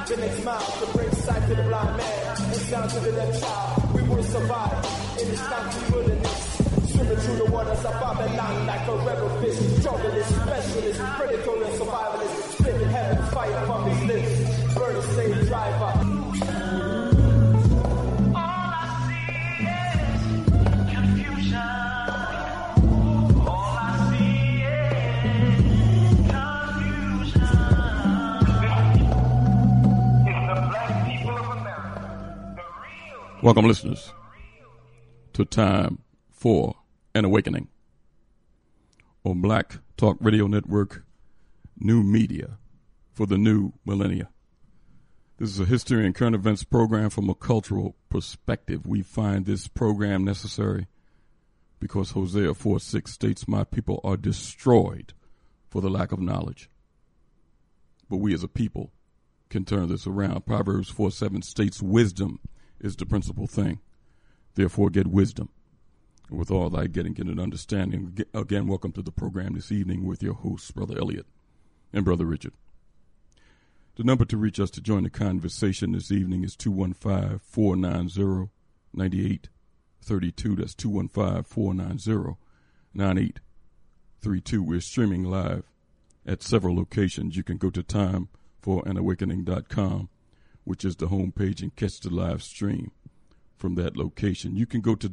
The next mile to bring sight to the blind man and sound to the deaf child. We will survive in this country wilderness. Swimming through the waters of Babylon like a rebel fish. Junglist, specialist, predatory and survivalist. Spitting heaven fire from his lips. Bird a slave driver. Welcome, listeners, to Time for an Awakening on Black Talk Radio Network, new media for the new millennia. This is a history and current events program from a cultural perspective. We find this program necessary because Hosea 4:6 states, "My people are destroyed for the lack of knowledge." But we as a people can turn this around. Proverbs 4:7 states, "Wisdom is the principal thing. Therefore, get wisdom. And with all thy getting, get an understanding." Again, welcome to the program this evening with your hosts, Brother Elliot and Brother Richard. The number to reach us to join the conversation this evening is 215-490-9832. That's 215-490-9832. We're streaming live at several locations. You can go to timeforanawakening.com, which is the homepage, and catch the live stream from that location. You can go to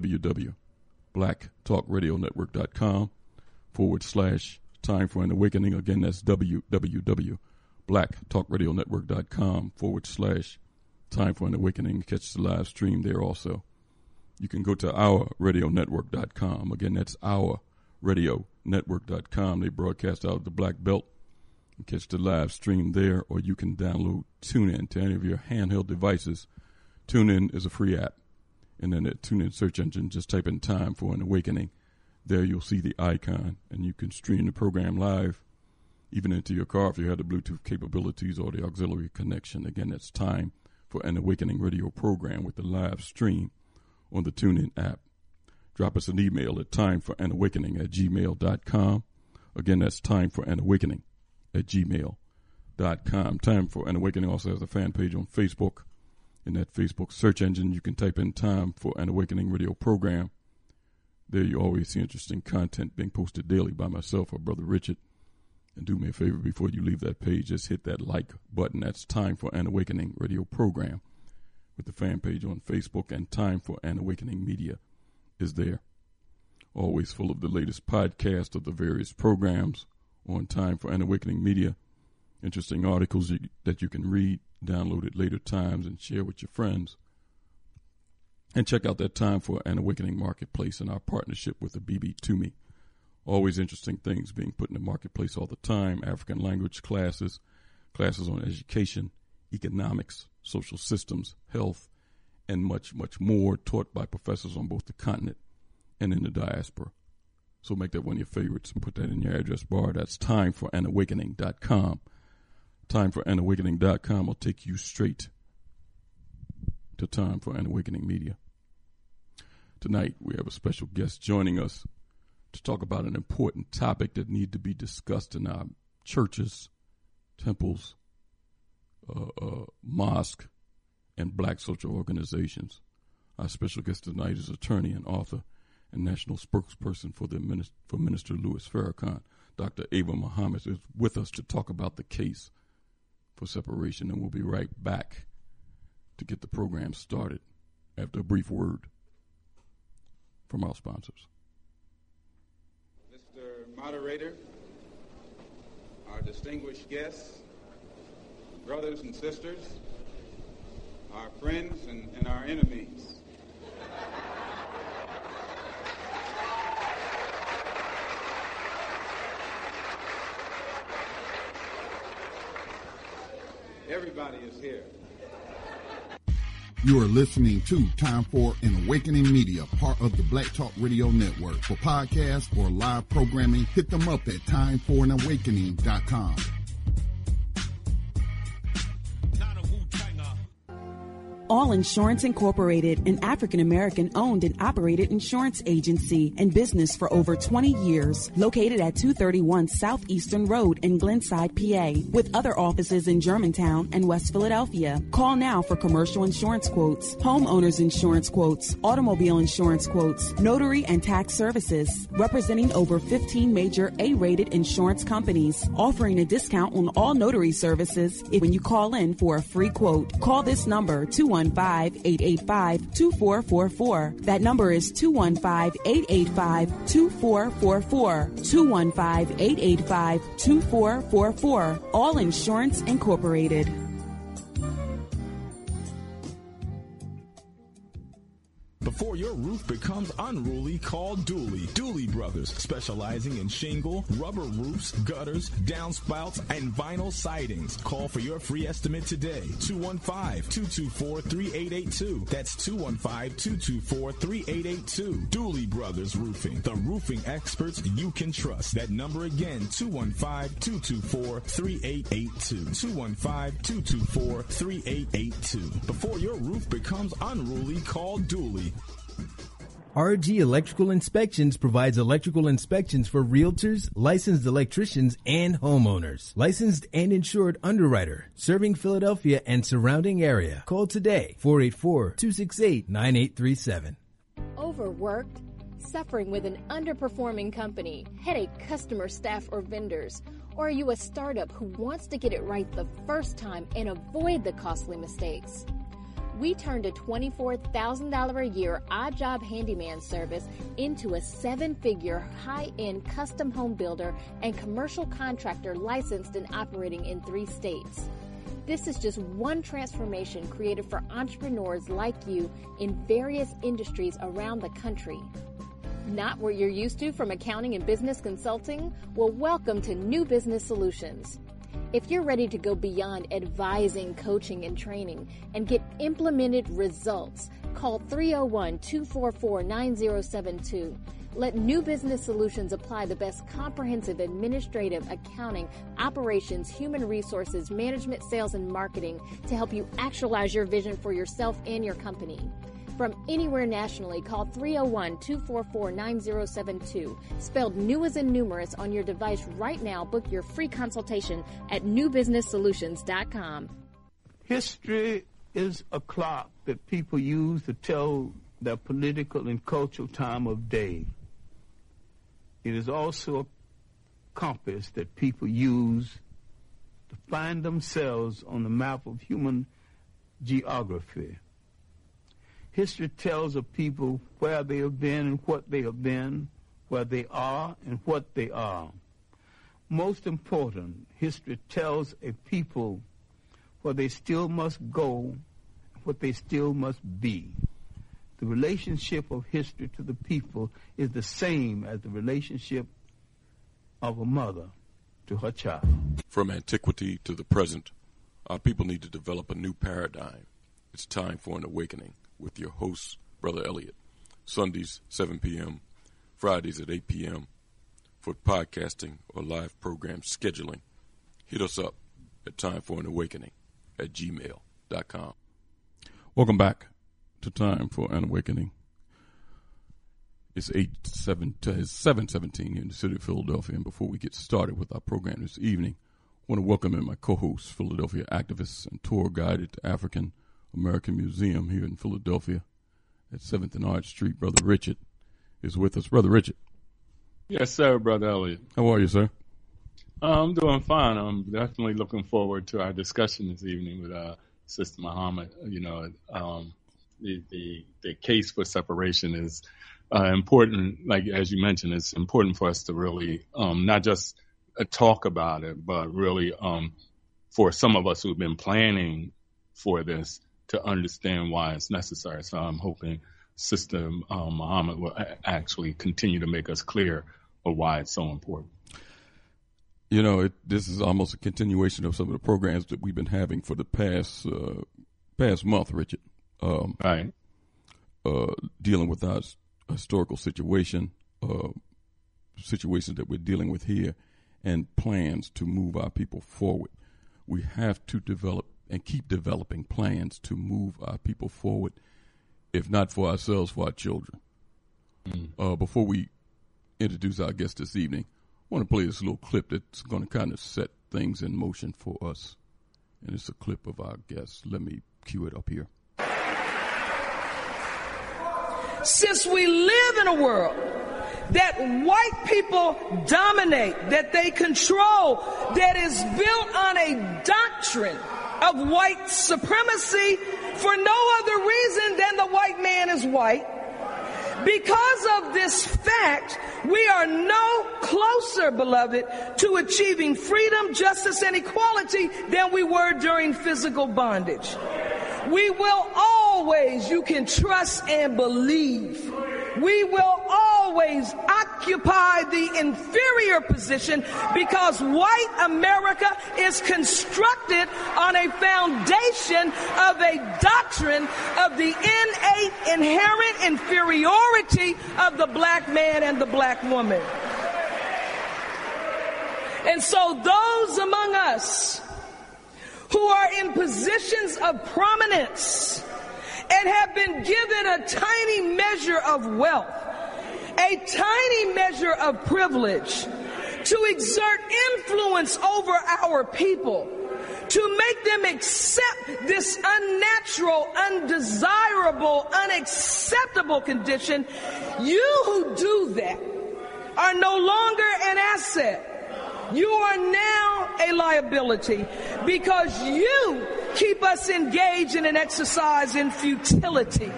www.blacktalkradionetwork.com/Time for an Awakening. Again, that's www.blacktalkradionetwork.com/Time for an Awakening. Catch the live stream there also. You can go to ourradionetwork.com. Again, that's ourradionetwork.com. They broadcast out of the Black Belt. Catch the live stream there, or you can download TuneIn to any of your handheld devices. TuneIn is a free app. And then at TuneIn search engine, just type in Time for an Awakening. There you'll see the icon, and you can stream the program live, even into your car if you have the Bluetooth capabilities or the auxiliary connection. Again, that's Time for an Awakening radio program with the live stream on the TuneIn app. Drop us an email at timeforanawakening@gmail.com. Again, that's timeforanawakening@gmail.com. Time for an Awakening also has a fan page on Facebook. In that Facebook search engine, you can type in Time for an Awakening radio program. There you always see interesting content being posted daily by myself or Brother Richard. And do me a favor, before you leave that page, just hit that like button. That's Time for an Awakening radio program with the fan page on Facebook, and Time for an Awakening media is there. Always full of the latest podcast of the various programs on Time for an Awakening media. Interesting articles that you can read, download at later times, and share with your friends. And check out that Time for an Awakening marketplace and our partnership with the BB Toomey. Always interesting things being put in the marketplace all the time. African language classes, classes on education, economics, social systems, health, and much, much more, taught by professors on both the continent and in the diaspora. So make that one of your favorites and put that in your address bar. That's timeforanawakening.com. Timeforanawakening.com will take you straight to Time for an Awakening media. Tonight, we have a special guest joining us to talk about an important topic that needs to be discussed in our churches, temples, mosque, and black social organizations. Our special guest tonight is attorney and author and national spokesperson for Minister Louis Farrakhan. Dr. Ava Muhammad is with us to talk about the case for separation, and we'll be right back to get the program started after a brief word from our sponsors. Mr. Moderator, our distinguished guests, brothers and sisters, our friends and our enemies. Everybody is here. You are listening to Time for an Awakening Media, part of the Black Talk Radio Network. For podcasts or live programming, hit them up at timeforanawakening.com. All Insurance Incorporated, an African-American owned and operated insurance agency in business for over 20 years, located at 231 Southeastern Road in Glenside, PA, with other offices in Germantown and West Philadelphia. Call now for commercial insurance quotes, homeowners insurance quotes, automobile insurance quotes, notary and tax services, representing over 15 major A-rated insurance companies, offering a discount on all notary services when you call in for a free quote. Call this number, 215-885-2444. That number is 215-885-2444. 215-885-2444. All Insurance Incorporated. Before your roof becomes unruly, call Dooley. Dooley Brothers, specializing in shingle, rubber roofs, gutters, downspouts, and vinyl sidings. Call for your free estimate today. 215-224-3882. That's 215-224-3882. Dooley Brothers Roofing, the roofing experts you can trust. That number again, 215-224-3882. 215-224-3882. Before your roof becomes unruly, call Dooley. RG Electrical Inspections provides electrical inspections for realtors, licensed electricians, and homeowners. Licensed and insured underwriter, serving Philadelphia and surrounding area. Call today, 484-268-9837. Overworked? Suffering with an underperforming company, headache customer, staff, or vendors? Or are you a startup who wants to get it right the first time and avoid the costly mistakes? We turned a $24,000 a year odd job handyman service into a 7-figure high-end custom home builder and commercial contractor licensed and operating in 3 states. This is just one transformation created for entrepreneurs like you in various industries around the country. Not what you're used to from accounting and business consulting? Well, welcome to New Business Solutions. If you're ready to go beyond advising, coaching, and training and get implemented results, call 301-244-9072. Let New Business Solutions apply the best comprehensive administrative, accounting, operations, human resources, management, sales, and marketing to help you actualize your vision for yourself and your company. From anywhere nationally, call 301-244-9072. Spelled new as in numerous on your device right now. Book your free consultation at newbusinesssolutions.com. History is a clock that people use to tell their political and cultural time of day. It is also a compass that people use to find themselves on the map of human geography. History tells of people where they have been and what they have been, where they are and what they are. Most important, history tells a people where they still must go, what they still must be. The relationship of history to the people is the same as the relationship of a mother to her child. From antiquity to the present, our people need to develop a new paradigm. It's time for an awakening. With your host, Brother Elliott. Sundays, 7 p.m., Fridays at 8 p.m. For podcasting or live program scheduling, hit us up at timeforanawakening@gmail.com. Welcome back to Time for an Awakening. It's 7:17 in the city of Philadelphia, and before we get started with our program this evening, I want to welcome in my co-host, Philadelphia activist and tour guide at the African American Museum here in Philadelphia at 7th and Arch Street. Brother Richard is with us. Brother Richard. Yes, sir, Brother Elliott. How are you, sir? I'm doing fine. I'm definitely looking forward to our discussion this evening with Sister Muhammad. You know, the case for separation is important. Like, as you mentioned, it's important for us to really not just talk about it, but really for some of us who've been planning for this, to understand why it's necessary. So I'm hoping Sister Muhammad will actually continue to make us clear of why it's so important. You know, this is almost a continuation of some of the programs that we've been having for the past month, Richard. Right. Dealing with our historical situation, situations that we're dealing with here, and plans to move our people forward. We have to develop and keep developing plans to move our people forward, if not for ourselves, for our children. Before we introduce our guest this evening, I want to play this little clip that's going to kind of set things in motion for us. And it's a clip of our guest. Let me cue it up here. Since we live in a world that white people dominate, that they control, that is built on a doctrine of white supremacy for no other reason than the white man is white, because of this fact, we are no closer, beloved, to achieving freedom, justice, and equality than we were during physical bondage. We will always, you can trust and believe, we will always occupy the inferior position because white America is constructed on a foundation of a doctrine of the innate, inherent inferiority of the black man and the black woman. And so those among us who are in positions of prominence and have been given a tiny measure of wealth, a tiny measure of privilege to exert influence over our people, to make them accept this unnatural, undesirable, unacceptable condition, you who do that are no longer an asset. You are now a liability because you keep us engaged in an exercise in futility.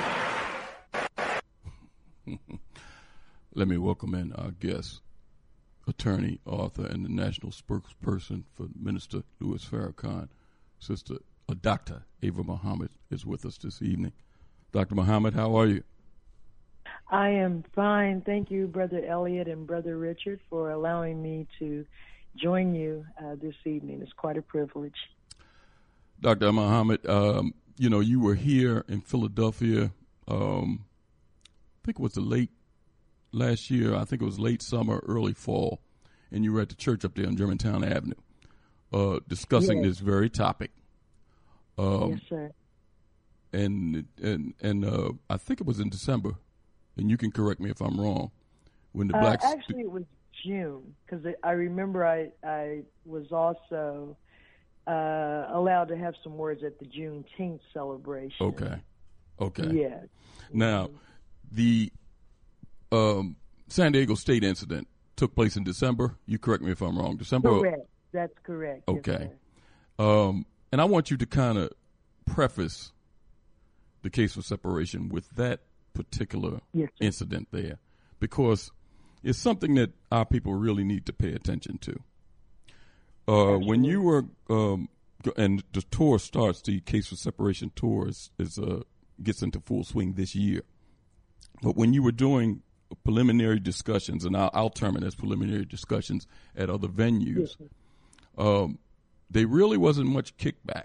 Let me welcome in our guest, attorney, author, and the national spokesperson for Minister Louis Farrakhan. Dr. Ava Muhammad is with us this evening. Dr. Muhammad, how are you? I am fine. Thank you, Brother Elliott and Brother Richard, for allowing me to join you this evening. It's quite a privilege. Dr. Muhammad, you were here in Philadelphia, I think it was last year, I think it was late summer, early fall, and you were at the church up there on Germantown Avenue discussing this very topic. Yes, sir. And I think it was in December, and you can correct me if I'm wrong, when the blacks... Actually, it was June, because I remember I was also allowed to have some words at the Juneteenth celebration. Okay. Yeah. Now, the San Diego State incident took place in December. You correct me if I'm wrong. December? Correct. That's correct. Okay. Yes, and I want you to kind of preface the case for separation with that particular incident there, because it's something that our people really need to pay attention to. When you were, and the tour starts, the case for separation tour gets into full swing this year. But when you were doing preliminary discussions, and I'll term it as preliminary discussions at other venues, there really wasn't much kickback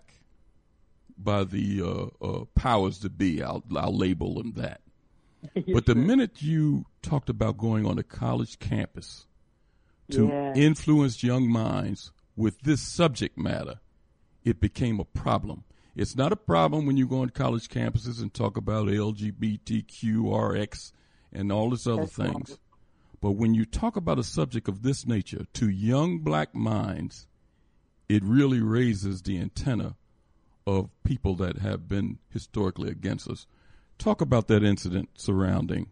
by the powers that be. I'll label them that. But the minute you talked about going on a college campus to influence young minds with this subject matter, it became a problem. It's not a problem when you go on college campuses and talk about LGBTQRX and all this other things. But when you talk about a subject of this nature to young black minds, it really raises the antenna of people that have been historically against us. Talk about that incident surrounding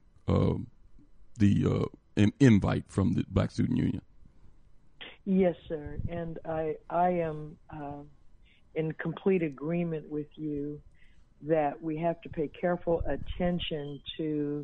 the invite from the Black Student Union. Yes, sir. And I am in complete agreement with you that we have to pay careful attention to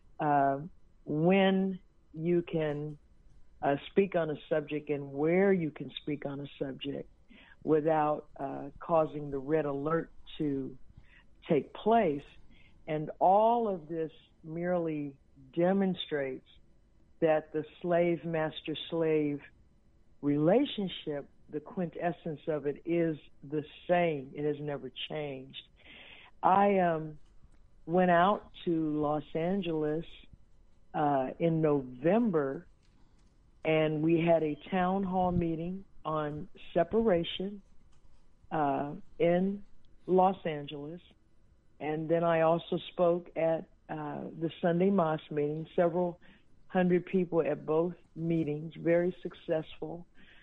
when you can speak on a subject and where you can speak on a subject without causing the red alert to take place. And all of this merely demonstrates that the slave-master-slave relationship, the quintessence of it, is the same. It has never changed. I went out to Los Angeles in November, and we had a town hall meeting on separation, in Los Angeles. And then I also spoke at the Sunday Mosque meeting, several hundred people at both meetings, very successful.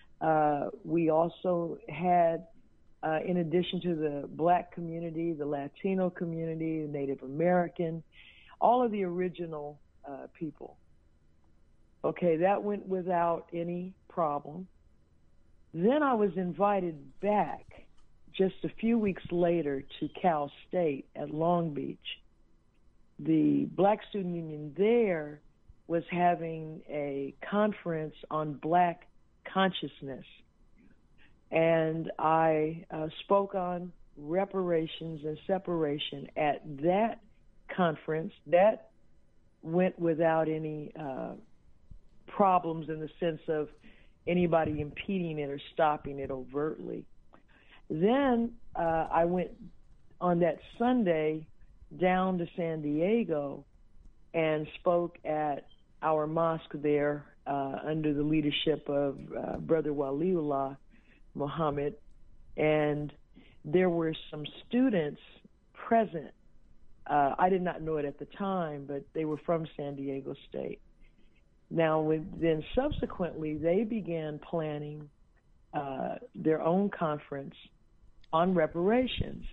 We also had, in addition to the Black community, the Latino community, the Native American, all of the original people. Okay, that went without any problem. Then I was invited back just a few weeks later to Cal State at Long Beach. The Black Student Union there was having a conference on Black consciousness. And I spoke on reparations and separation at that conference. That went without any problems in the sense of anybody impeding it or stopping it overtly. Then I went on that Sunday down to San Diego and spoke at our mosque there under the leadership of Brother Waliullah Muhammad, and there were some students present. I did not know it at the time, but they were from San Diego State. Now, then subsequently, they began planning their own conference on reparations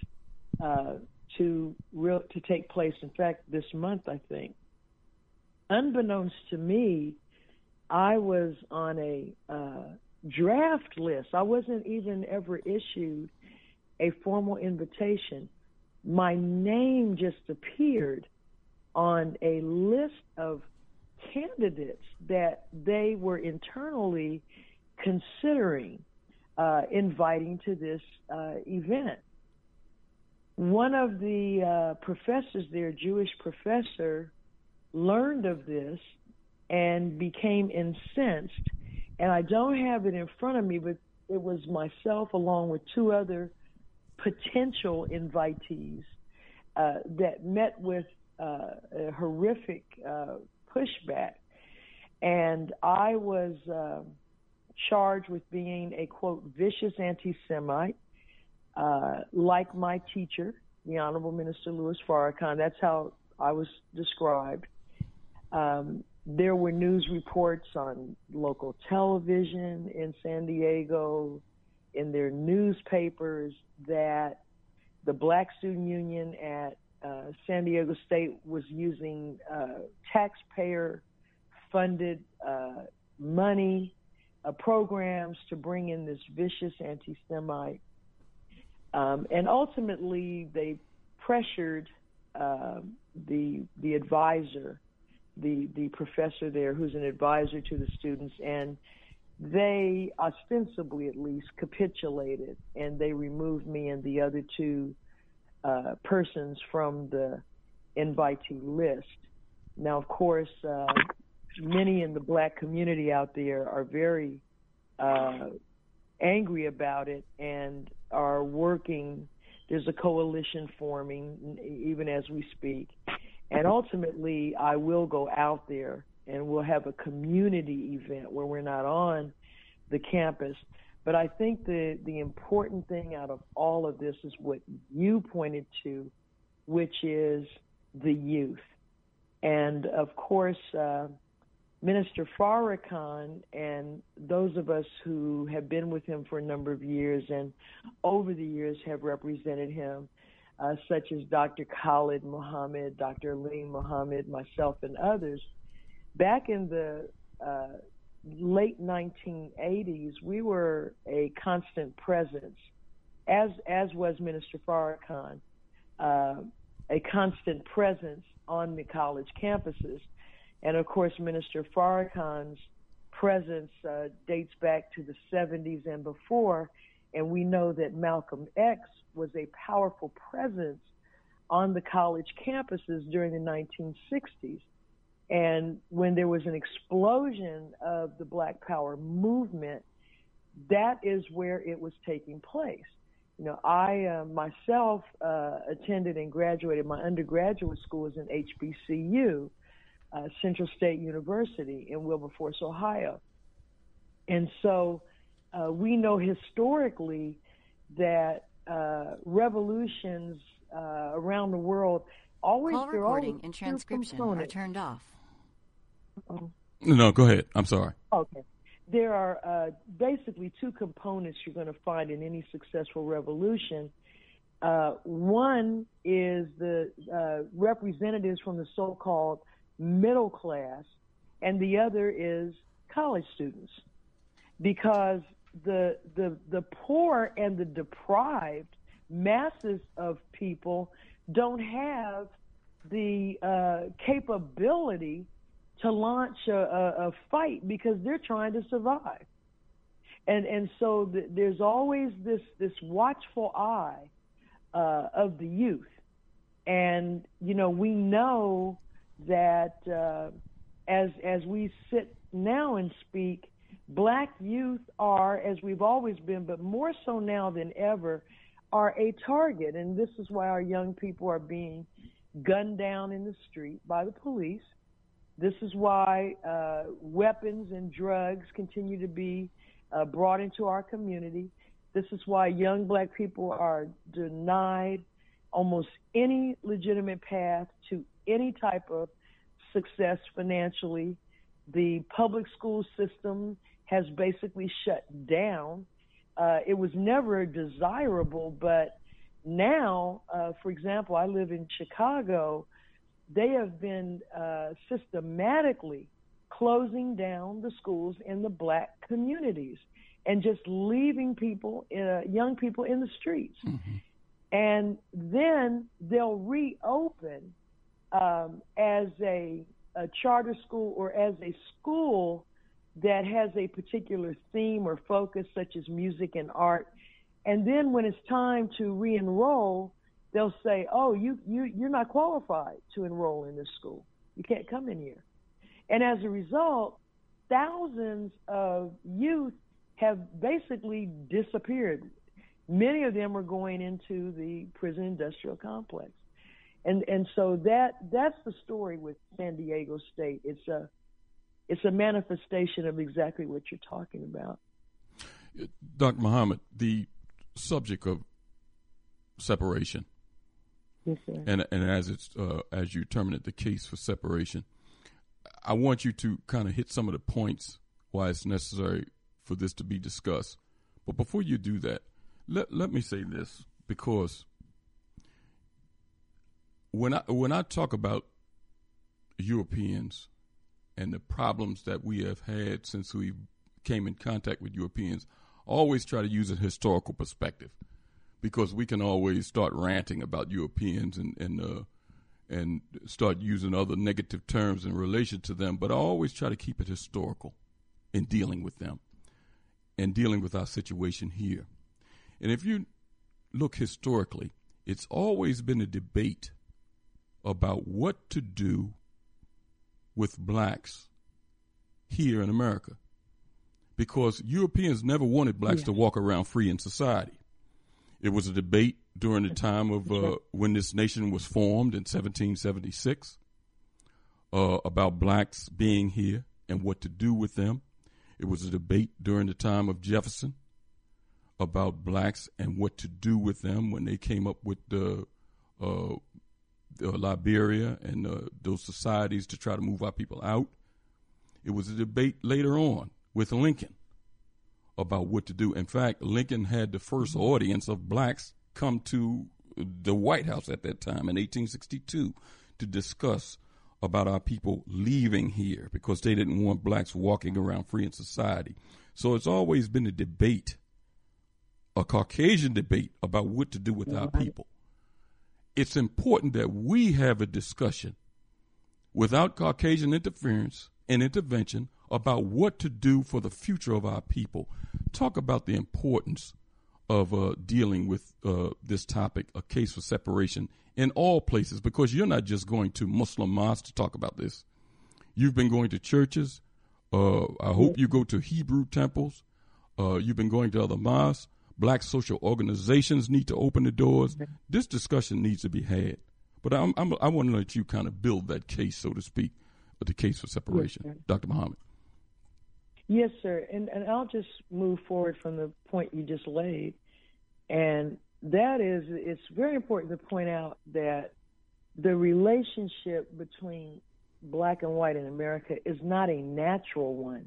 to take place, in fact, this month, I think. Unbeknownst to me, I was on a draft list. I wasn't even ever issued a formal invitation. My name just appeared on a list of candidates that they were internally considering inviting to this event. One of the professors there, Jewish professor, learned of this and became incensed. And I don't have it in front of me, but it was myself along with two other potential invitees that met with a horrific pushback. And I was charged with being a, quote, vicious anti-Semite, like my teacher, the Honorable Minister Louis Farrakhan. That's how I was described. There were news reports on local television in San Diego, in their newspapers, that the Black Student Union at San Diego State was using taxpayer-funded money, programs to bring in this vicious anti-Semite. And ultimately, they pressured the advisor, the professor there, who's an advisor to the students, and they ostensibly at least capitulated, and they removed me and the other two persons from the invitee list. Now, of course, many in the Black community out there are very angry about it and are working. There's a coalition forming even as we speak. And ultimately, I will go out there and we'll have a community event where we're not on the campus. But I think the important thing out of all of this is what you pointed to, which is the youth. And of course, Minister Farrakhan and those of us who have been with him for a number of years and over the years have represented him, such as Dr. Khalid Muhammad, Dr. Alim Muhammad, myself, and others, back in the late 1980s, we were a constant presence, as was Minister Farrakhan, a constant presence on the college campuses. And of course, Minister Farrakhan's presence dates back to the 70s and before, and we know that Malcolm X was a powerful presence on the college campuses during the 1960s. And when there was an explosion of the Black Power movement, that is where it was taking place. You know, I myself attended and graduated. My undergraduate school was in HBCU, Central State University in Wilberforce, Ohio. And so we know historically that revolutions around the world always Call recording and two transcription are turned off. No, go ahead. I'm sorry. Okay. There are basically two components you're going to find in any successful revolution. One is the representatives from the so-called middle class, and the other is college students, because the poor and the deprived masses of people don't have the capability to launch a fight because they're trying to survive. And so there's always this watchful eye of the youth. And, you know, we know that as we sit now and speak, black youth are, as we've always been, but more so now than ever, are a target. And this is why our young people are being gunned down in the street by the police. This is why weapons and drugs continue to be brought into our community. This is why young black people are denied almost any legitimate path to any type of success financially. The public school system has basically shut down. It was never desirable, but now, for example, I live in Chicago. They have been systematically closing down the schools in the black communities and just leaving people, young people in the streets. Mm-hmm. And then they'll reopen as a charter school or as a school that has a particular theme or focus, such as music and art. And then when it's time to re-enroll, they'll say, oh, you're not qualified to enroll in this school. You can't come in here. And as a result, thousands of youth have basically disappeared. Many of them are going into the prison industrial complex. And so that's the story with San Diego State. It's a manifestation of exactly what you're talking about. Dr. Muhammad, the subject of separation, yes, sir. And as it's as you terminate the case for separation, I want you to kind of hit some of the points why it's necessary for this to be discussed. But before you do that, let me say this, because when I talk about Europeans and the problems that we have had since we came in contact with Europeans, I always try to use a historical perspective, because we can always start ranting about Europeans and start using other negative terms in relation to them. But I always try to keep it historical in dealing with them and dealing with our situation here. And if you look historically, it's always been a debate about what to do with blacks here in America, because Europeans never wanted blacks to walk around free in society. It was a debate during the time of when this nation was formed in 1776 about blacks being here and what to do with them. It was a debate during the time of Jefferson about blacks and what to do with them when they came up with the Liberia and those societies to try to move our people out. It was a debate later on with Lincoln about what to do. In fact, Lincoln had the first audience of blacks come to the White House at that time in 1862 to discuss about our people leaving here because they didn't want blacks walking around free in society. So it's always been a debate, a Caucasian debate about what to do with our people. It's important that we have a discussion without Caucasian interference and intervention about what to do for the future of our people. Talk about the importance of dealing with this topic, a case for separation, in all places, because you're not just going to Muslim mosques to talk about this. You've been going to churches. I hope you go to Hebrew temples. You've been going to other mosques. Black social organizations need to open the doors. This discussion needs to be had. But I want to let you kind of build that case, so to speak, the case for separation. Yes, Dr. Muhammad. Yes, sir. And I'll just move forward from the point you just laid. And that is, it's very important to point out that the relationship between black and white in America is not a natural one.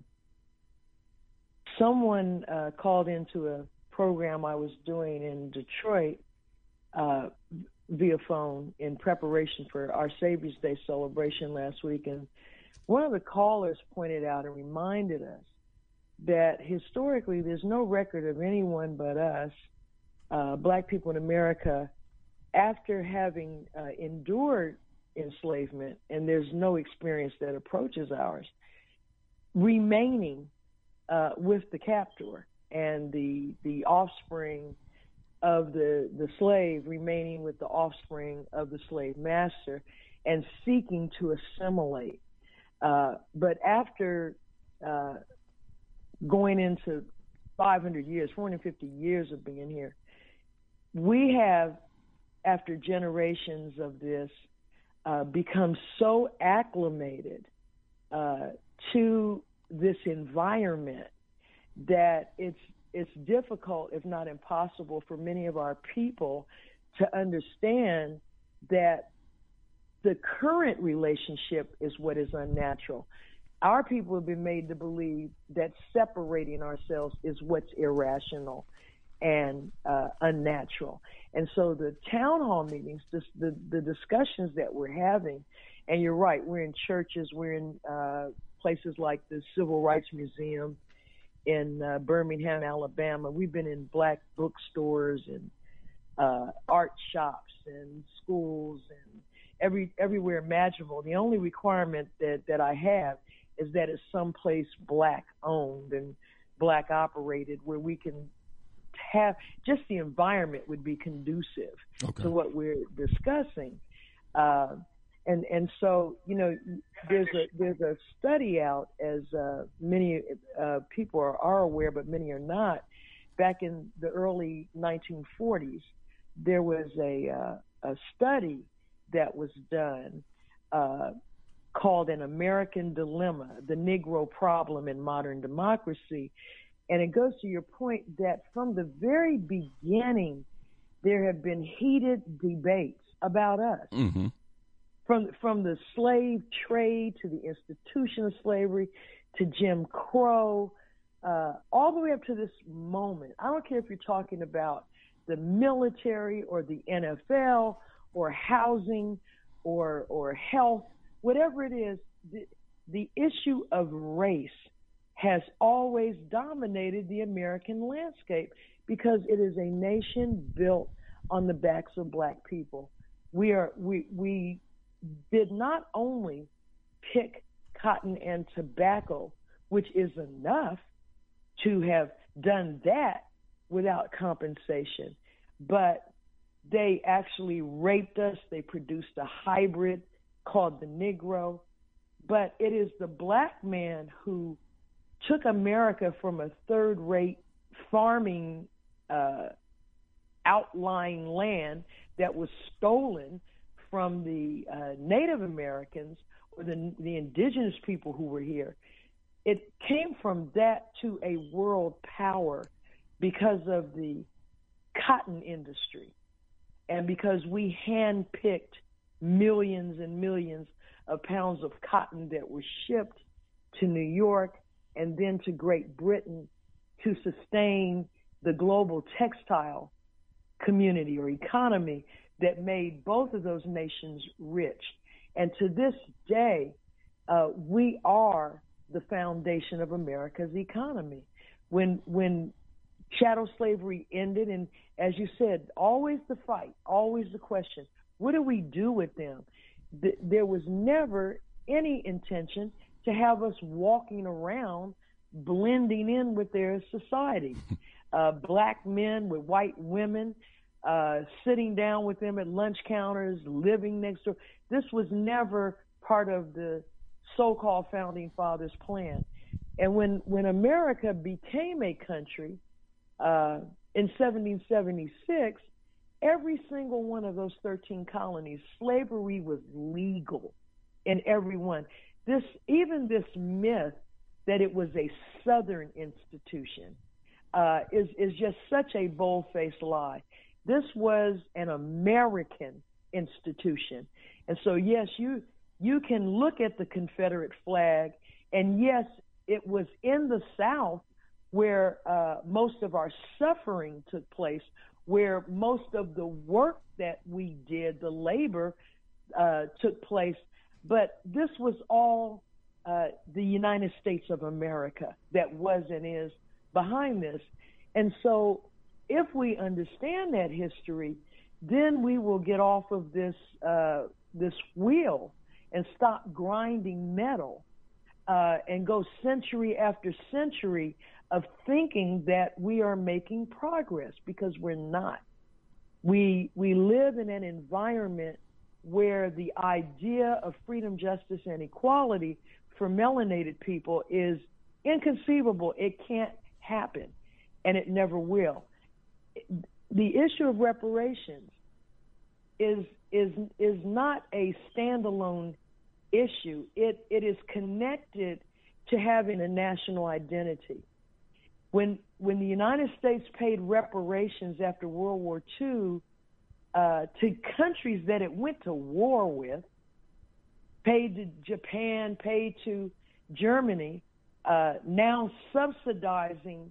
Someone called into a program I was doing in Detroit via phone in preparation for our Savior's Day celebration last week, and one of the callers pointed out and reminded us that historically there's no record of anyone but us, black people in America, after having endured enslavement, and there's no experience that approaches ours, remaining with the captor and the offspring of the slave remaining with the offspring of the slave master and seeking to assimilate. But after going into 500 years, 450 years of being here, we have, after generations of this, become so acclimated to this environment that it's difficult, if not impossible, for many of our people to understand that the current relationship is what is unnatural. Our people have been made to believe that separating ourselves is what's irrational and unnatural. And so the town hall meetings, the discussions that we're having, and you're right, we're in churches, we're in places like the Civil Rights Museum in Birmingham, Alabama. We've been in black bookstores and art shops and schools and everywhere imaginable. The only requirement that I have is that it's someplace black owned and black operated, where we can have just the environment would be conducive to what we're discussing. And so, you know, there's a study out, as many people are aware, but many are not. Back in the early 1940s, there was a study that was done called An American Dilemma, the Negro Problem in Modern Democracy. And it goes to your point that from the very beginning, there have been heated debates about us. Mm-hmm. From the slave trade to the institution of slavery to Jim Crow, all the way up to this moment. I don't care if you're talking about the military or the NFL or housing or health, whatever it is, the issue of race has always dominated the American landscape because it is a nation built on the backs of black people. We did not only pick cotton and tobacco, which is enough to have done that without compensation, but they actually raped us. They produced a hybrid called the Negro. But it is the black man who took America from a third-rate farming outlying land that was stolen from the Native Americans or the indigenous people who were here. It came from that to a world power because of the cotton industry and because we handpicked millions and millions of pounds of cotton that were shipped to New York and then to Great Britain to sustain the global textile community or economy that made both of those nations rich. And to this day, we are the foundation of America's economy. When chattel slavery ended, and as you said, always the fight, always the question, what do we do with them? There was never any intention to have us walking around blending in with their society. Black men with white women, sitting down with them at lunch counters, living next door. This was never part of the so-called Founding Fathers' plan. And when America became a country in 1776, every single one of those 13 colonies, slavery was legal in every one. Even this myth that it was a Southern institution is just such a bold-faced lie. This was an American institution. And so, yes, you can look at the Confederate flag, and yes, it was in the South where most of our suffering took place, where most of the work that we did, the labor, took place. But this was all the United States of America that was and is behind this. And so if we understand that history, then we will get off of this wheel and stop grinding metal and go century after century of thinking that we are making progress, because we're not. We live in an environment where the idea of freedom, justice, and equality for melanated people is inconceivable. It can't happen, and it never will. The issue of reparations is not a standalone issue. It is connected to having a national identity. When the United States paid reparations after World War II to countries that it went to war with, paid to Japan, paid to Germany, now subsidizing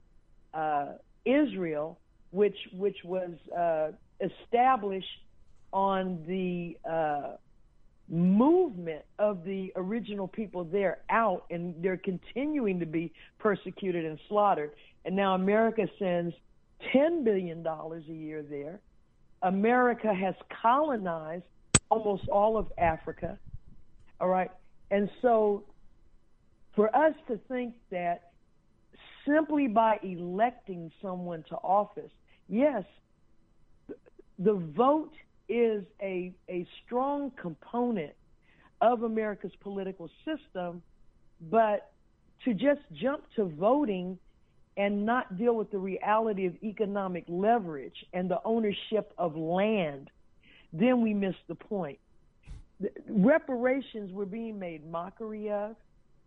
Israel, which was established on the movement of the original people there out, and they're continuing to be persecuted and slaughtered. And now America sends $10 billion a year there. America has colonized almost all of Africa. All right. And so for us to think that simply by electing someone to office, yes, the vote is a strong component of America's political system, but to just jump to voting and not deal with the reality of economic leverage and the ownership of land, then we miss the point. Reparations were being made mockery of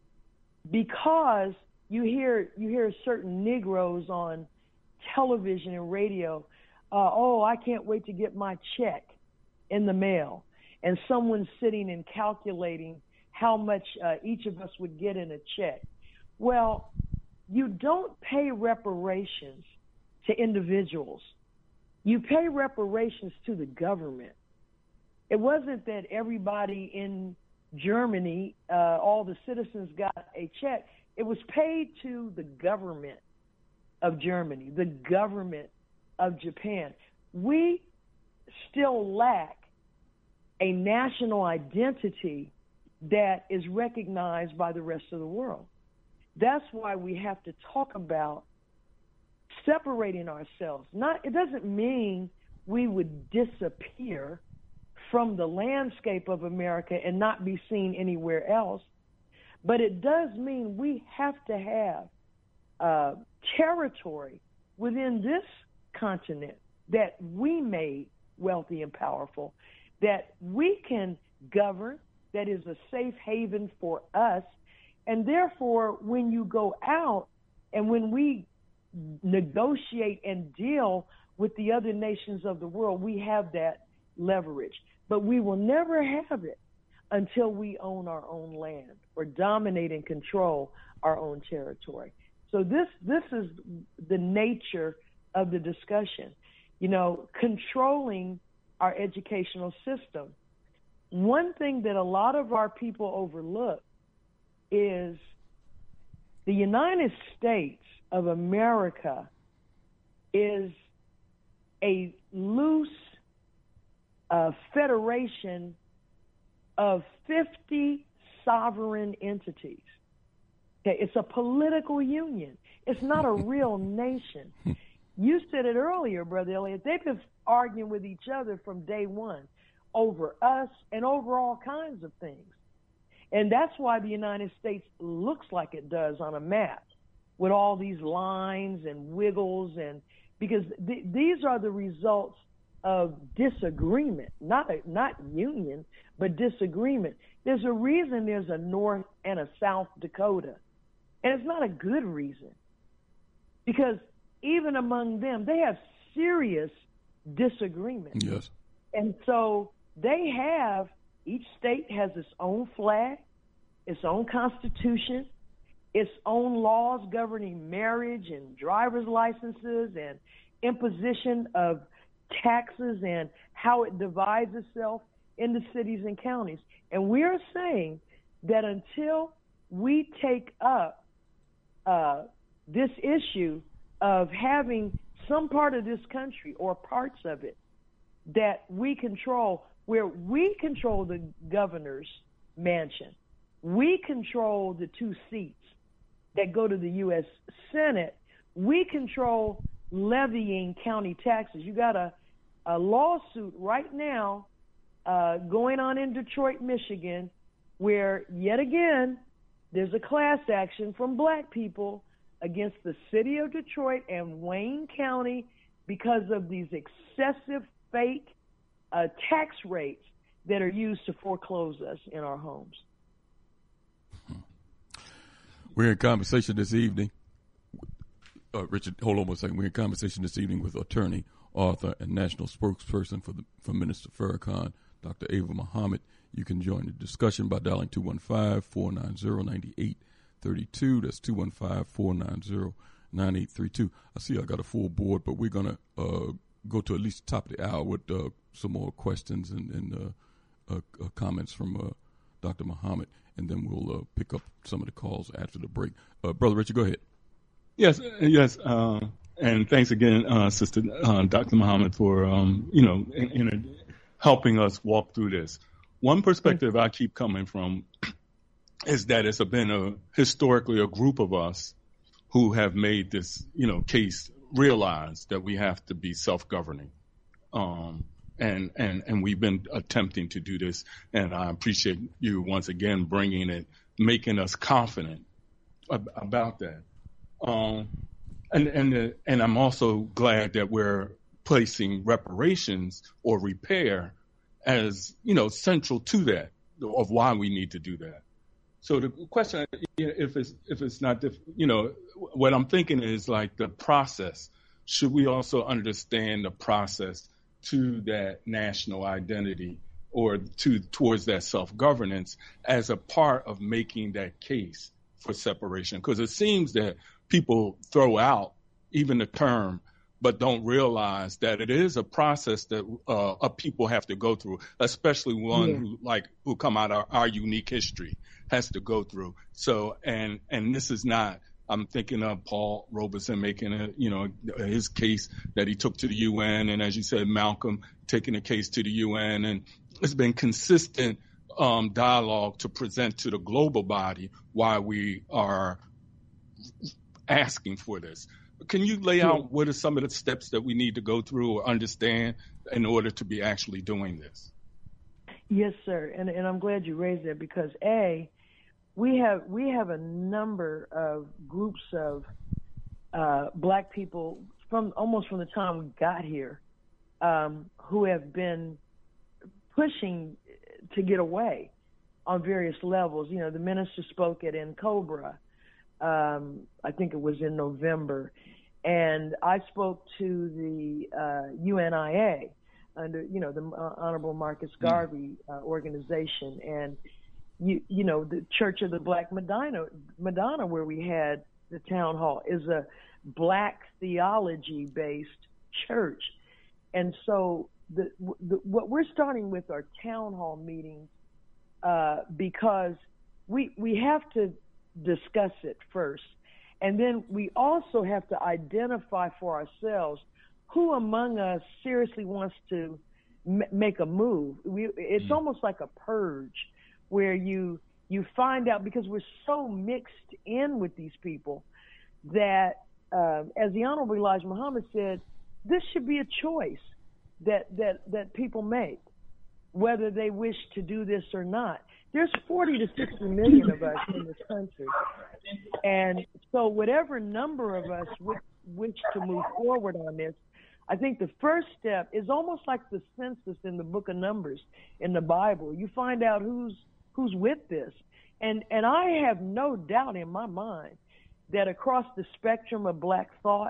because you hear certain Negroes on television and radio, oh, I can't wait to get my check in the mail. And someone's sitting and calculating how much each of us would get in a check. Well, you don't pay reparations to individuals. You pay reparations to the government. It wasn't that everybody in Germany, all the citizens got a check. It was paid to the government of Germany, the government of Japan. We still lack a national identity that is recognized by the rest of the world. That's why we have to talk about separating ourselves. It doesn't mean we would disappear from the landscape of America and not be seen anywhere else, but it does mean we have to have territory within this continent that we made wealthy and powerful, that we can govern, that is a safe haven for us. And therefore, when you go out and when we negotiate and deal with the other nations of the world, we have that leverage. But we will never have it until we own our own land or dominate and control our own territory. So this is the nature of the discussion. You know, controlling our educational system. One thing that a lot of our people overlook is the United States of America is a loose federation of 50 sovereign entities. Okay, it's a political union. It's not a real nation. You said it earlier, Brother Elliott. They've been arguing with each other from day one over us and over all kinds of things. And that's why the United States looks like it does on a map with all these lines and wiggles, and because these are the results of disagreement, not union, but disagreement. There's a reason there's a North and a South Dakota, and it's not a good reason, because even among them, they have serious disagreements. Yes. And so each state has its own flag, its own constitution, its own laws governing marriage and driver's licenses and imposition of taxes and how it divides itself into cities and counties. And we're saying that until we take up this issue of having some part of this country or parts of it that we control, where we control the governor's mansion, we control the 2 seats that go to the U.S. Senate, we control levying county taxes. You got a lawsuit right now going on in Detroit, Michigan, where yet again there's a class action from black people against the city of Detroit and Wayne County because of these excessive fake tax rates that are used to foreclose us in our homes. We're in conversation this evening. Richard, hold on one second. We're in conversation this evening with attorney, author, and national spokesperson for Minister Farrakhan, Dr. Ava Muhammad. You can join the discussion by dialing 215-490-9832. That's 215-490-9832. I see I got a full board, but we're going to go to at least the top of the hour with some more questions and comments from Dr. Muhammad, and then we'll pick up some of the calls after the break. Brother Richard, go ahead. Yes, and thanks again, Sister Dr. Muhammad, for in helping us walk through this. One perspective I keep coming from is that it's been historically a group of us who have made this case realize that we have to be self-governing, and we've been attempting to do this. And I appreciate you once again bringing it, making us confident about that. And I'm also glad that we're placing reparations or repair as, central to that, of why we need to do that. So the question, if it's not, what I'm thinking is like the process. Should we also understand the process to that national identity or towards that self-governance as a part of making that case for separation? Because it seems that people throw out even the term, but don't realize that it is a process that people have to go through, especially one who come out of our unique history has to go through. So, and this is not, I'm thinking of Paul Robeson making his case that he took to the UN, and as you said, Malcolm taking a case to the UN, and it's been consistent dialogue to present to the global body why we are asking for this. Can you lay out what are some of the steps that we need to go through or understand in order to be actually doing this? Yes, sir. And I'm glad you raised that because we have a number of groups of black people from the time we got here who have been pushing to get away on various levels. The minister spoke at NCOBRA. I think it was in November, and I spoke to the UNIA under the Honorable Marcus Garvey organization, and the Church of the Black Madonna, where we had the town hall, is a black theology based church, and so what we're starting with are town hall meetings because we have to discuss it first. And then we also have to identify for ourselves who among us seriously wants to make a move. It's almost like a purge where you find out, because we're so mixed in with these people that, as the Honorable Elijah Muhammad said, this should be a choice that people make, whether they wish to do this or not. There's 40 to 60 million of us in this country. And so whatever number of us wish to move forward on this, I think the first step is almost like the census in the book of Numbers in the Bible. You find out who's with this. And I have no doubt in my mind that across the spectrum of black thought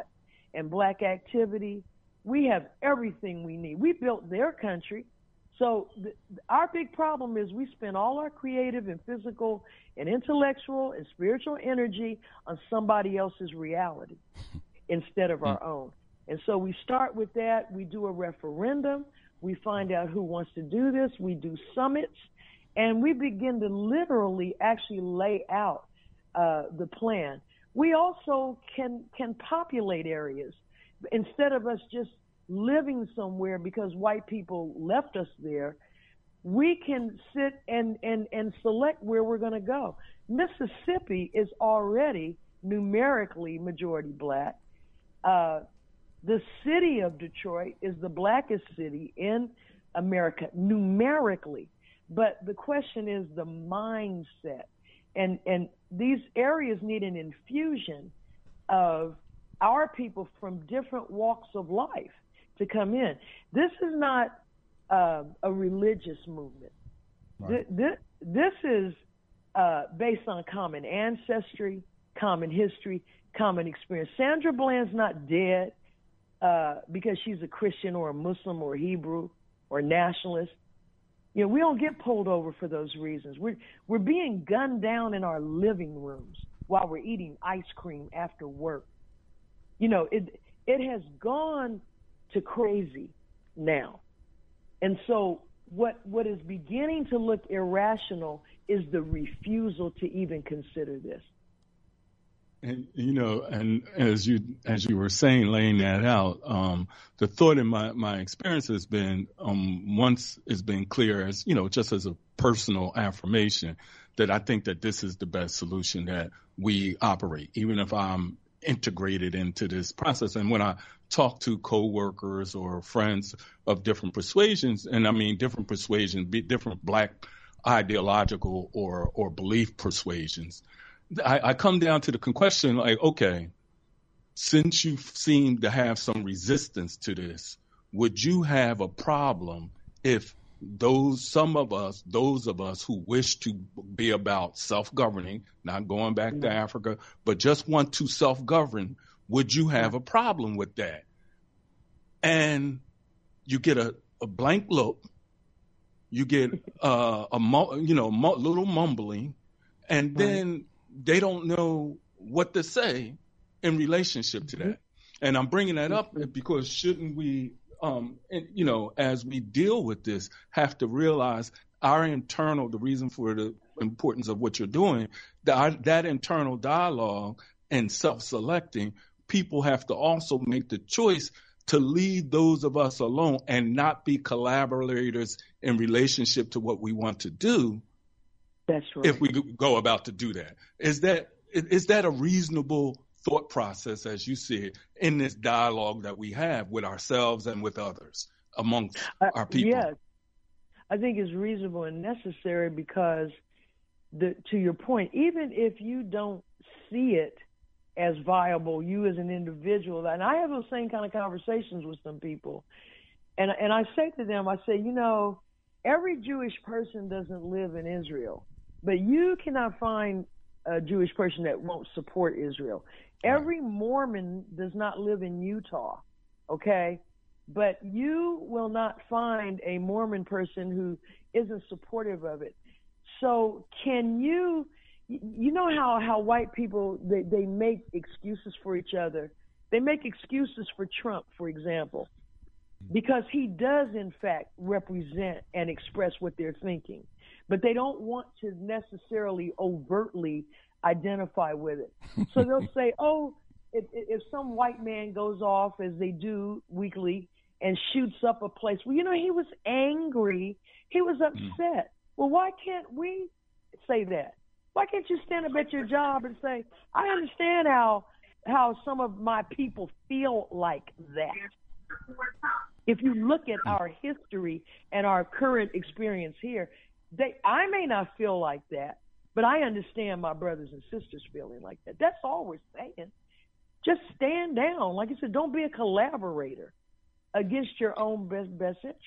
and black activity. We have everything we need. We built their country. So our big problem is we spend all our creative and physical and intellectual and spiritual energy on somebody else's reality instead of our own. And so we start with that. We do a referendum. We find out who wants to do this. We do summits. And we begin to literally actually lay out the plan. We also can populate areas. Instead of us just living somewhere because white people left us there, we can sit and select where we're going to go. Mississippi is already numerically majority black. The city of Detroit is the blackest city in America numerically. But the question is the mindset. And these areas need an infusion of our people from different walks of life to come in. This is not a religious movement. Right. This is based on common ancestry, common history, common experience. Sandra Bland's not dead because she's a Christian or a Muslim or a Hebrew or nationalist. You know, we don't get pulled over for those reasons. We're being gunned down in our living rooms while we're eating ice cream after work. You know, it has gone to crazy now. And so what is beginning to look irrational is the refusal to even consider this. And, you know, and as you were saying, laying that out, the thought in my experience has been, once it's been clear as, you know, just as a personal affirmation, that I think that this is the best solution that we operate, even if I'm integrated into this process. And when I talk to coworkers or friends of different persuasions, and I mean different persuasions, different black ideological or belief persuasions, I come down to the question like, okay, since you seem to have some resistance to this, would you have a problem if those of us who wish to be about self-governing, not going back to Africa, but just want to self-govern, would you have a problem with that? And you get a blank look, you get little mumbling, and then they don't know what to say in relationship to that. And I'm bringing that up because shouldn't we, as we deal with this, have to realize the reason for the importance of what you're doing, that internal dialogue and self-selecting, people have to also make the choice to leave those of us alone and not be collaborators in relationship to what we want to do. That's right. If we go about to do that. Is that a reasonable thought process, as you see it, in this dialogue that we have with ourselves and with others amongst our people? Yes. I think it's reasonable and necessary because, to your point, even if you don't see it as viable, you as an individual, and I have those same kind of conversations with some people, and I say to them, every Jewish person doesn't live in Israel. But you cannot find a Jewish person that won't support Israel. Every Mormon does not live in Utah, okay? But you will not find a Mormon person who isn't supportive of it. So can you know how white people, they make excuses for each other. They make excuses for Trump, for example, because he does, in fact, represent and express what they're thinking. But they don't want to necessarily overtly identify with it. So they'll say, if some white man goes off, as they do weekly, and shoots up a place, he was angry, he was upset. Well, why can't we say that? Why can't you stand up at your job and say, I understand how some of my people feel like that? If you look at our history and our current experience here, I may not feel like that, but I understand my brothers and sisters feeling like that. That's all we're saying. Just stand down. Like I said, don't be a collaborator against your own best interest.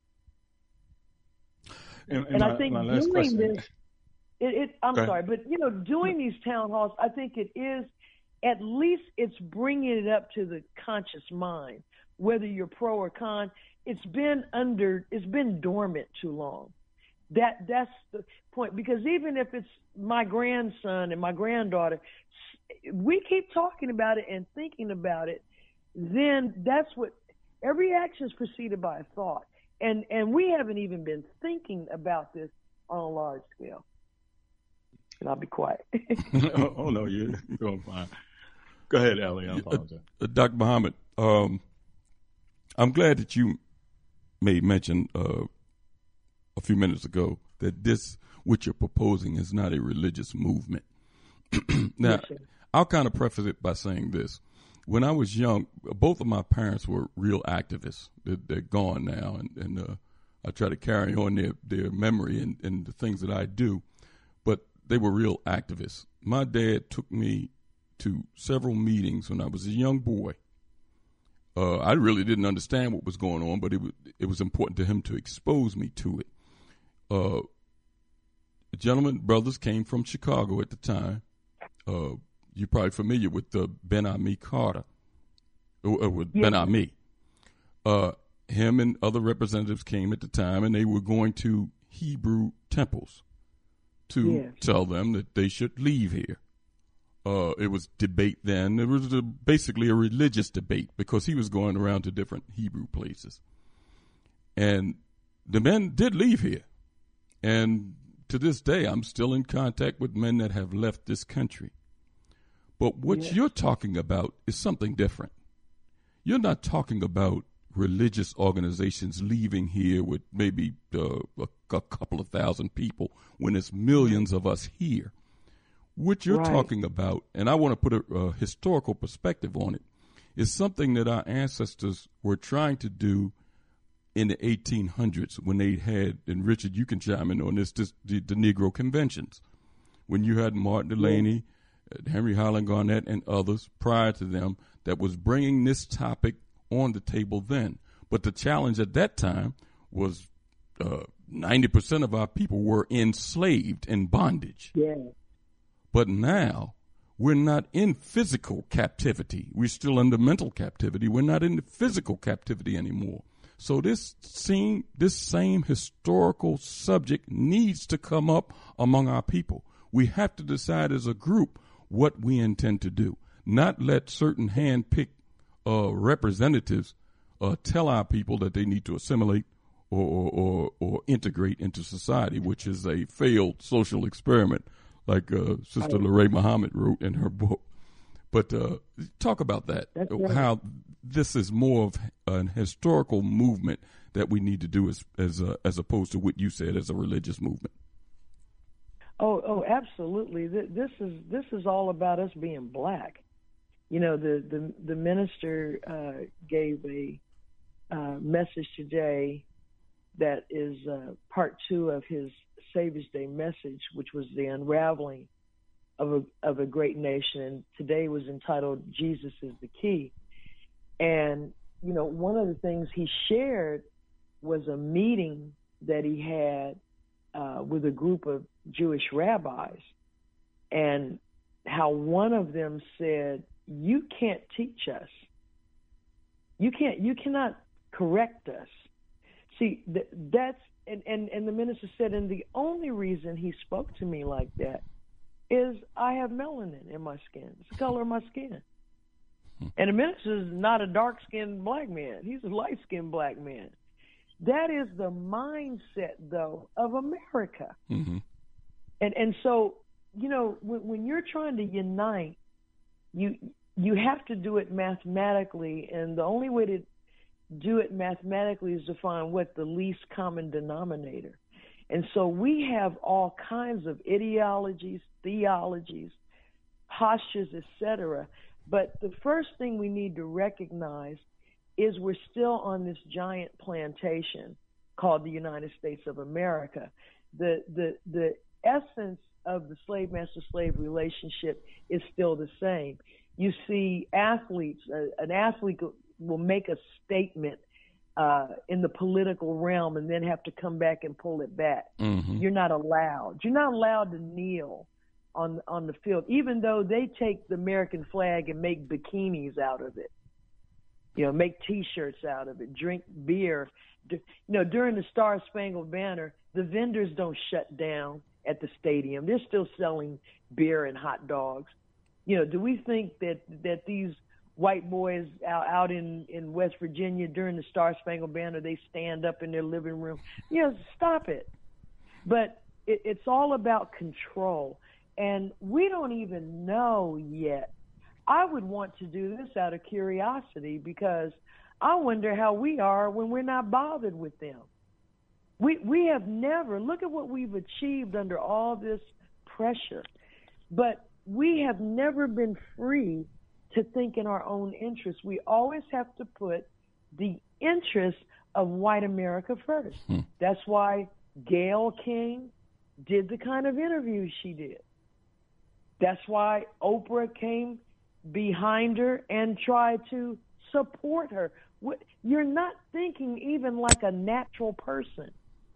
And I think doing this, I'm sorry, but doing these town halls, I think it is at least it's bringing it up to the conscious mind, whether you're pro or con. It's been dormant too long. That's the point, because even if it's my grandson and my granddaughter, we keep talking about it and thinking about it, then that's what every action is preceded by a thought. And we haven't even been thinking about this on a large scale. And I'll be quiet. Oh, no, you're doing fine. Go ahead, Ellie. I apologize. Dr. Muhammad, I'm glad that you made mention a few minutes ago that this, what you're proposing, is not a religious movement. Now, Yes, I'll kind of preface it by saying this. When I was young, both of my parents were real activists. They're gone now, and I try to carry on their memory and the things that I do, but they were real activists. My dad took me to several meetings when I was a young boy. I really didn't understand what was going on, but it was important to him to expose me to it. The gentlemen, brothers, came from Chicago at the time. You're probably familiar with Ben Ami Carter, with Ben Ami. Him and other representatives came at the time, and they were going to Hebrew temples to tell them that they should leave here. It was debate then. It was basically a religious debate, because he was going around to different Hebrew places. And the men did leave here. And to this day, I'm still in contact with men that have left this country. But what you're talking about is something different. You're not talking about religious organizations leaving here with maybe a couple of thousand people when it's millions of us here. What you're talking about, and I want to put a historical perspective on it, is something that our ancestors were trying to do in the 1800s when they had, and Richard, you can chime in on this, the Negro conventions. When you had Martin Delaney, Henry Highland Garnett, and others prior to them that was bringing this topic on the table then. But the challenge at that time was 90% of our people were enslaved in bondage. Yeah. But now we're not in physical captivity. We're still under mental captivity. We're not in the physical captivity anymore. So this same historical subject needs to come up among our people. We have to decide as a group what we intend to do, not let certain hand-picked representatives tell our people that they need to assimilate or integrate into society, which is a failed social experiment, like Sister Lorraine Muhammad wrote in her book. But talk about that, how this is more of an historical movement that we need to do as opposed to what you said as a religious movement. Oh, absolutely. This is all about us being black. You know, the minister gave a message today that is part 2 of his Savior's Day message, which was the unraveling of a great nation. And today was entitled "Jesus is the Key." And you know, one of the things he shared was a meeting that he had with a group of Jewish rabbis, and how one of them said, "You can't teach us. You cannot correct us." See, that's and the minister said, and the only reason he spoke to me like that is I have melanin in my skin. It's the color of my skin. And the minister is not a dark-skinned black man. He's a light-skinned black man. That is the mindset, though, of America. Mm-hmm. And so, you know, when you're trying to unite, you have to do it mathematically, and the only way to do it mathematically is to find what the least common denominator. And so we have all kinds of ideologies, theologies, postures, etc. But the first thing we need to recognize is we're still on this giant plantation called the United States of America. The essence of the slave-master-slave relationship is still the same. You see athletes, an athlete will make a statement in the political realm and then have to come back and pull it back. Mm-hmm. You're not allowed. You're not allowed to kneel on the field, even though they take the American flag and make bikinis out of it, make T-shirts out of it, drink beer. During the Star Spangled Banner, the vendors don't shut down at the stadium. They're still selling beer and hot dogs. Do we think that these white boys out in West Virginia during the Star Spangled Banner, they stand up in their living room? Stop it. But it's all about control. And we don't even know yet. I would want to do this out of curiosity because I wonder how we are when we're not bothered with them. We have never, look at what we've achieved under all this pressure, but we have never been free to think in our own interests. We always have to put the interests of white America first. That's why Gayle King did the kind of interviews she did. That's why Oprah came behind her and tried to support her. You're not thinking even like a natural person.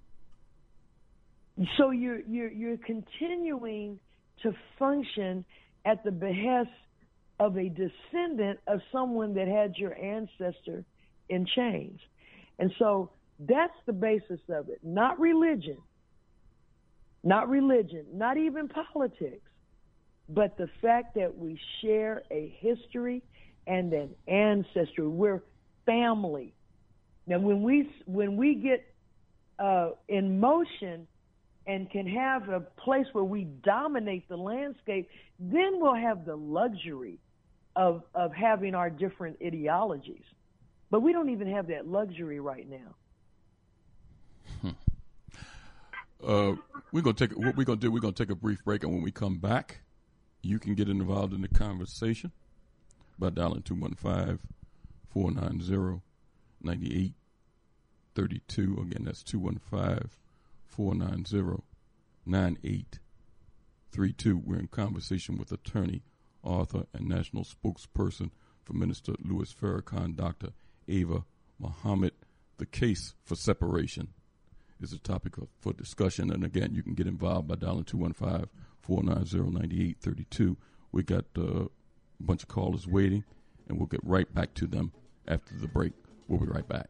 So you're continuing to function at the behest of a descendant of someone that had your ancestor in chains. And so that's the basis of it. Not religion, not even politics, but the fact that we share a history and an ancestry. We're family. Now, when we get in motion and can have a place where we dominate the landscape, then we'll have the luxury of having our different ideologies. But we don't even have that luxury right now. We're gonna take a brief break, and when we come back, you can get involved in the conversation by dialing 215-490-9832. Again, that's 215-490-9832. We're in conversation with attorney, author, and national spokesperson for Minister Louis Farrakhan, Dr. Ava Muhammad. The case for separation is a topic for discussion. And again, you can get involved by dialing 215-490-9832. We got a bunch of callers waiting, and we'll get right back to them after the break. We'll be right back.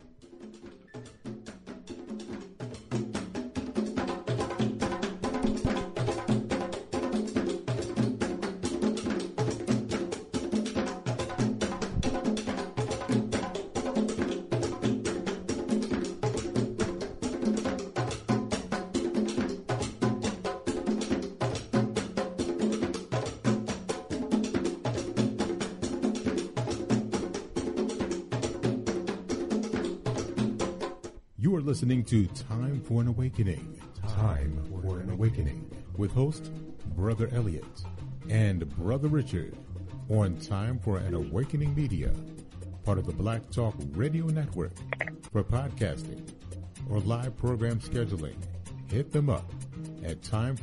You are listening to Time for an Awakening. Time for an Awakening with host Brother Elliot and Brother Richard on Time for an Awakening Media, part of the Black Talk Radio Network. For podcasting or live program scheduling, hit them up at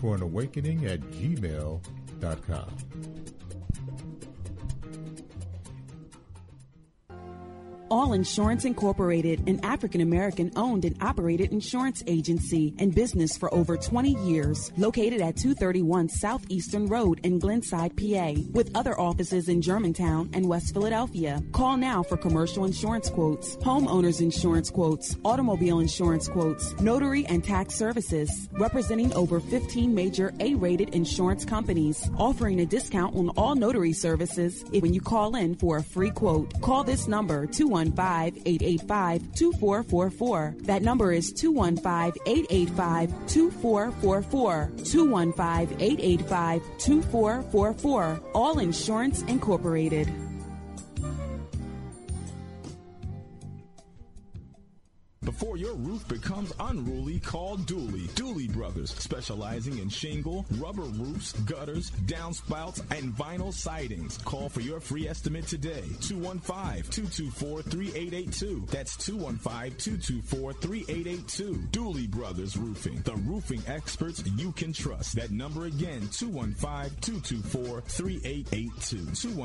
timeforanawakening@gmail.com. All Insurance Incorporated, an African-American owned and operated insurance agency in business for over 20 years, located at 231 Southeastern Road in Glenside, PA, with other offices in Germantown and West Philadelphia. Call now for commercial insurance quotes, homeowners insurance quotes, automobile insurance quotes, notary and tax services, representing over 15 major A-rated insurance companies, offering a discount on all notary services when you call in for a free quote. Call this number, 215-885-2444. That number is 215-885-2444. 215-885-2444. All Insurance Incorporated. Before your roof becomes unruly, call Dooley. Dooley Brothers, specializing in shingle, rubber roofs, gutters, downspouts, and vinyl sidings. Call for your free estimate today. 215-224-3882. That's 215-224-3882. Dooley Brothers Roofing, the roofing experts you can trust. That number again, 215-224-3882.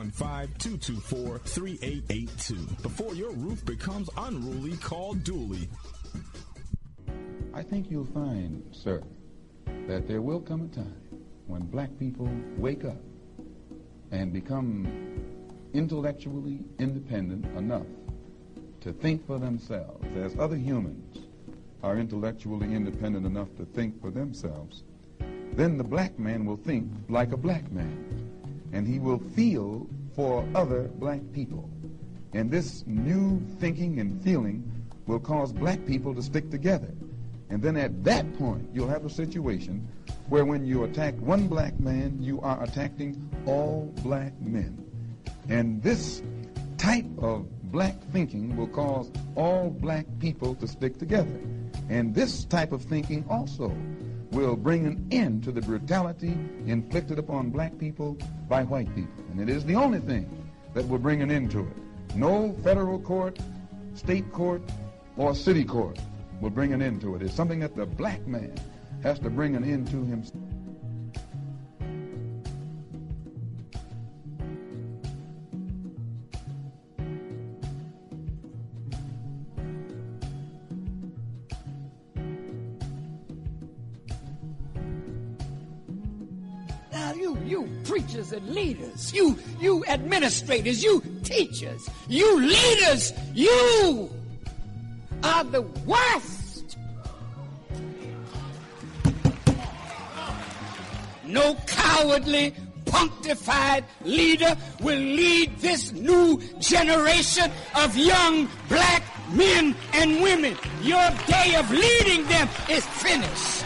215-224-3882. Before your roof becomes unruly, call Dooley. I think you'll find, sir, that there will come a time when black people wake up and become intellectually independent enough to think for themselves, as other humans are intellectually independent enough to think for themselves, then the black man will think like a black man, and he will feel for other black people. And this new thinking and feeling will cause black people to stick together. And then at that point, you'll have a situation where when you attack one black man, you are attacking all black men. And this type of black thinking will cause all black people to stick together. And this type of thinking also will bring an end to the brutality inflicted upon black people by white people. And it is the only thing that will bring an end to it. No federal court, state court, or city court will bring an end to it. It's something that the black man has to bring an end to himself. Now you preachers and leaders, you administrators, you teachers, you leaders, you are the worst. No cowardly, punctified leader will lead this new generation of young black men and women. Your day of leading them is finished.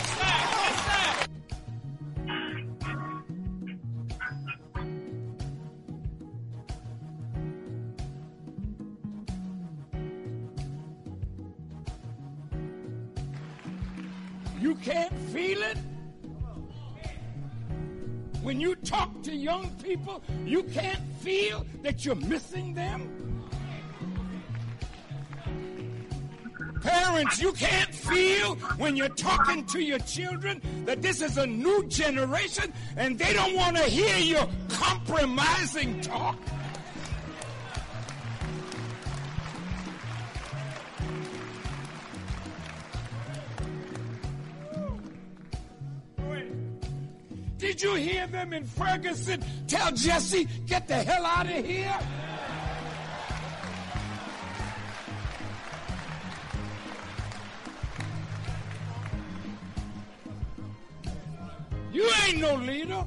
You can't feel it? When you talk to young people, you can't feel that you're missing them? Parents, you can't feel when you're talking to your children that this is a new generation and they don't want to hear your compromising talk? Did you hear them in Ferguson tell Jesse, get the hell out of here? You ain't no leader.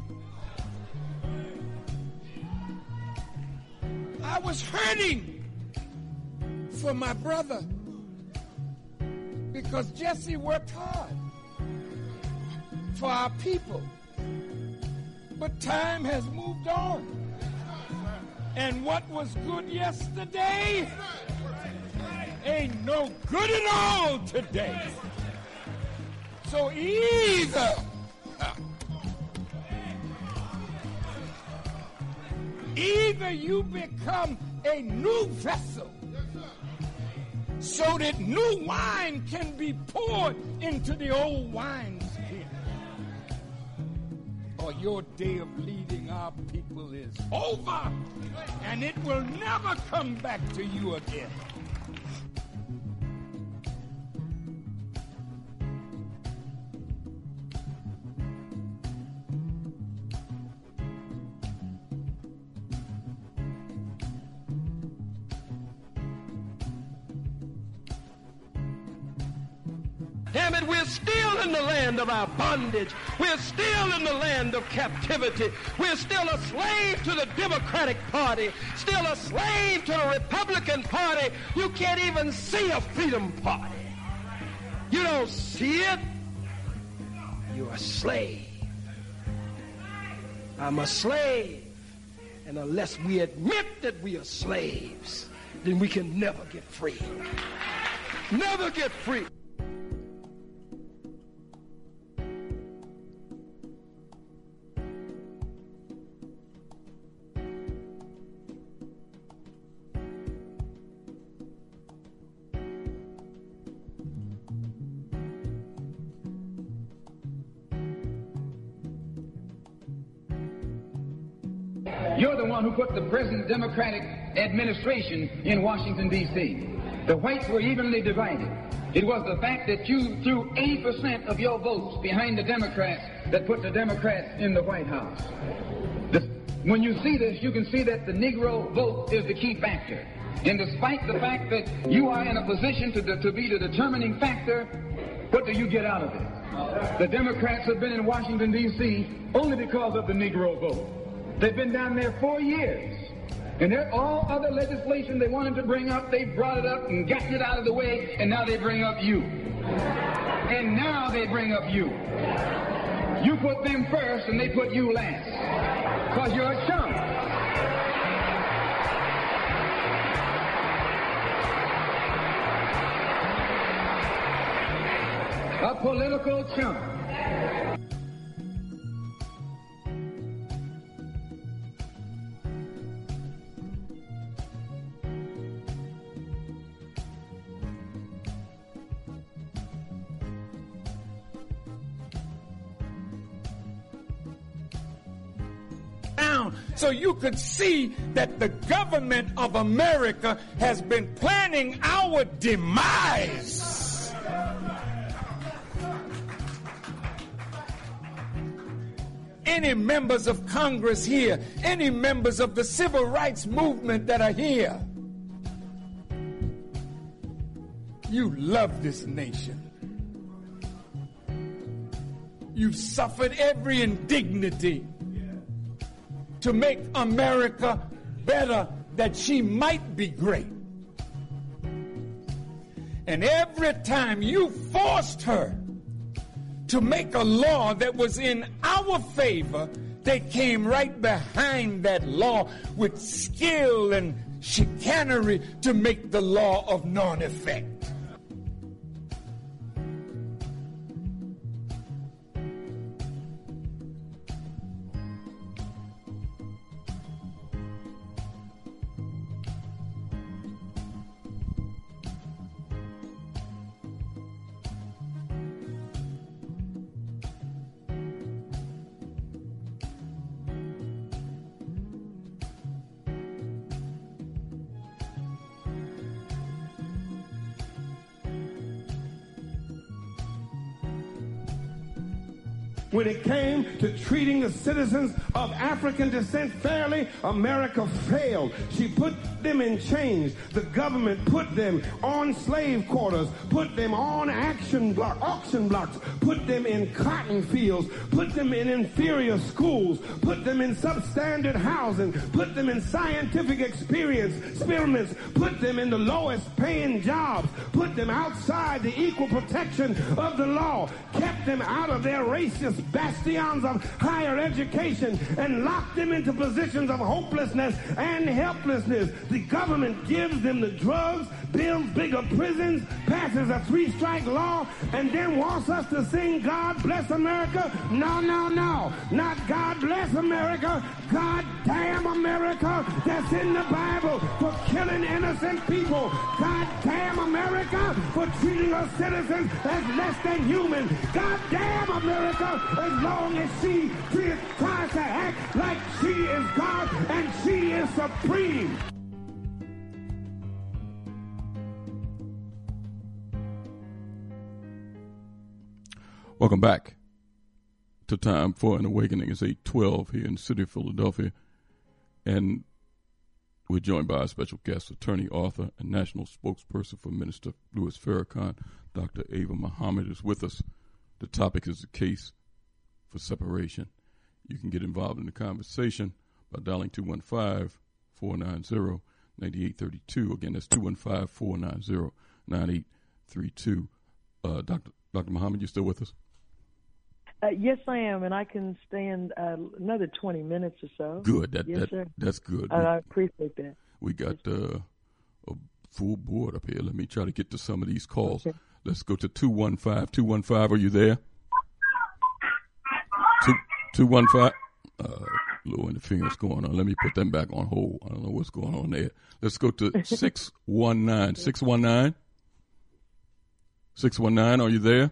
I was hurting for my brother because Jesse worked hard for our people. But time has moved on. And what was good yesterday ain't no good at all today. So either you become a new vessel so that new wine can be poured into the old wineskin, or your day of leading our people is over, and it will never come back to you again. Damn it, we're still in the land of our bondage. We're still in the land of captivity. We're still a slave to the Democratic Party, still a slave to the Republican Party. You can't even see a freedom party. You don't see it. You're a slave. I'm a slave. And unless we admit that we are slaves, then we can never get free. Never get free. You're the one who put the present Democratic administration in Washington, D.C. The whites were evenly divided. It was the fact that you threw 80% of your votes behind the Democrats that put the Democrats in the White House. When you see this, you can see that the Negro vote is the key factor. And despite the fact that you are in a position to be the determining factor, what do you get out of it? The Democrats have been in Washington, D.C. only because of the Negro vote. They've been down there 4 years. And all other legislation they wanted to bring up, they brought it up and gotten it out of the way, and now they bring up you. And now they bring up you. You put them first, and they put you last. Because you're a chump. A political chump. So you could see that the government of America has been planning our demise. Any members of Congress here, any members of the civil rights movement that are here, you love this nation. You've suffered every indignity to make America better, that she might be great. And every time you forced her to make a law that was in our favor, they came right behind that law with skill and chicanery to make the law of non-effect. When it came to treating the citizens of African descent fairly, America failed. She put them in chains. The government put them on slave quarters, put them on auction blocks, put them in cotton fields, put them in inferior schools, put them in substandard housing, put them in scientific experiments, put them in the lowest paying jobs, put them outside the equal protection of the law, kept them out of their racist bastions of higher education, and locked them into positions of hopelessness and helplessness. The government gives them the drugs, builds bigger prisons, passes a 3-strike law, and then wants us to sing God Bless America? No, no, no. Not God Bless America. God damn America. That's in the Bible for killing innocent people. God damn America for treating us citizens as less than human. God damn America as long as she tries to act like she is God and she is supreme. Welcome back to Time for an Awakening. It's 8:12 here in the city of Philadelphia, and we're joined by our special guest, attorney, author, and national spokesperson for Minister Louis Farrakhan. Dr. Ava Muhammad is with us. The topic is the case for separation. You can get involved in the conversation by dialing 215-490-9832. Again, that's 215-490-9832. Dr. Muhammad, you still with us? Yes, I am, and I can stand another 20 minutes or so. Good. Sir. That's good. I appreciate that. We got a full board up here. Let me try to get to some of these calls. Okay. Let's go to 215. 215, are you there? 215. Little interference going on. Let me put them back on hold. I don't know what's going on there. Let's go to 619. 619. 619, are you there?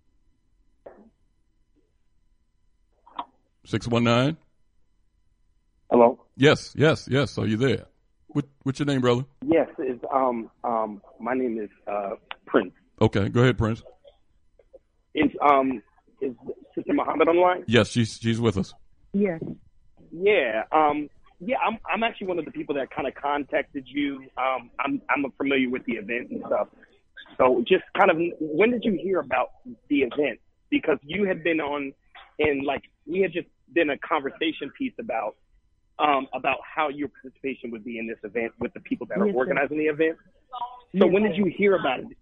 619? Hello? Yes. Are you there? What's your name, brother? Yes, it's my name is Prince. Okay, go ahead, Prince. Is Sister Muhammad on the line? Yes, she's with us. Yes. Yeah. I'm actually one of the people that kind of contacted you. I'm familiar with the event and stuff. So just kind of, when did you hear about the event? Because you had been on, and like we had just done a conversation piece about how your participation would be in this event with the people that are organizing the event. So when did you hear about it?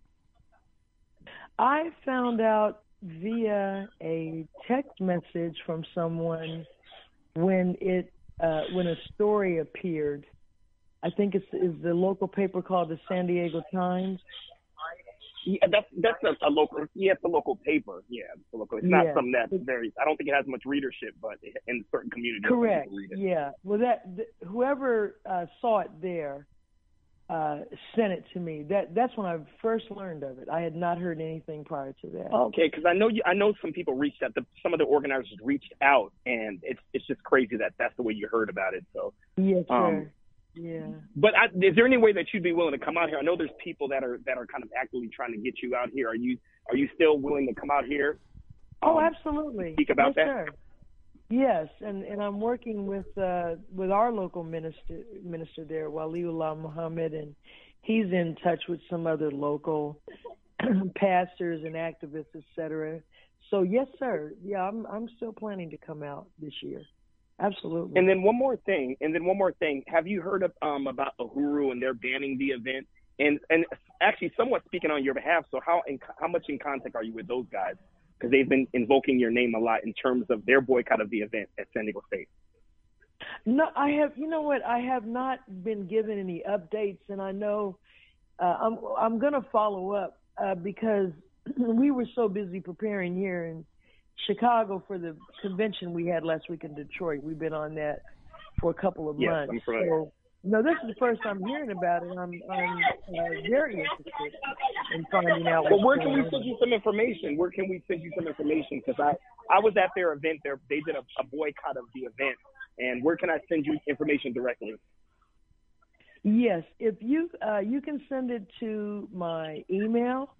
I found out via a text message from someone when a story appeared. I think it's the local paper called the San Diego Times. Yeah, that's a local. Yeah, it's a local paper. Yeah, it's a local. It's not something that's very. I don't think it has much readership, but in certain communities, correct. People read it. Yeah. Well, whoever saw it there sent it to me. That's when I first learned of it. I had not heard anything prior to that. Okay, because I know some people reached out. Some of the organizers reached out, and it's just crazy that that's the way you heard about it. So yes, sir. Yeah. But is there any way that you'd be willing to come out here? I know there's people that are kind of actively trying to get you out here. Are you still willing to come out here? Oh, absolutely. Speak about that. Sir. Yes, and I'm working with our local minister there, Waliullah Muhammad, and he's in touch with some other local pastors and activists, etc. So yes, sir. Yeah, I'm still planning to come out this year. Absolutely. And then one more thing. Have you heard of about Uhuru and they're banning the event? And actually, somewhat speaking on your behalf. So how much in contact are you with those guys? Because they've been invoking your name a lot in terms of their boycott of the event at San Diego State. No, I have. You know what? I have not been given any updates, and I know I'm going to follow up because we were so busy preparing here in Chicago for the convention we had last week in Detroit. We've been on that for a couple of months. I'm familiar. So, no, this is the first I'm hearing about it. I'm very interested in finding out. Well, where can we send you some information? Because I was at their event. They did a boycott of the event. And where can I send you information directly? Yes, if you can send it to my email,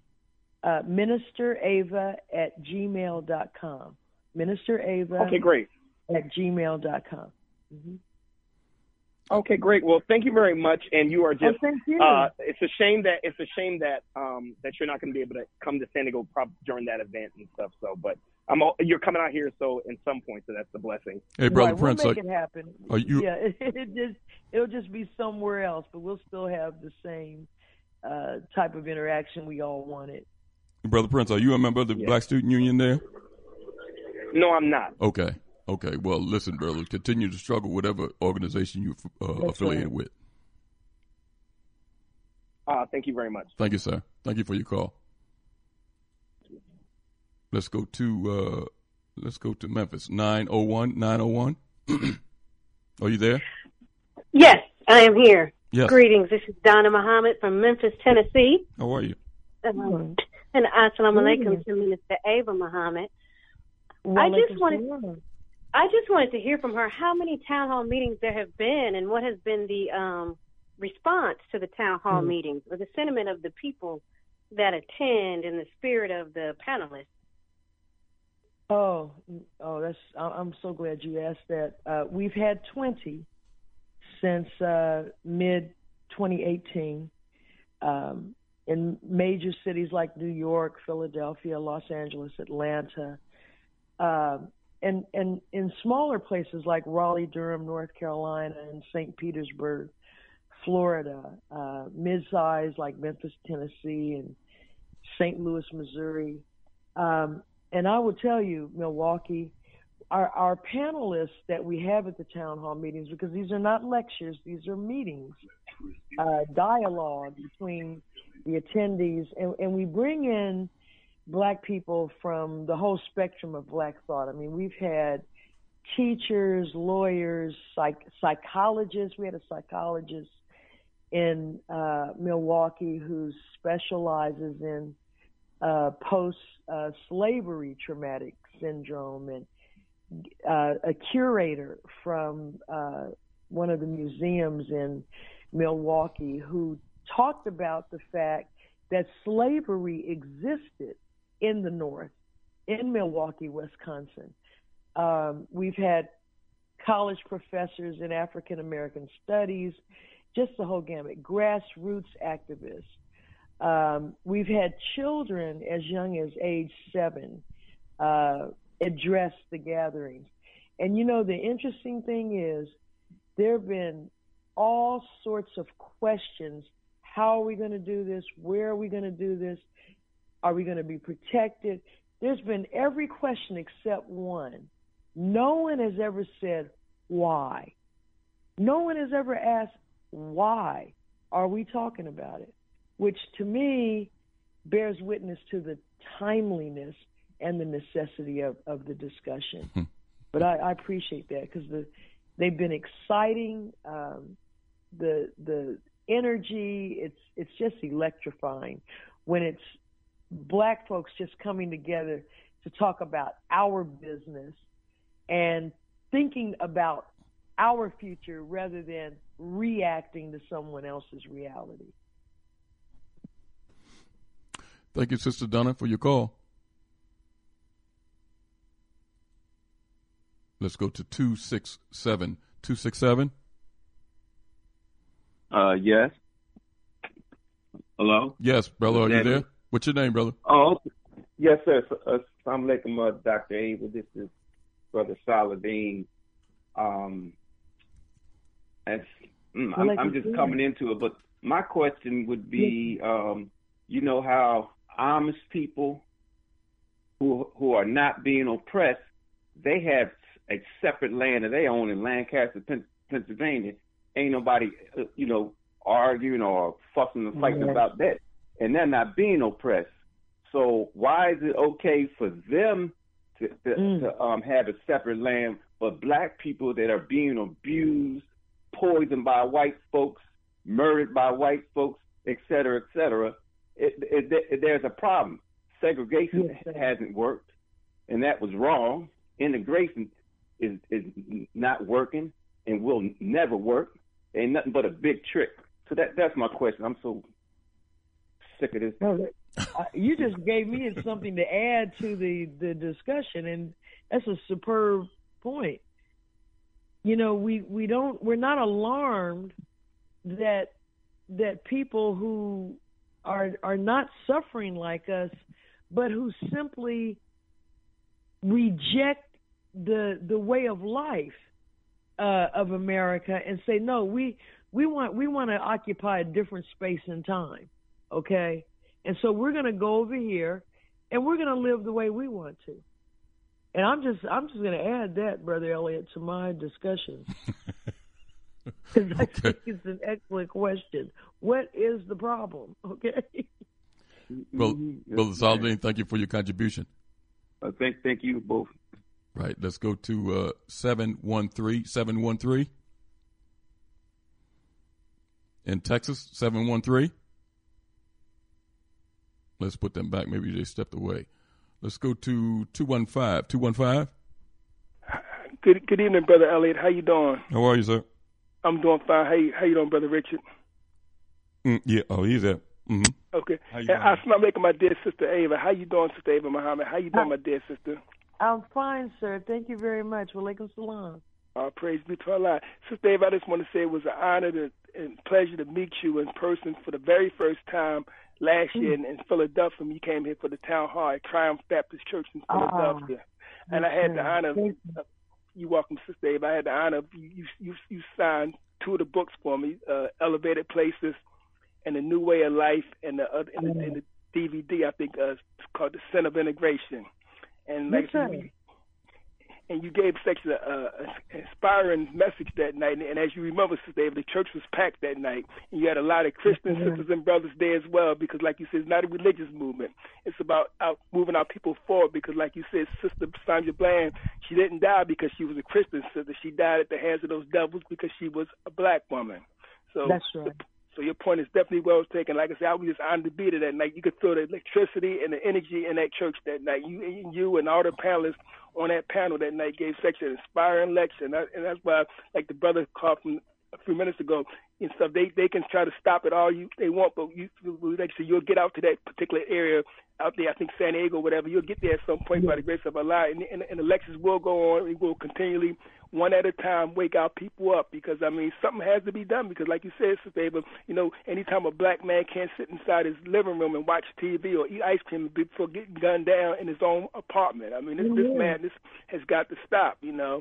ministerava@gmail.com. Ministerava. Okay, great. @gmail.com. Mm-hmm. Okay, great. Well, thank you very much. And you are just. Thank you. It's a shame that that you're not going to be able to come to San Diego during that event and stuff. So, but you're coming out here, so in some point, so that's the blessing. Hey, Brother Right, Prince, we'll make it happen. Are you? Yeah, it'll just be somewhere else, but we'll still have the same type of interaction we all wanted. Brother Prince, are you a member of the Black Student Union there? No, I'm not. Okay. Well, listen, brother, continue to struggle with whatever organization you're affiliated with. Thank you very much. Thank you, sir. Thank you for your call. Let's go to Memphis. 901. Are you there? Yes, I am here. Yes. Greetings. This is Donna Muhammad from Memphis, Tennessee. How are you? And assalamu alaikum to Minister Ava Muhammad. I just wanted to hear from her how many town hall meetings there have been and what has been the response to the town hall meetings or the sentiment of the people that attend and the spirit of the panelists. I'm so glad you asked that. We've had 20 since mid-2018 in major cities like New York, Philadelphia, Los Angeles, Atlanta, and in smaller places like Raleigh, Durham, North Carolina, and St. Petersburg, Florida, mid-size like Memphis, Tennessee, and St. Louis, Missouri. And I will tell you, Milwaukee, our panelists that we have at the town hall meetings, because these are not lectures, these are meetings, dialogue between the attendees, and we bring in Black people from the whole spectrum of Black thought. I mean, we've had teachers, lawyers, psychologists. We had a psychologist in Milwaukee who specializes in post-slavery traumatic syndrome, and a curator from one of the museums in Milwaukee who talked about the fact that slavery existed in the North, in Milwaukee, Wisconsin. We've had college professors in African American studies, just the whole gamut, grassroots activists. We've had children as young as age 7 address the gatherings. And you know, the interesting thing is there have been all sorts of questions. How are we going to do this? Where are we going to do this? Are we going to be protected? There's been every question except one. No one has ever said, why? No one has ever asked, why are we talking about it? Which to me bears witness to the timeliness and the necessity of the discussion. But I appreciate that because they've been exciting. The energy, it's just electrifying when it's Black folks just coming together to talk about our business and thinking about our future rather than reacting to someone else's reality. Thank you, Sister Donna, for your call. Let's go to 267. 267? Yes. Hello? Yes, brother, are you there? What's your name, brother? Oh, yes, sir. Assalamu alaikum, Dr. Ava. This is Brother Saladin. I'm just coming into it, but my question would be, you know how Amish people who are not being oppressed, they have a separate land that they own in Lancaster, Pennsylvania. Ain't nobody, arguing or fussing and fighting about that. And they're not being oppressed. So why is it okay for them to have a separate land, but Black people that are being abused, poisoned by white folks, murdered by white folks, et cetera, there's a problem. Segregation hasn't worked, and that was wrong. Integration is not working and will never work. Ain't nothing but a big trick. So that's my question. I'm so sick of this. You just gave me something to add to the discussion, and that's a superb point. You know, we're not alarmed that people who are not suffering like us, but who simply reject the way of life of America and say, no, we want to occupy a different space and time, okay? And so we're going to go over here and we're going to live the way we want to. And I'm just going to add that, Brother Elliott, to my discussion. Because I think it's an excellent question. What is the problem? Okay. Well, Brother Saladin, thank you for your contribution. Thank you both. Right. Let's go to 713. 713 in Texas. 713. Let's put them back. Maybe they stepped away. Let's go to 215. 215. Good evening, Brother Elliott. How you doing? How are you, sir? I'm doing fine. How you doing, Brother Richard? Yeah. Oh, he's there. Mm-hmm. Okay. Assalamu alaikum, my dear Sister Ava. How you doing, Sister Ava Muhammad? How you doing, my dear sister? I'm fine, sir. Thank you very much. Walaikum salam. Praise be to Allah. Sister Ava, I just want to say it was an honor and pleasure to meet you in person for the very first time last year in Philadelphia. You came here for the town hall at Triumph Baptist Church in Philadelphia. And I had the honor of, you're welcome, Sister Ava. I had the honor of you signed 2 of the books for me, Elevated Places and The New Way of Life, and the DVD, I think, it's called The Sin of Integration. And and you gave such an inspiring message that night. And as you remember, Sister Ava, the church was packed that night. And you had a lot of Christian sisters and brothers there as well, because like you said, it's not a religious movement. It's about moving our people forward, because like you said, Sister Sandra Bland, she didn't die because she was a Christian sister. She died at the hands of those devils because she was a Black woman. So that's right. So your point is definitely well taken. Like I said, I was just honored to be there that night. You could feel the electricity and the energy in that church that night. You and all the panelists on that panel that night gave such an inspiring lecture. And that's why, like the brother called from a few minutes ago, and stuff. They can try to stop it all they want, but like I said, you'll get out to that particular area out there. I think San Diego, whatever. You'll get there at some point by the grace of Allah, and elections will go on. It will continually, one at a time, wake our people up, because I mean something has to be done. Because like you said, Sister Ava, anytime a black man can't sit inside his living room and watch TV or eat ice cream before getting gunned down in his own apartment, I mean this madness has got to stop,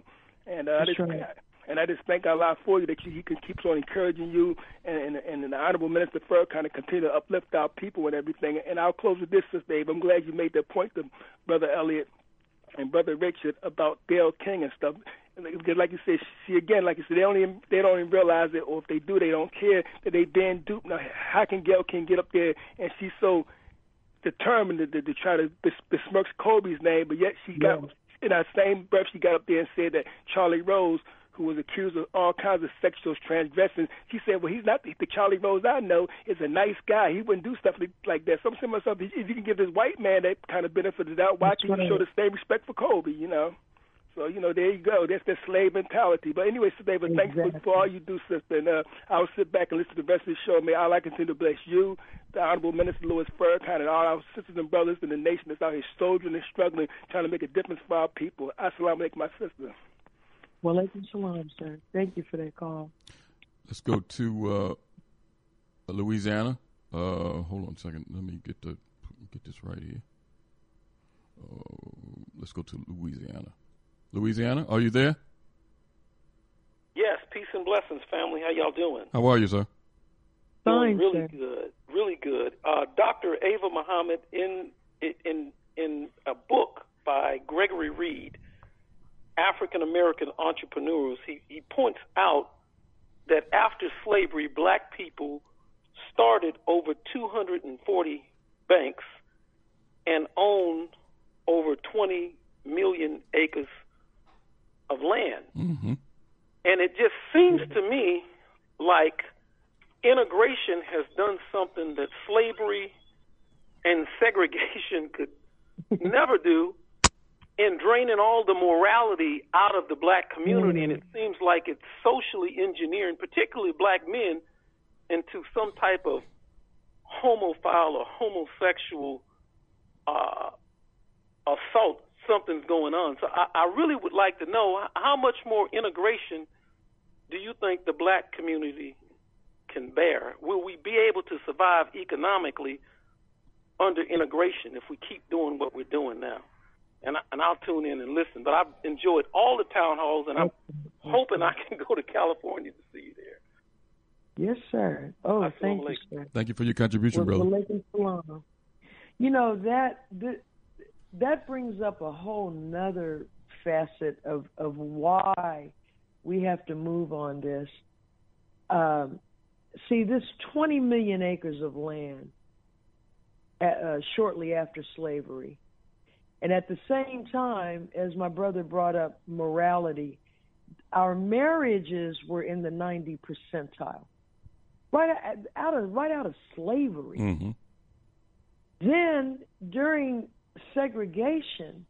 And I just thank Allah for you that He keeps on encouraging you, and the Honorable Minister Farrakhan to continue to uplift our people and everything. And I'll close with this, Sister Dave. I'm glad you made that point to Brother Elliot and Brother Richard about Gayle King and stuff. Because like you said, they don't even realize it, or if they do, they don't care that they been duped. Now, how can Gayle King get up there and she's so determined to try to besmirch Kobe's name, but yet she got, in that same breath, she got up there and said that Charlie Rose, who was accused of all kinds of sexual transgressions, she said, well, he's not the Charlie Rose I know. Is a nice guy. He wouldn't do stuff like that. So I'm saying to myself, if you can give this white man that kind of benefit of the doubt, why can't you show the same respect for Kobe, So, there you go. That's the slave mentality. But anyway, Sister David, thanks for all you do, sister. And I'll sit back and listen to the rest of the show. May Allah continue to bless you, the Honorable Minister Louis Farrakhan, and all our sisters and brothers in the nation that's out here soldiering and struggling, trying to make a difference for our people. Assalamu alaikum, my sister. Wa alaikum salam, sir. Thank you for that call. Let's go to Louisiana. Hold on a second. Let me get this right here. Let's go to Louisiana. Louisiana, are you there? Yes, peace and blessings, family. How y'all doing? How are you, sir? Fine, really sir. Good, really good. Dr. Ava Muhammad, in a book by Gregory Reed, African American Entrepreneurs, he points out that after slavery, black people started over 240 banks and owned over 20 million acres of land. Mm-hmm. And it just seems to me like integration has done something that slavery and segregation could never do, in draining all the morality out of the black community. And it seems like it's socially engineering, particularly black men, into some type of homophile or homosexual assault. Something's going on. So I really would like to know, how much more integration do you think the black community can bear? Will we be able to survive economically under integration if we keep doing what we're doing now? And I'll tune in and listen. But I've enjoyed all the town halls, and I'm hoping I can go to California to see you there. Yes, sir. Oh, thank you, sir. Thank you for your contribution, brother. That brings up a whole nother facet of why we have to move on this. See, this 20 million acres of land shortly after slavery, and at the same time, as my brother brought up morality, our marriages were in the 90 percentile, right out of slavery. Mm-hmm. Then during segregation,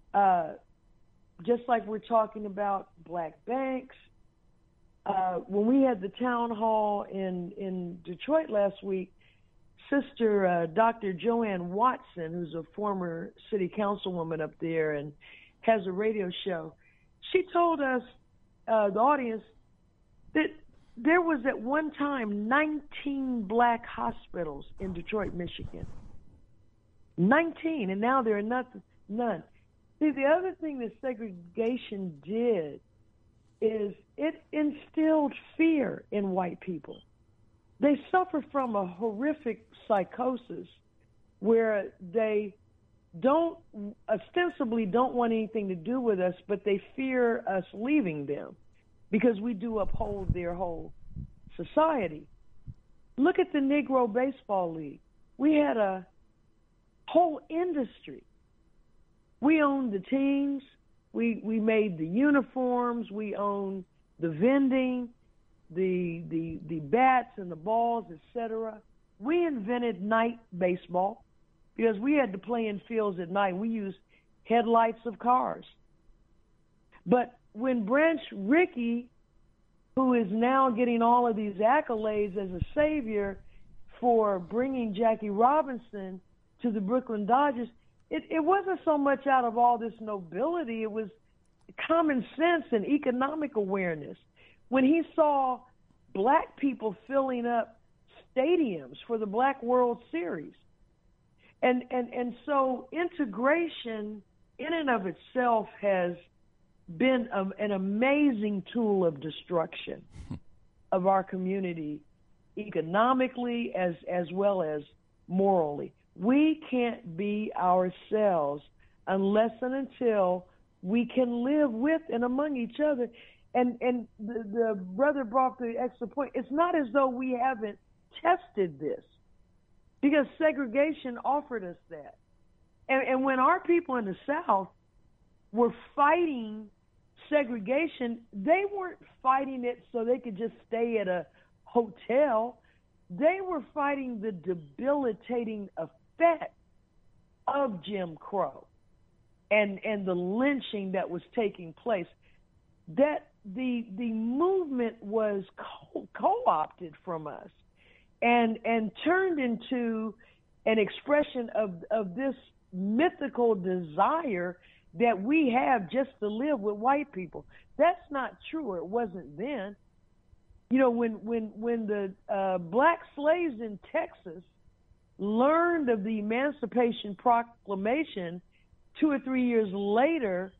just like we're talking about black banks, when we had the town hall in Detroit last week, Sister Dr. Joanne Watson, who's a former city councilwoman up there and has a radio show, she told us, the audience, that there was at one time 19 black hospitals in Detroit, Michigan. 19, and now there are none. See, the other thing that segregation did is it instilled fear in white people. They suffer from a horrific psychosis where they ostensibly don't want anything to do with us, but they fear us leaving them because we do uphold their whole society. Look at the Negro Baseball League. We had a whole industry. We owned the teams. We made the uniforms. We owned the vending, the bats and the balls, etc. We invented night baseball because we had to play in fields at night. We used headlights of cars. But when Branch Rickey, who is now getting all of these accolades as a savior for bringing Jackie Robinson to the Brooklyn Dodgers, it wasn't so much out of all this nobility. It was common sense and economic awareness. When he saw black people filling up stadiums for the Black World Series. And so integration in and of itself has been an amazing tool of destruction of our community, economically as well as morally. We can't be ourselves unless and until we can live with and among each other. And the brother brought the extra point. It's not as though we haven't tested this, because segregation offered us that. And when our people in the South were fighting segregation, they weren't fighting it so they could just stay at a hotel. They were fighting the debilitating effect of Jim Crow and the lynching that was taking place. That the movement was co-opted from us and turned into an expression of this mythical desire that we have just to live with white people. That's not true, or it wasn't then. You know, when the black slaves in Texas learned of the Emancipation Proclamation 2 or 3 years later,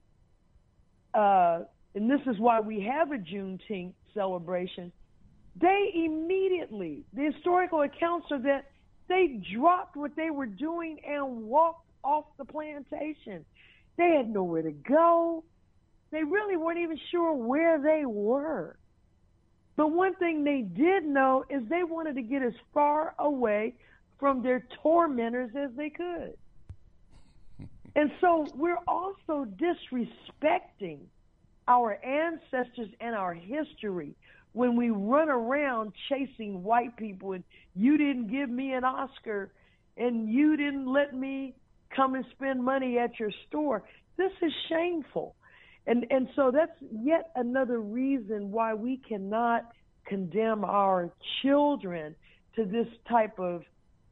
and this is why we have a Juneteenth celebration, they immediately, the historical accounts are that they dropped what they were doing and walked off the plantation. They had nowhere to go. They really weren't even sure where they were. But one thing they did know is they wanted to get as far away from their tormentors as they could. And so we're also disrespecting our ancestors and our history when we run around chasing white people and you didn't give me an Oscar and you didn't let me come and spend money at your store. This is shameful. And so that's yet another reason why we cannot condemn our children to this type of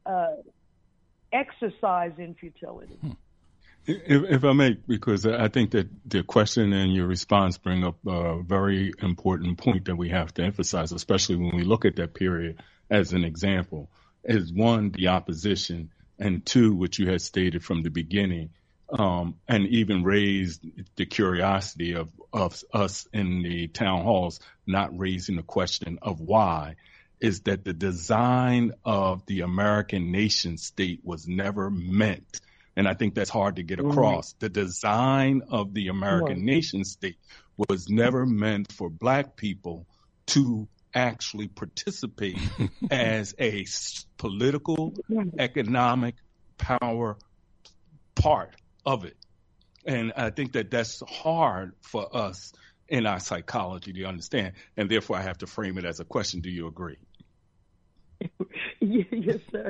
exercise in futility. If I may, because I think that the question and your response bring up a very important point that we have to emphasize, especially when we look at that period as an example, is one, the opposition, and two, what you had stated from the beginning, and even raised the curiosity of us in the town halls, not raising the question of why, is that the design of the American nation state was never meant. And I think that's hard to get across. The design of the American nation state was never meant for black people to actually participate as a political, economic power part of it. And I think that that's hard for us in our psychology to understand. And therefore, I have to frame it as a question. Do you agree? Yes, sir.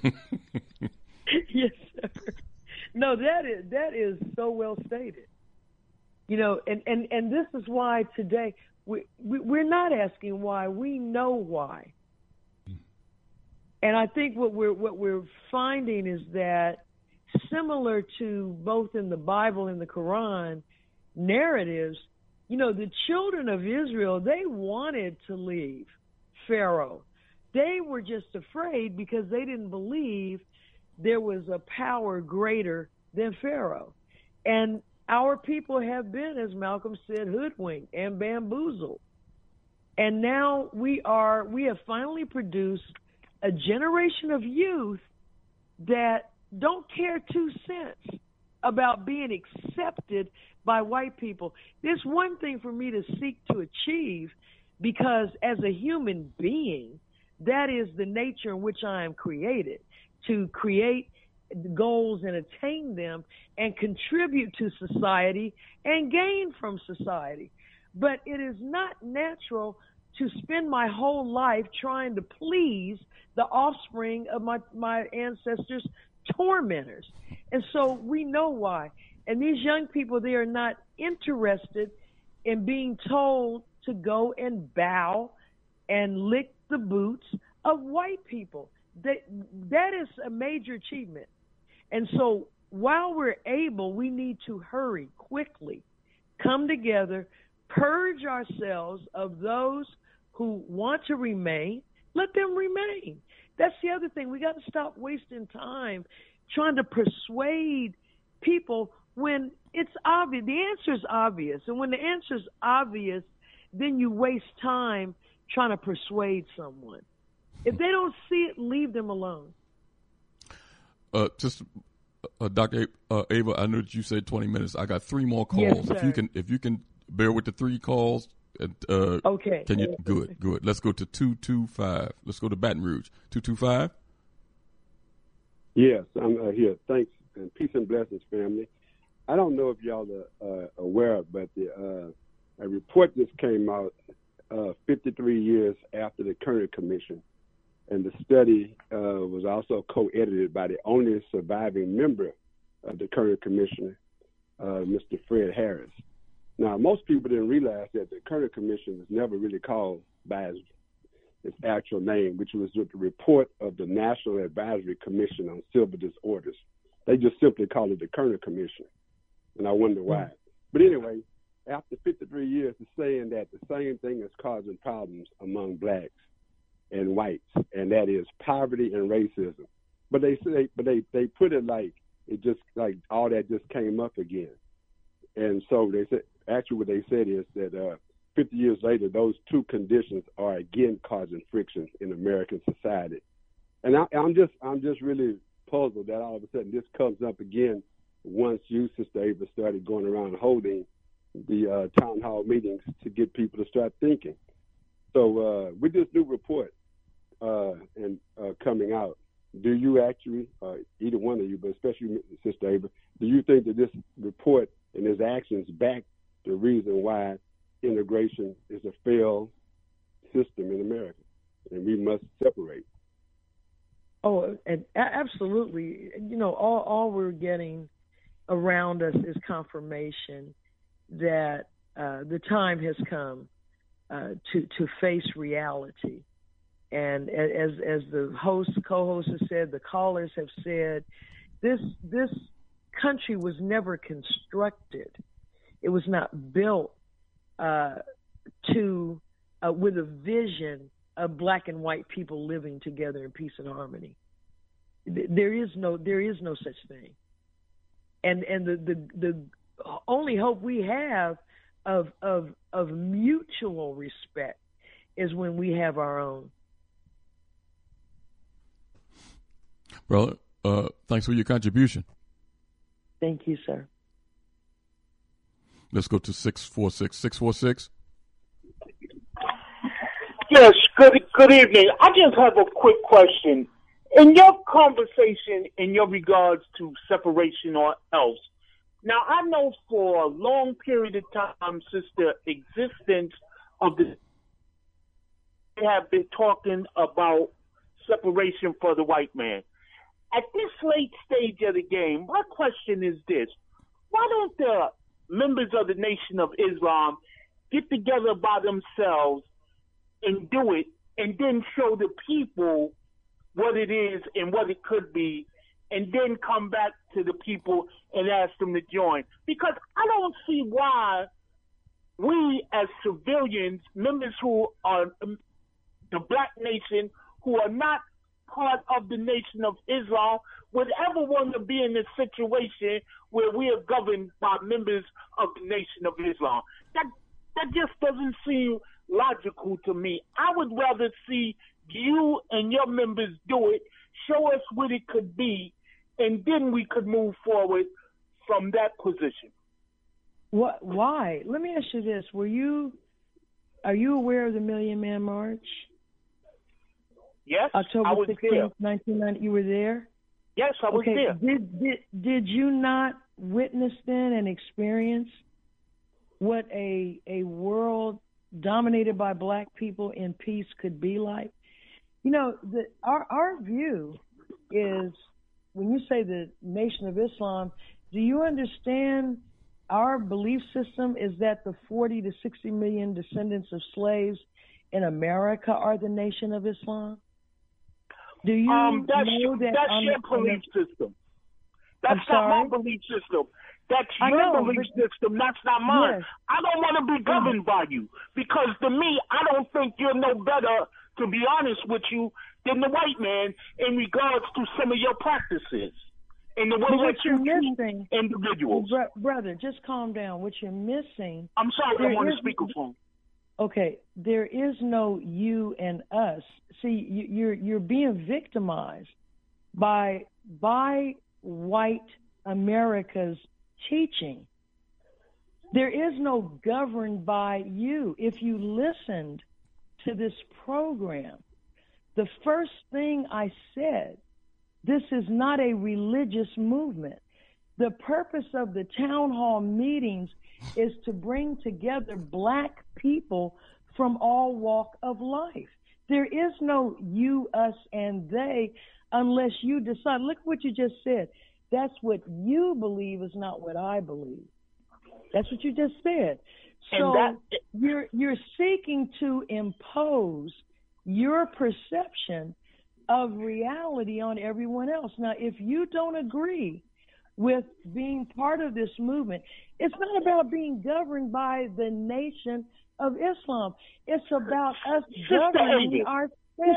Yes, sir. No, that is so well stated. You know, and this is why today we're not asking why. We know why. And I think what we're finding is that similar to both in the Bible and the Quran narratives, you know, the children of Israel, they wanted to leave Pharaoh. They were just afraid because they didn't believe there was a power greater than Pharaoh. And our people have been, as Malcolm said, hoodwinked and bamboozled. And now we have finally produced a generation of youth that don't care 2 cents about being accepted by white people. There's one thing for me to seek to achieve, because as a human being, that is the nature in which I am created, to create goals and attain them and contribute to society and gain from society. But it is not natural to spend my whole life trying to please the offspring of my ancestors' tormentors. And so we know why. And these young people, they are not interested in being told to go and bow and lick the boots of white people. That is a major achievement. And so while we're able, we need to hurry quickly, come together, purge ourselves of those who want to remain, let them remain. That's the other thing. We got to stop wasting time trying to persuade people when it's obvious. The answer is obvious. And when the answer is obvious, then you waste time trying to persuade someone. If they don't see it, leave them alone. Dr. Ava, I know that you said 20 minutes. I got 3 more calls. Yes, sir. If you can bear with the 3 calls. Okay. Can you? Good. Let's go to 225. Let's go to Baton Rouge. 225. Yes, I'm here. Thanks, and peace and blessings, family. I don't know if y'all are aware, but a report just came out 53 years after the Kerner Commission, and the study was also co-edited by the only surviving member of the Kerner Commission, Mr. Fred Harris. Now, most people didn't realize that the Kerner Commission was never really called by its actual name, which was the report of the National Advisory Commission on Civil Disorders. They just simply called it the Kerner Commission, and I wonder why. But anyway, after 53 years, it's saying that the same thing is causing problems among blacks and whites, and that is poverty and racism. But they put it like it just like all that just came up again. And so they said, actually what they said is that 50 years later, those 2 conditions are again causing frictions in American society. And I'm just really puzzled that all of a sudden this comes up again once you, Sister Ava, started going around holding the town hall meetings to get people to start thinking. So with this new report and coming out, do you actually, either one of you, but especially Sister Ava, do you think that this report and his actions back the reason why integration is a failed system in America, and we must separate? Oh, and absolutely. You know, all we're getting around us is confirmation that the time has come to face reality. And as the co-host has said, the callers have said, this country was never constructed. It was not built with a vision of black and white people living together in peace and harmony. There is no such thing. And the only hope we have of mutual respect is when we have our own. Brother, thanks for your contribution. Thank you, sir. Let's go to 646. 646. Yes, good evening. I just have a quick question. In your conversation, in your regards to separation or else, now I know for a long period of time since the existence of the, they have been talking about separation for the white man. At this late stage of the game, my question is this: why don't the members of the Nation of Islam get together by themselves and do it, and then show the people what it is and what it could be, and then come back to the people and ask them to join? Because I don't see why we as civilians, members who are the black nation, who are not part of the Nation of Islam, would ever want to be in a situation where we are governed by members of the Nation of Islam. That just doesn't seem logical to me. I would rather see you and your members do it, show us what it could be, and then we could move forward from that position. What? Why? Let me ask you this: are you aware of the Million Man March? Yes, October I was 16th, there. 1990. You were there? Yes, I was there. Did you not witness then and experience what a world dominated by black people in peace could be like? You know, our view is, when you say the Nation of Islam, do you understand our belief system is that the 40 to 60 million descendants of slaves in America are the Nation of Islam? Do you know that's that your belief system. That's I'm not my sorry? belief system. That's I your know, belief but- system. That's not mine. Yes. I don't want to be governed by you because to me, I don't think you're no better, to be honest with you, than the white man in regards to some of your practices and the way But what that you're you missing, treat individuals. brother, just calm down. What you're missing. I'm sorry, there I'm on the is- speakerphone. Okay, there is no you and us. See, you're being victimized by white America's teaching. There is no governed by you. If you listened to this program, the first thing I said, this is not a religious movement. The purpose of the town hall meetings is to bring together black people from all walk of life. There is no you, us, and they unless you decide. Look what you just said. That's what you believe is not what I believe. That's what you just said. So you're seeking to impose your perception of reality on everyone else. Now, if you don't agree with being part of this movement, it's not about being governed by the Nation of Islam. It's about us governing ourselves.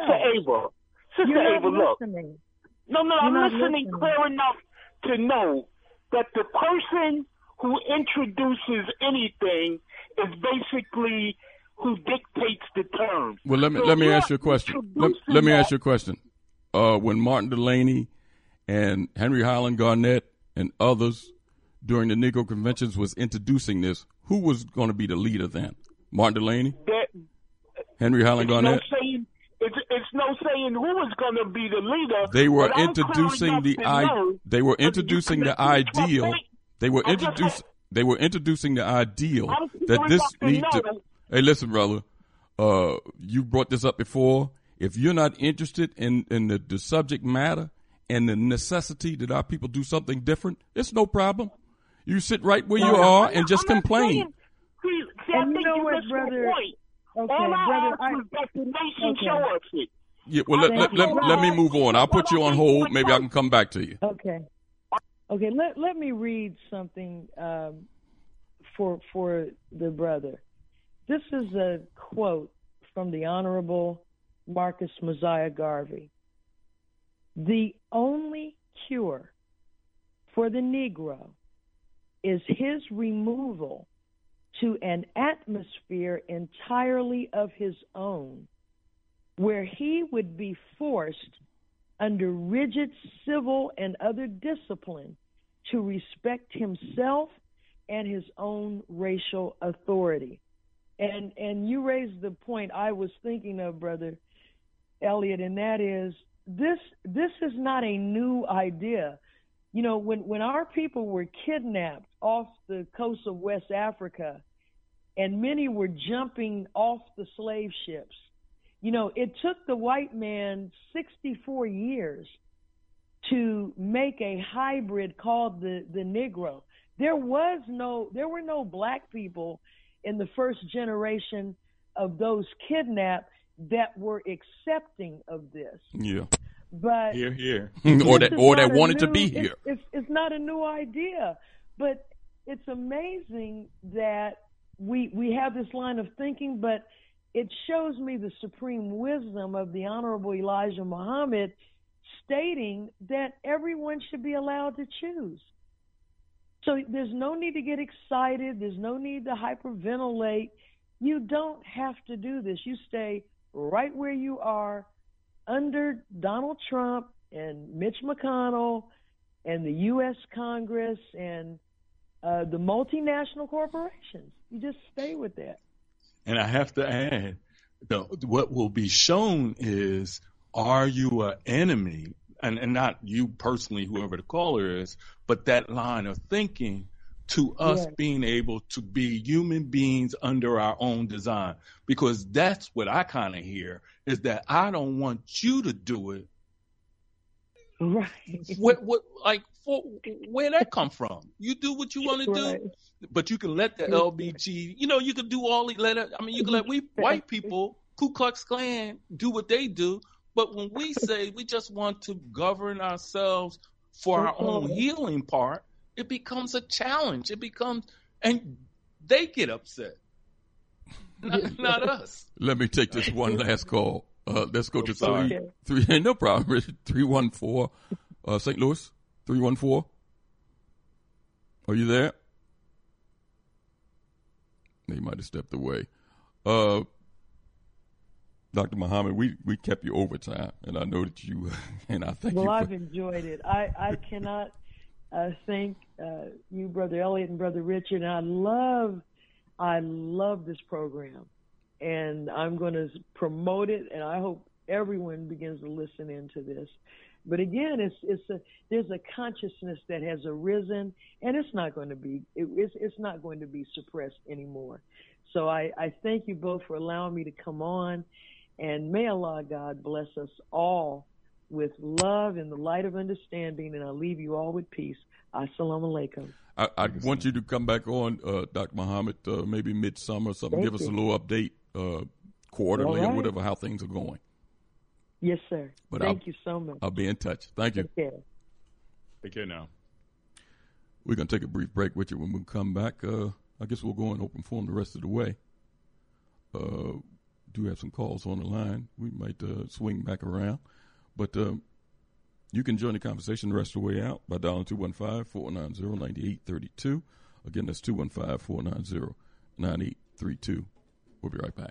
Sister Ava, look. No, I'm listening clear enough to know that the person who introduces anything is basically who dictates the terms. Well, let me ask you a question. Let me ask you a question. When Martin Delany and Henry Highland Garnett and others during the Negro conventions was introducing this, who was going to be the leader then? Martin Delany? Henry Highland Garnett? It's no saying who was going to be the leader. They were introducing the ideal. They were introducing the ideal that this need to. Hey, listen, brother. You brought this up before. If you're not interested in the subject matter and the necessity that our people do something different, it's no problem. You sit right where you are and just complain. And you know what, brother? Okay, all I ask is that the nation show us it. Yeah, well, let me move on. I'll put you on hold. Maybe I can come back to you. Okay. Let me read something for the brother. This is a quote from the Honorable Marcus Mosiah Garvey. The only cure for the Negro is his removal to an atmosphere entirely of his own, where he would be forced under rigid civil and other discipline to respect himself and his own racial authority. And you raised the point I was thinking of, Brother Elliot, and that is this is not a new idea. You know, when our people were kidnapped off the coast of West Africa and many were jumping off the slave ships, you know, it took the white man 64 years to make a hybrid called the Negro. There were no black people in the first generation of those kidnapped that were accepting of this. Yeah. But here. or that wanted to be here. It's not a new idea, but it's amazing that we have this line of thinking, but it shows me the supreme wisdom of the Honorable Elijah Muhammad stating that everyone should be allowed to choose. So there's no need to get excited. There's no need to hyperventilate. You don't have to do this. You stay right where you are under Donald Trump and Mitch McConnell and the U.S. Congress and the multinational corporations. You just stay with that. And I have to add, what will be shown is, are you an enemy? And not you personally, whoever the caller is, but that line of thinking to us being able to be human beings under our own design. Because that's what I kind of hear, is that I don't want you to do it. Right. What, like, where that come from? You do what you want to do, but you can let the LBG, you can do all you can let white people, Ku Klux Klan, do what they do. But when we say we just want to govern ourselves for our own healing part, it becomes a challenge. And they get upset, not us. Let me take this one last call. Let's go to three. No problem. 314, St. Louis. 314. Are you there? They might have stepped away. Dr. Muhammad, we kept you overtime, and I know that you, and I thank you. Well, I've enjoyed it. I cannot thank you, Brother Elliott and Brother Richard. And I love this program, and I'm going to promote it, and I hope everyone begins to listen into this. But again, there's a consciousness that has arisen, and it's not going to be suppressed anymore. So I thank you both for allowing me to come on, and may Allah God bless us all with love and the light of understanding, and I'll leave you all with peace. Assalamu alaikum. I want you to come back on, Dr. Muhammad, maybe midsummer or something. Give us a little update quarterly or whatever, how things are going. Yes, sir. But thank you so much. I'll be in touch. Thank you. Take care. Take care now. We're going to take a brief break, Richard. When we come back, I guess we'll go in open forum the rest of the way. Do have some calls on the line. We might swing back around. But you can join the conversation the rest of the way out by dialing 215-490-9832. Again, that's 215-490-9832. We'll be right back.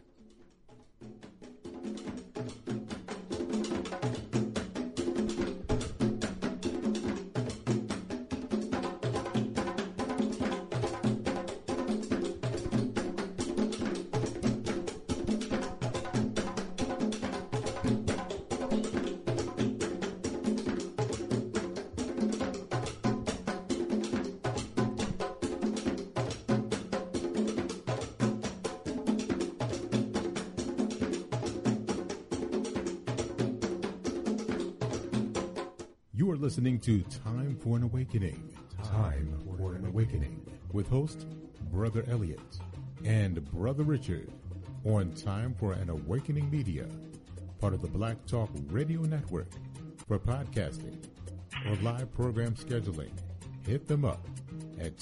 You are listening to Time for an Awakening. Time for an Awakening with host Brother Elliott and Brother Richard on Time for an Awakening Media, part of the Black Talk Radio Network. For podcasting or live program scheduling, hit them up at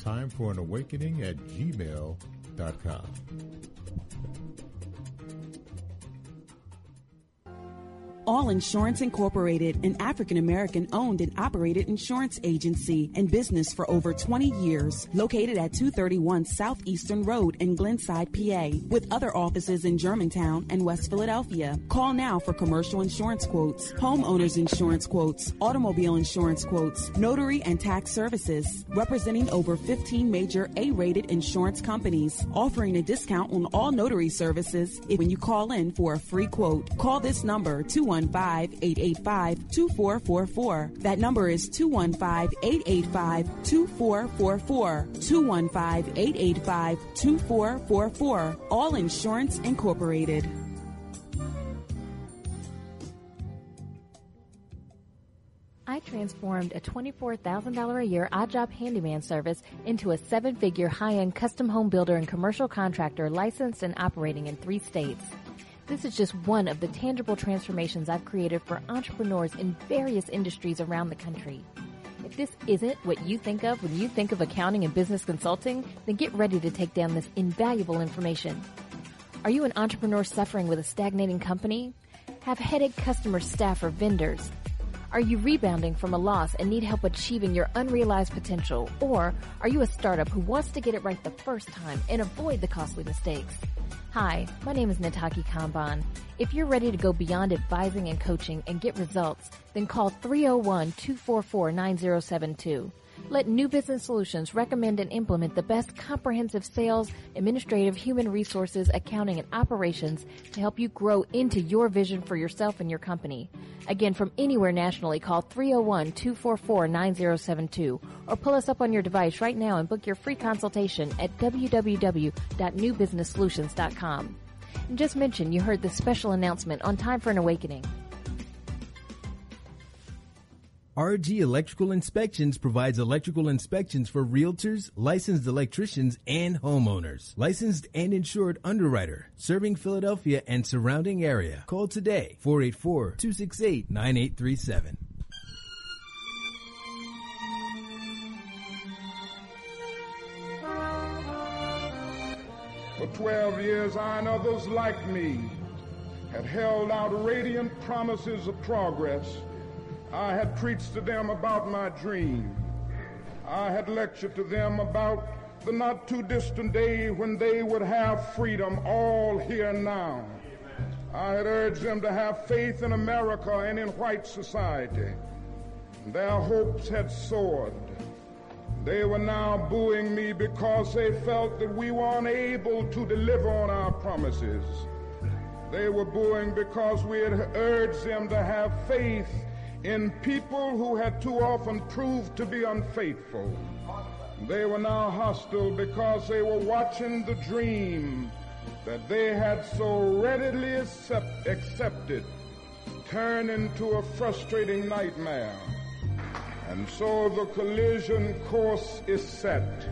timeforanawakening@gmail.com. All Insurance Incorporated, an African-American owned and operated insurance agency in business for over 20 years, located at 231 Southeastern Road in Glenside, PA, with other offices in Germantown and West Philadelphia. Call now for commercial insurance quotes, homeowners insurance quotes, automobile insurance quotes, notary and tax services, representing over 15 major A-rated insurance companies, offering a discount on all notary services when you call in for a free quote. Call this number, 215-885-2444. That number is 215-885-2444. 215-885-2444. All Insurance Incorporated. I transformed a $24,000 a year odd job handyman service into a 7-figure high-end custom home builder and commercial contractor licensed and operating in 3 states. This is just one of the tangible transformations I've created for entrepreneurs in various industries around the country. If this isn't what you think of when you think of accounting and business consulting, then get ready to take down this invaluable information. Are you an entrepreneur suffering with a stagnating company? Have headache customer staff or vendors? Are you rebounding from a loss and need help achieving your unrealized potential? Or are you a startup who wants to get it right the first time and avoid the costly mistakes? Hi, my name is Nataki Kanban. If you're ready to go beyond advising and coaching and get results, then call 301-244-9072. Let New Business Solutions recommend and implement the best comprehensive sales, administrative, human resources, accounting, and operations to help you grow into your vision for yourself and your company. Again, from anywhere nationally, call 301-244-9072 or pull us up on your device right now and book your free consultation at www.newbusinesssolutions.com. And just mention you heard this special announcement on Time for an Awakening. RG Electrical Inspections provides electrical inspections for realtors, licensed electricians, and homeowners. Licensed and insured underwriter, serving Philadelphia and surrounding area. Call today, 484-268-9837. For 12 years, I and others like me had held out radiant promises of progress. I had preached to them about my dream. I had lectured to them about the not too distant day when they would have freedom all here now. I had urged them to have faith in America and in white society. Their hopes had soared. They were now booing me because they felt that we were unable to deliver on our promises. They were booing because we had urged them to have faith in people who had too often proved to be unfaithful. They were now hostile because they were watching the dream that they had so readily accepted turn into a frustrating nightmare. And so the collision course is set.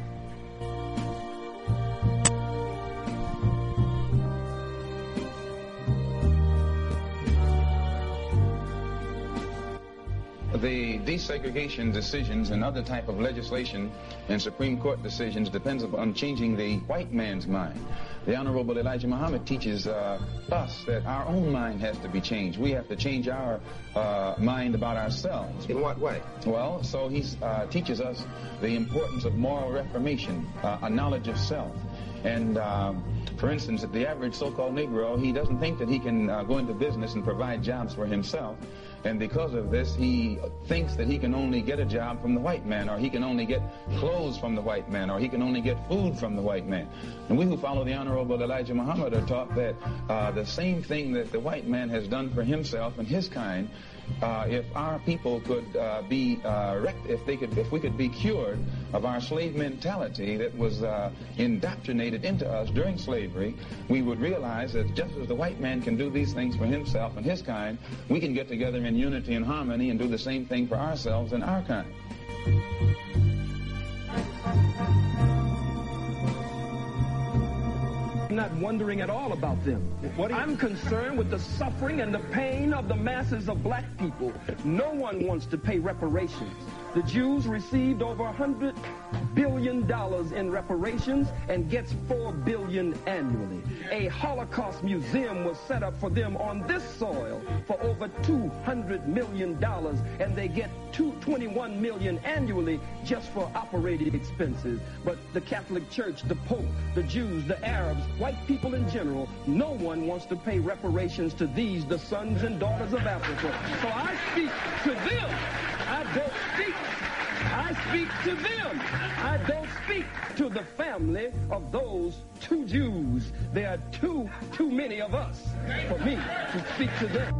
The desegregation decisions and other type of legislation and Supreme Court decisions depends upon changing the white man's mind. The Honorable Elijah Muhammad teaches us that our own mind has to be changed. We have to change our mind about ourselves. In what way? Well, so he teaches us the importance of moral reformation, a knowledge of self. And for instance, the average so-called Negro, he doesn't think that he can go into business and provide jobs for himself. And because of this, he thinks that he can only get a job from the white man, or he can only get clothes from the white man, or he can only get food from the white man. And we who follow the Honorable Elijah Muhammad are taught that the same thing that the white man has done for himself and his kind, if our people could if we could be cured of our slave mentality that was indoctrinated into us during slavery, we would realize that just as the white man can do these things for himself and his kind, we can get together in unity and harmony and do the same thing for ourselves and our kind. I'm not wondering at all about them. I'm concerned with the suffering and the pain of the masses of black people. No one wants to pay reparations. The Jews received over $100 billion in reparations and gets $4 billion annually. A Holocaust museum was set up for them on this soil for over $200 million, and they get $21 million annually just for operating expenses. But the Catholic Church, the Pope, the Jews, the Arabs, white people in general, no one wants to pay reparations to these, the sons and daughters of Africa. So I speak to them. I don't speak. I speak to them. I don't speak to the family of those two Jews. There are too many of us for me to speak to them.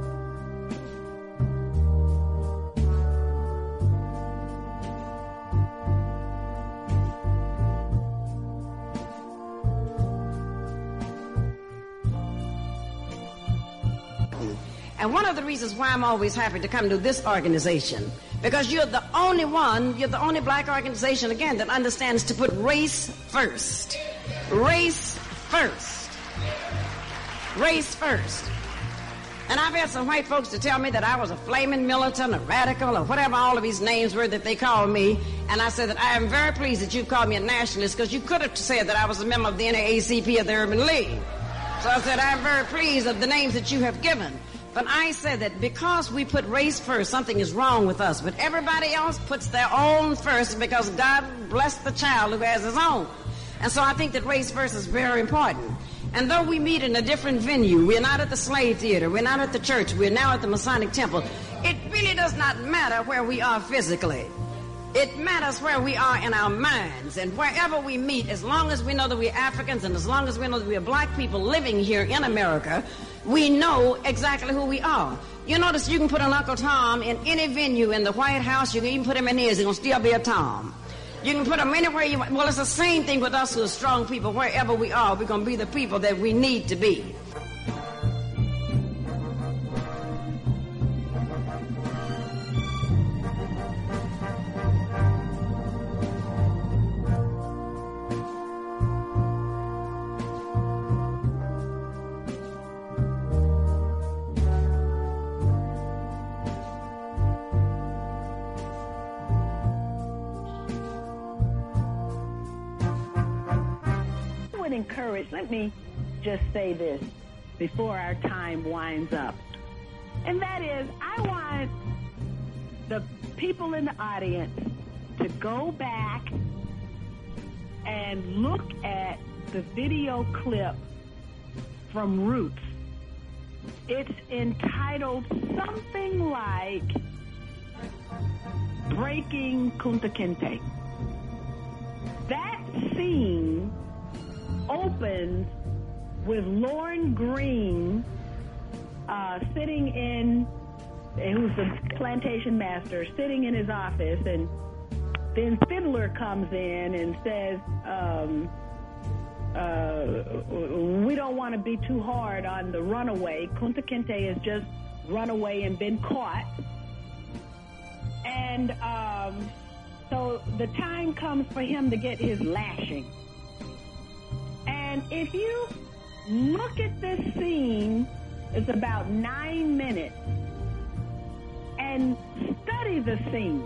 And one of the reasons why I'm always happy to come to this organization, because you're the only black organization, again, that understands to put race first. Race first. Race first. And I've had some white folks to tell me that I was a flaming militant, a radical, or whatever all of these names were that they called me. And I said that I am very pleased that you called me a nationalist, because you could have said that I was a member of the NAACP or the Urban League. So I said, I'm very pleased of the names that you have given. But I said that because we put race first, something is wrong with us. But everybody else puts their own first because God blessed the child who has his own. And so I think that race first is very important. And though we meet in a different venue, we're not at the slave theater, we're not at the church, we're now at the Masonic Temple, it really does not matter where we are physically. It matters where we are in our minds. And wherever we meet, as long as we know that we're Africans and as long as we know that we're black people living here in America, we know exactly who we are. You notice you can put an Uncle Tom in any venue in the White House. You can even put him in his. He's going to still be a Tom. You can put him anywhere you want. Well, it's the same thing with us who are strong people. Wherever we are, we're going to be the people that we need to be. want to encourage, let me just say this before our time winds up. And that is, I want the people in the audience to go back and look at the video clip from Roots. It's entitled something like Breaking Kunta Kinte. That scene opens with Lorne Green sitting in, who's the plantation master, sitting in his office, and then Fiddler comes in and says, we don't want to be too hard on the runaway. Kunta Kinte has just run away and been caught. And so the time comes for him to get his lashing. And if you look at this scene, it's about 9 minutes, and study the scene.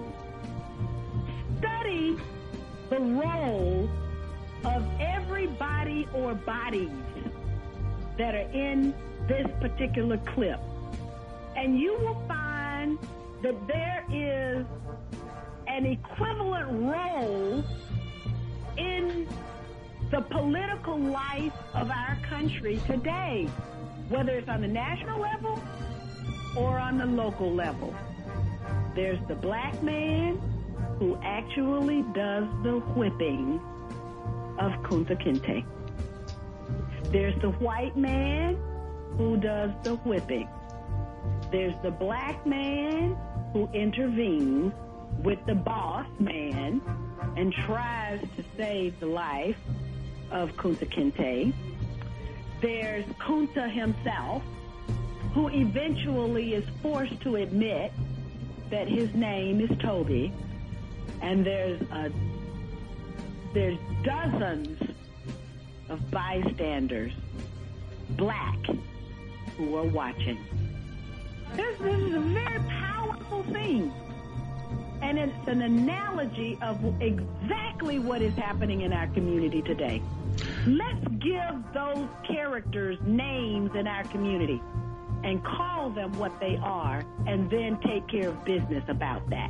Study the role of everybody or bodies that are in this particular clip. And you will find that there is an equivalent role in the political life of our country today, whether it's on the national level or on the local level. There's the black man who actually does the whipping of Kunta Kinte. There's the white man who does the whipping. There's the black man who intervenes with the boss man and tries to save the life of Kunta Kinte. There's Kunta himself, who eventually is forced to admit that his name is Toby. And there's dozens of bystanders, black, who are watching. This is a very powerful thing. And it's an analogy of exactly what is happening in our community today. Let's give those characters names in our community and call them what they are, and then take care of business about that.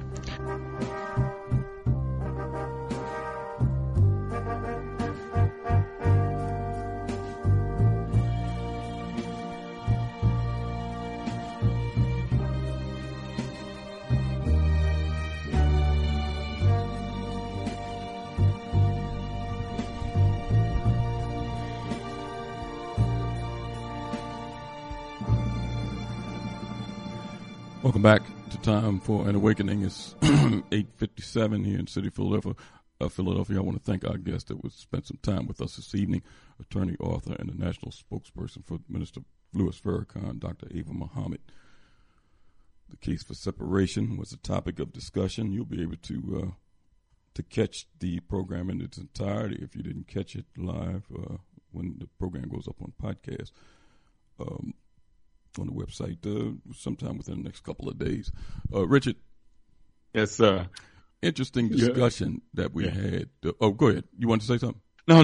Welcome back to Time for an Awakening. It's 8:57 here in City, Philadelphia. I want to thank our guest that spent some time with us this evening, attorney, author, and the national spokesperson for Minister Louis Farrakhan, Dr. Ava Muhammad. The case for separation was a topic of discussion. You'll be able to catch the program in its entirety if you didn't catch it live when the program goes up on podcast. On the website sometime within the next couple of days. Richard. Yes, sir. Interesting discussion that we had. Go ahead. You want to say something? No.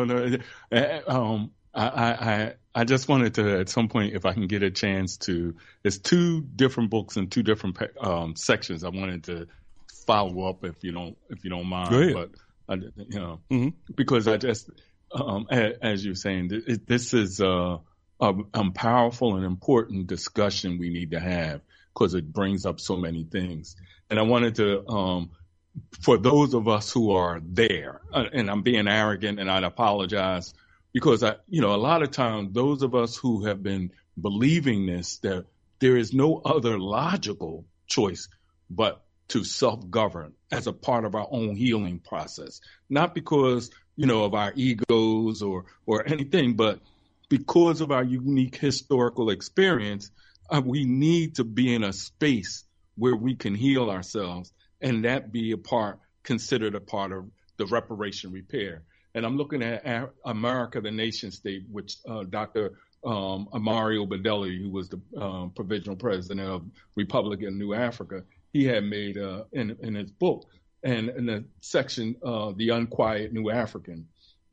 I just wanted to, at some point, if I can get a chance to, there's two different books and two different sections. I wanted to follow up if you don't mind. Go ahead. But because I just, as you're saying, this is a powerful and important discussion we need to have because it brings up so many things. And I wanted to, for those of us who are there, and I'm being arrogant and I'd apologize because a lot of times those of us who have been believing this, that there is no other logical choice but to self-govern as a part of our own healing process, not because, of our egos or anything, but because of our unique historical experience, we need to be in a space where we can heal ourselves and that be considered a part of the reparation repair. And I'm looking at America, the nation state, which Dr. Mario Bedelli, who was the provisional president of Republic of New Africa, he had made in his book and in the section, The Unquiet New African.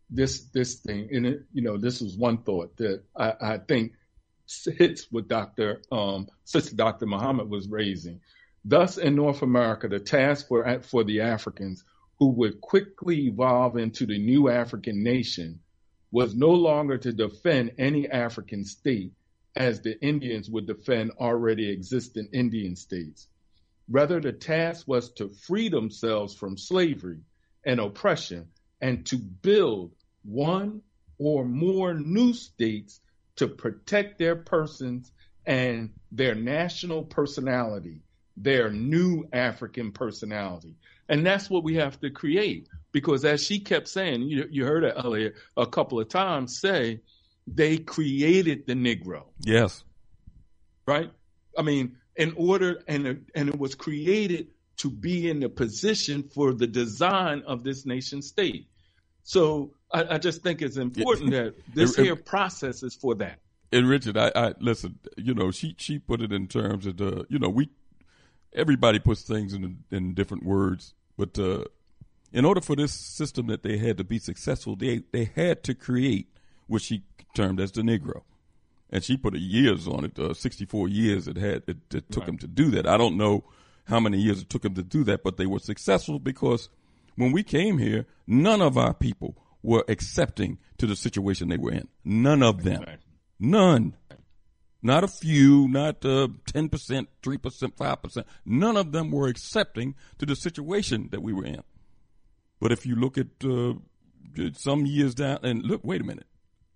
this thing, and it, this was one thought that I think hits what Sister Dr. Muhammad was raising. Thus, in North America, the task for the Africans who would quickly evolve into the new African nation was no longer to defend any African state as the Indians would defend already existing Indian states. Rather, the task was to free themselves from slavery and oppression and to build one or more new states to protect their persons and their national personality, their new African personality. And that's what we have to create, because as she kept saying, you heard it earlier a couple of times say, they created the Negro. Yes. Right? I mean, in order, and it was created to be in the position for the design of this nation state. So I just think it's important that this here process is for that. And Richard, I listen, she put it in terms of everybody puts things in different words, but in order for this system that they had to be successful, they had to create what she termed as the Negro. And she put years on it, 64 years it took them to do that. I don't know how many years it took them to do that, but they were successful because when we came here, none of our people were accepting to the situation they were in. None of them. None. Not a few, not 10%, 3%, 5%. None of them were accepting to the situation that we were in. But if you look at some years down, and look, wait a minute.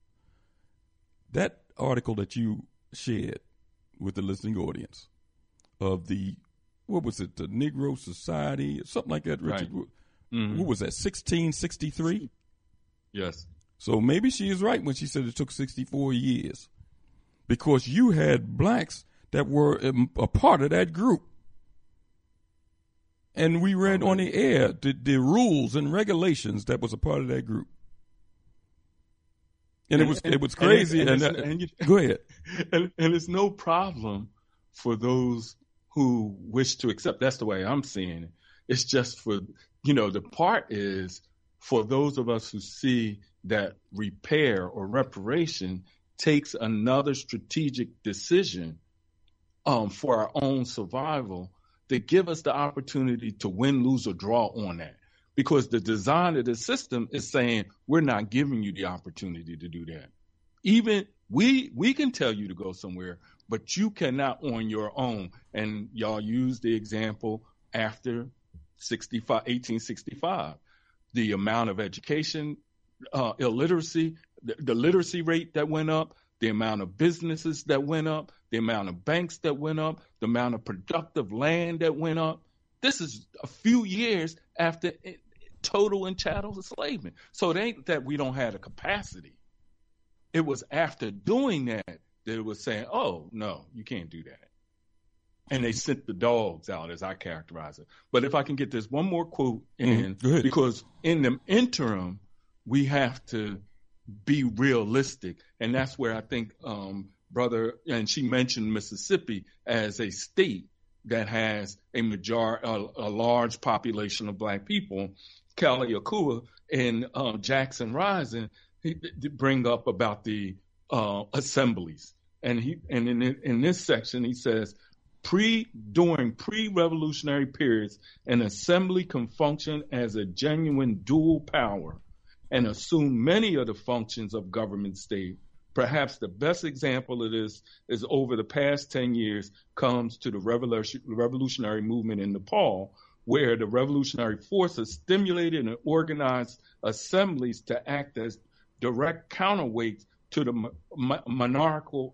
That article that you shared with the listening audience of the, what was it, the Negro Society, something like that, Richard? Right. Mm-hmm. What was that, 1663? Yes. So maybe she is right when she said it took 64 years. Because you had blacks that were a part of that group. And we read on the air the rules and regulations that was a part of that group. And it was crazy. Go ahead. And it's no problem for those who wish to accept. That's the way I'm seeing it. It's just for, the part is for those of us who see that repair or reparation takes another strategic decision for our own survival, to give us the opportunity to win, lose, or draw on that. Because the design of the system is saying we're not giving you the opportunity to do that. Even we can tell you to go somewhere, but you cannot on your own. And y'all use the example after 1865, the amount of education, illiteracy, the literacy rate that went up, the amount of businesses that went up, the amount of banks that went up, the amount of productive land that went up. This is a few years after total and chattel enslavement. So it ain't that we don't have the capacity. It was after doing that it was saying, oh, no, you can't do that. And they sent the dogs out, as I characterize it. But if I can get this one more quote in, because in the interim, we have to be realistic. And that's where I think, and she mentioned Mississippi as a state that has a large population of black people. Kelly Akua in Jackson Rising, he bring up about the assemblies. And in this section, he says, during pre-revolutionary periods, an assembly can function as a genuine dual power and assume many of the functions of government state. Perhaps the best example of this is over the past 10 years comes to the revolutionary movement in Nepal, where the revolutionary forces stimulated and organized assemblies to act as direct counterweights to the monarchical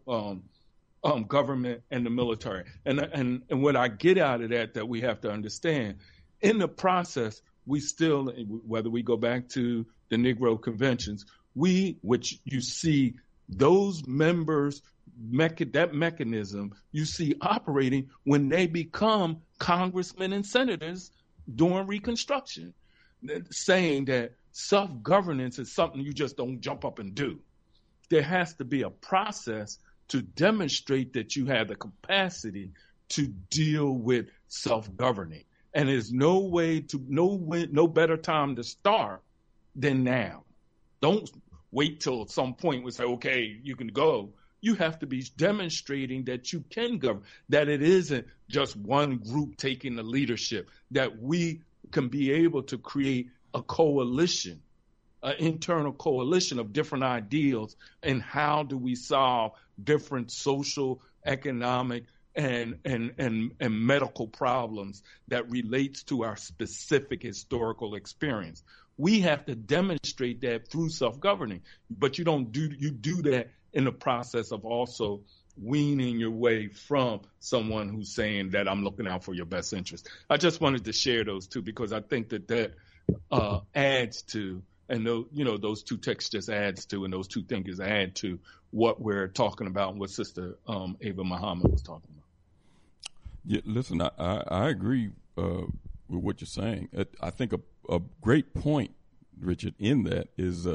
government and the military. And what I get out of that we have to understand, in the process, we still, whether we go back to the Negro conventions, which you see those members, that mechanism, you see operating when they become congressmen and senators during Reconstruction, saying that self-governance is something you just don't jump up and do. There has to be a process to demonstrate that you have the capacity to deal with self-governing. And there's no better time to start than now. Don't wait till some point we say, okay, you can go. You have to be demonstrating that you can govern, that it isn't just one group taking the leadership, that we can be able to create a coalition, an internal coalition of different ideals, and how do we solve different social, economic, and medical problems that relates to our specific historical experience. We have to demonstrate that through self-governing, but you do that in the process of also weaning your way from someone who's saying that I'm looking out for your best interest. I just wanted to share those two because I think that adds to, and those two texts just adds to, and those two thinkers add to what we're talking about and what Sister Ava Muhammad was talking about. Yeah, listen, I agree with what you're saying. I think a great point, Richard, in that is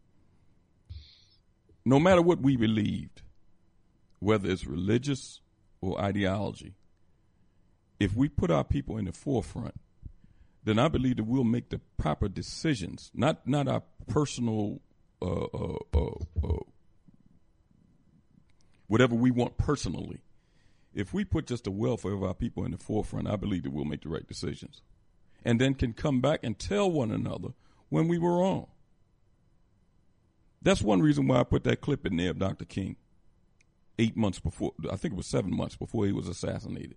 no matter what we believed, whether it's religious or ideology, if we put our people in the forefront, then I believe that we'll make the proper decisions, not our personal whatever we want personally. If we put just the welfare of our people in the forefront, I believe that we'll make the right decisions, and then can come back and tell one another when we were wrong. That's one reason why I put that clip in there of Dr. King 8 months before, I think it was 7 months before he was assassinated.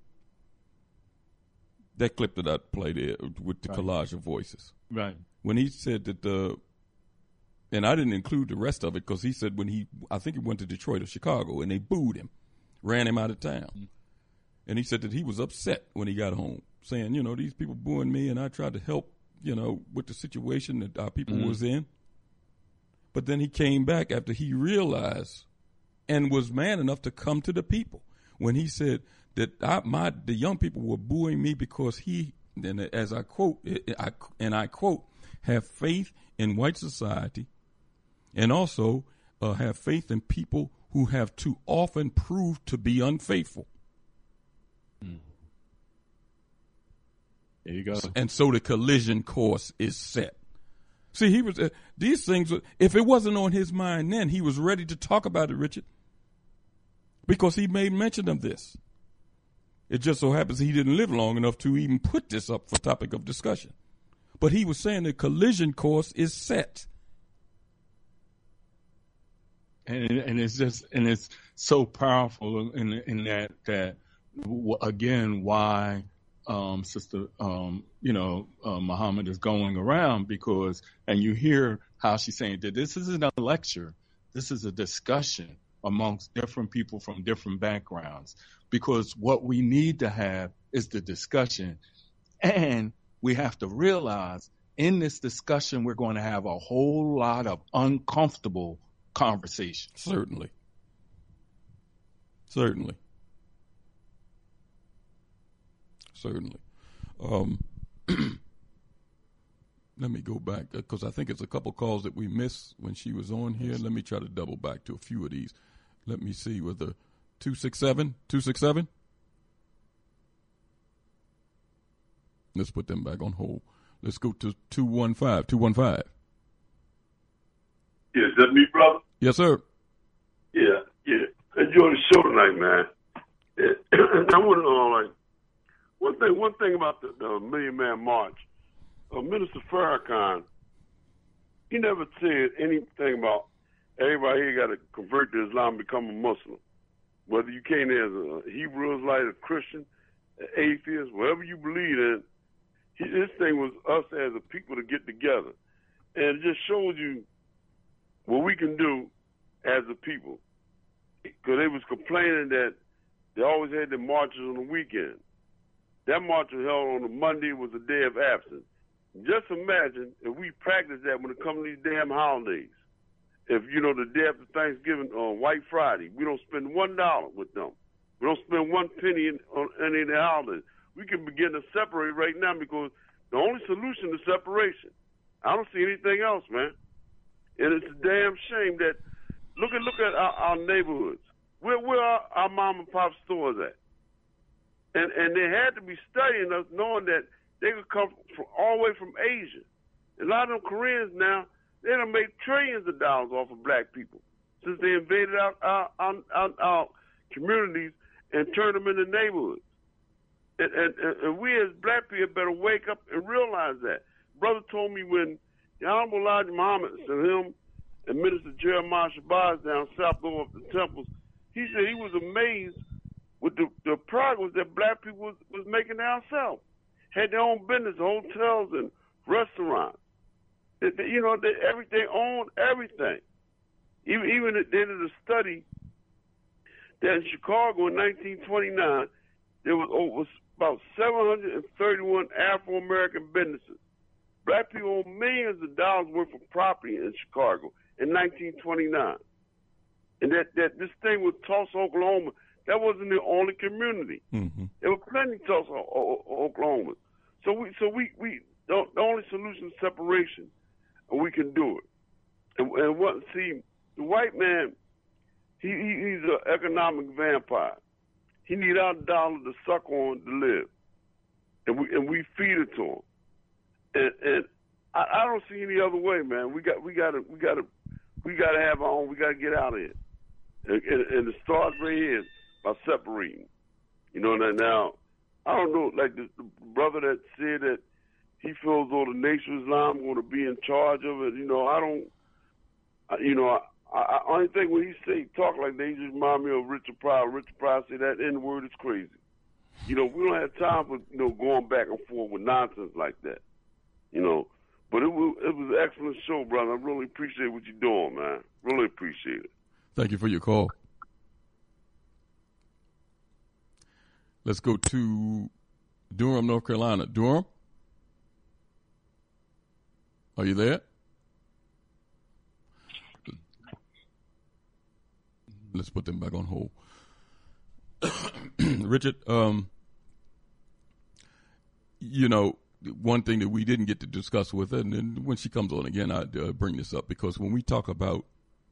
That clip that I played there with the collage of voices. Right. When he said that and I didn't include the rest of it because he said I think he went to Detroit or Chicago and they booed him, ran him out of town. Mm-hmm. And he said that he was upset when he got home, saying, these people booing me and I tried to help, with the situation that our people was in. But then he came back after he realized and was man enough to come to the people when he said that the young people were booing me because he, and as I quote, have faith in white society and also have faith in people who have too often proved to be unfaithful. There you go. And so the collision course is set. See, he was these things. If it wasn't on his mind then, he was ready to talk about it, Richard, because he made mention of this. It just so happens he didn't live long enough to even put this up for topic of discussion. But he was saying the collision course is set. And it's so powerful in that again why Sister Muhammad is going around because, and you hear how she's saying that this isn't a lecture, this is a discussion amongst different people from different backgrounds, because what we need to have is the discussion, and we have to realize in this discussion we're going to have a whole lot of uncomfortable conversation. Certainly. Let me go back because I think it's a couple calls that we missed when she was on here. Let me try to double back to a few of these. Let me see with the 267. Let's put them back on hold. Let's go to 215. Yeah, is that me, brother? Yes, sir. Yeah. Enjoy the show tonight, man. I want to one thing about the Million Man March. Minister Farrakhan, he never said anything about everybody here got to convert to Islam, become a Muslim. Whether you came there as a Hebrew Israelite, a Christian, an atheist, whatever you believe in, his thing was us as a people to get together. And it just shows you what we can do as a people. Because they was complaining that they always had their marches on the weekend. That march was held on a Monday, was a day of absence. Just imagine if we practice that when it comes to these damn holidays. If, the day after Thanksgiving on White Friday, we don't spend $1 with them. We don't spend 1 penny on any of the holidays. We can begin to separate right now because the only solution is separation. I don't see anything else, man. And it's a damn shame that look at our neighborhoods. Where our mom and pop stores at? And they had to be studying us, knowing that they could come from all the way from Asia. A lot of them Koreans now, They done made trillions of dollars off of black people since they invaded our communities and turned them into neighborhoods. And we as black people better wake up and realize that. Brother told me when the Honorable Elijah Muhammad and him and Minister Jeremiah Shabazz down south over the temples, he said he was amazed with the progress that black people was making down south. Had their own business, hotels and restaurants. They owned everything. Even at the end of the study that in Chicago in 1929, there was about 731 Afro-American businesses. Black people owned millions of dollars worth of property in Chicago in 1929. And that this thing with Tulsa, Oklahoma, that wasn't the only community. Mm-hmm. There were plenty of Tulsa, Oklahoma. So we the only solution is separation, and we can do it. And what? See, the white man, he's an economic vampire. He need our dollar to suck on to live, and we feed it to him. And I don't see any other way, man. We gotta have our own. We gotta get out of here, and it starts right here by separating. You know, now I don't know, like the brother that said that he feels though the Nation of Islam going to be in charge of it. You know, I only think when he talk like that, he just remind me of Richard Pryor. Richard Pryor say that N word is crazy. You know, we don't have time for going back and forth with nonsense like that. You know, but it was an excellent show, brother. I really appreciate what you're doing, man. Really appreciate it. Thank you for your call. Let's go to Durham, North Carolina. Durham, are you there? Let's put them back on hold. Richard, one thing that we didn't get to discuss with her, and then when she comes on again, I'd bring this up, because when we talk about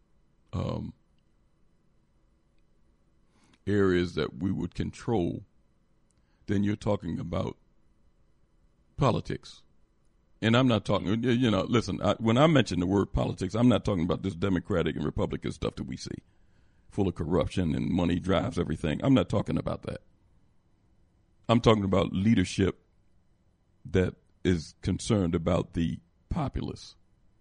areas that we would control, then you're talking about politics. And I'm not talking, listen, when I mention the word politics, I'm not talking about this Democratic and Republican stuff that we see, full of corruption and money drives everything. I'm not talking about that. I'm talking about leadership that is concerned about the populace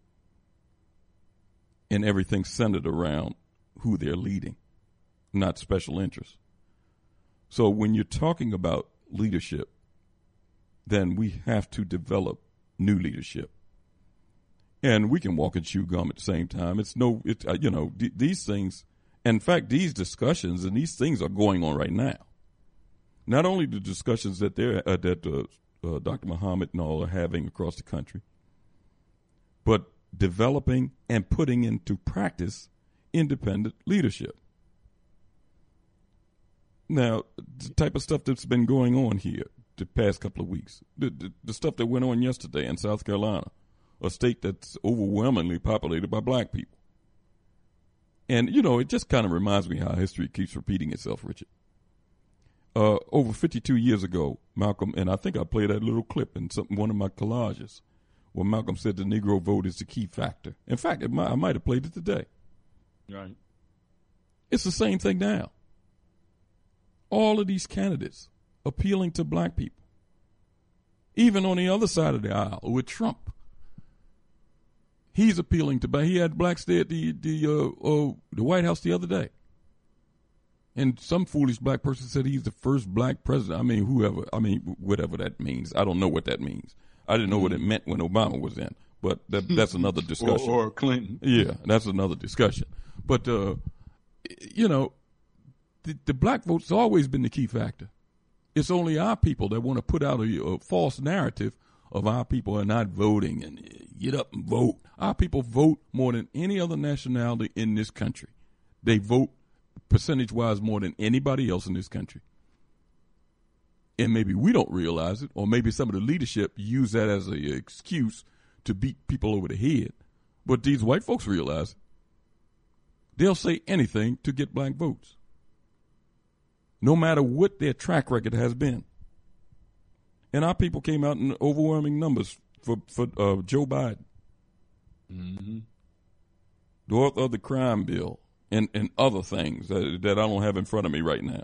and everything centered around who they're leading, not special interests. So when you're talking about leadership, then we have to develop new leadership. And we can walk and chew gum at the same time. These things, in fact, these discussions and these things are going on right now. Not only the discussions that Dr. Muhammad and all are having across the country, but developing and putting into practice independent leadership. Now, the type of stuff that's been going on here the past couple of weeks, the stuff that went on yesterday in South Carolina, a state that's overwhelmingly populated by black people. And, it just kind of reminds me how history keeps repeating itself, Richard. Over 52 years ago, Malcolm, and I think I played that little clip in one of my collages, where Malcolm said the Negro vote is the key factor. In fact, I might have played it today. Right. It's the same thing now. All of these candidates appealing to black people. Even on the other side of the aisle with Trump. He's appealing to, he had blacks there at the White House the other day. And some foolish black person said he's the first black president. Whatever that means. I don't know what that means. I didn't know what it meant when Obama was in. But that's another discussion. or Clinton. Yeah, that's another discussion. But, the black vote's always been the key factor. It's only our people that want to put out a false narrative of our people are not voting and get up and vote. Our people vote more than any other nationality in this country. They vote percentage-wise more than anybody else in this country. And maybe we don't realize it, or maybe some of the leadership use that as an excuse to beat people over the head. But these white folks realize it. They'll say anything to get black votes, no matter what their track record has been. And our people came out in overwhelming numbers for Joe Biden. Mm-hmm. the author of the crime bill, and other things that I don't have in front of me right now.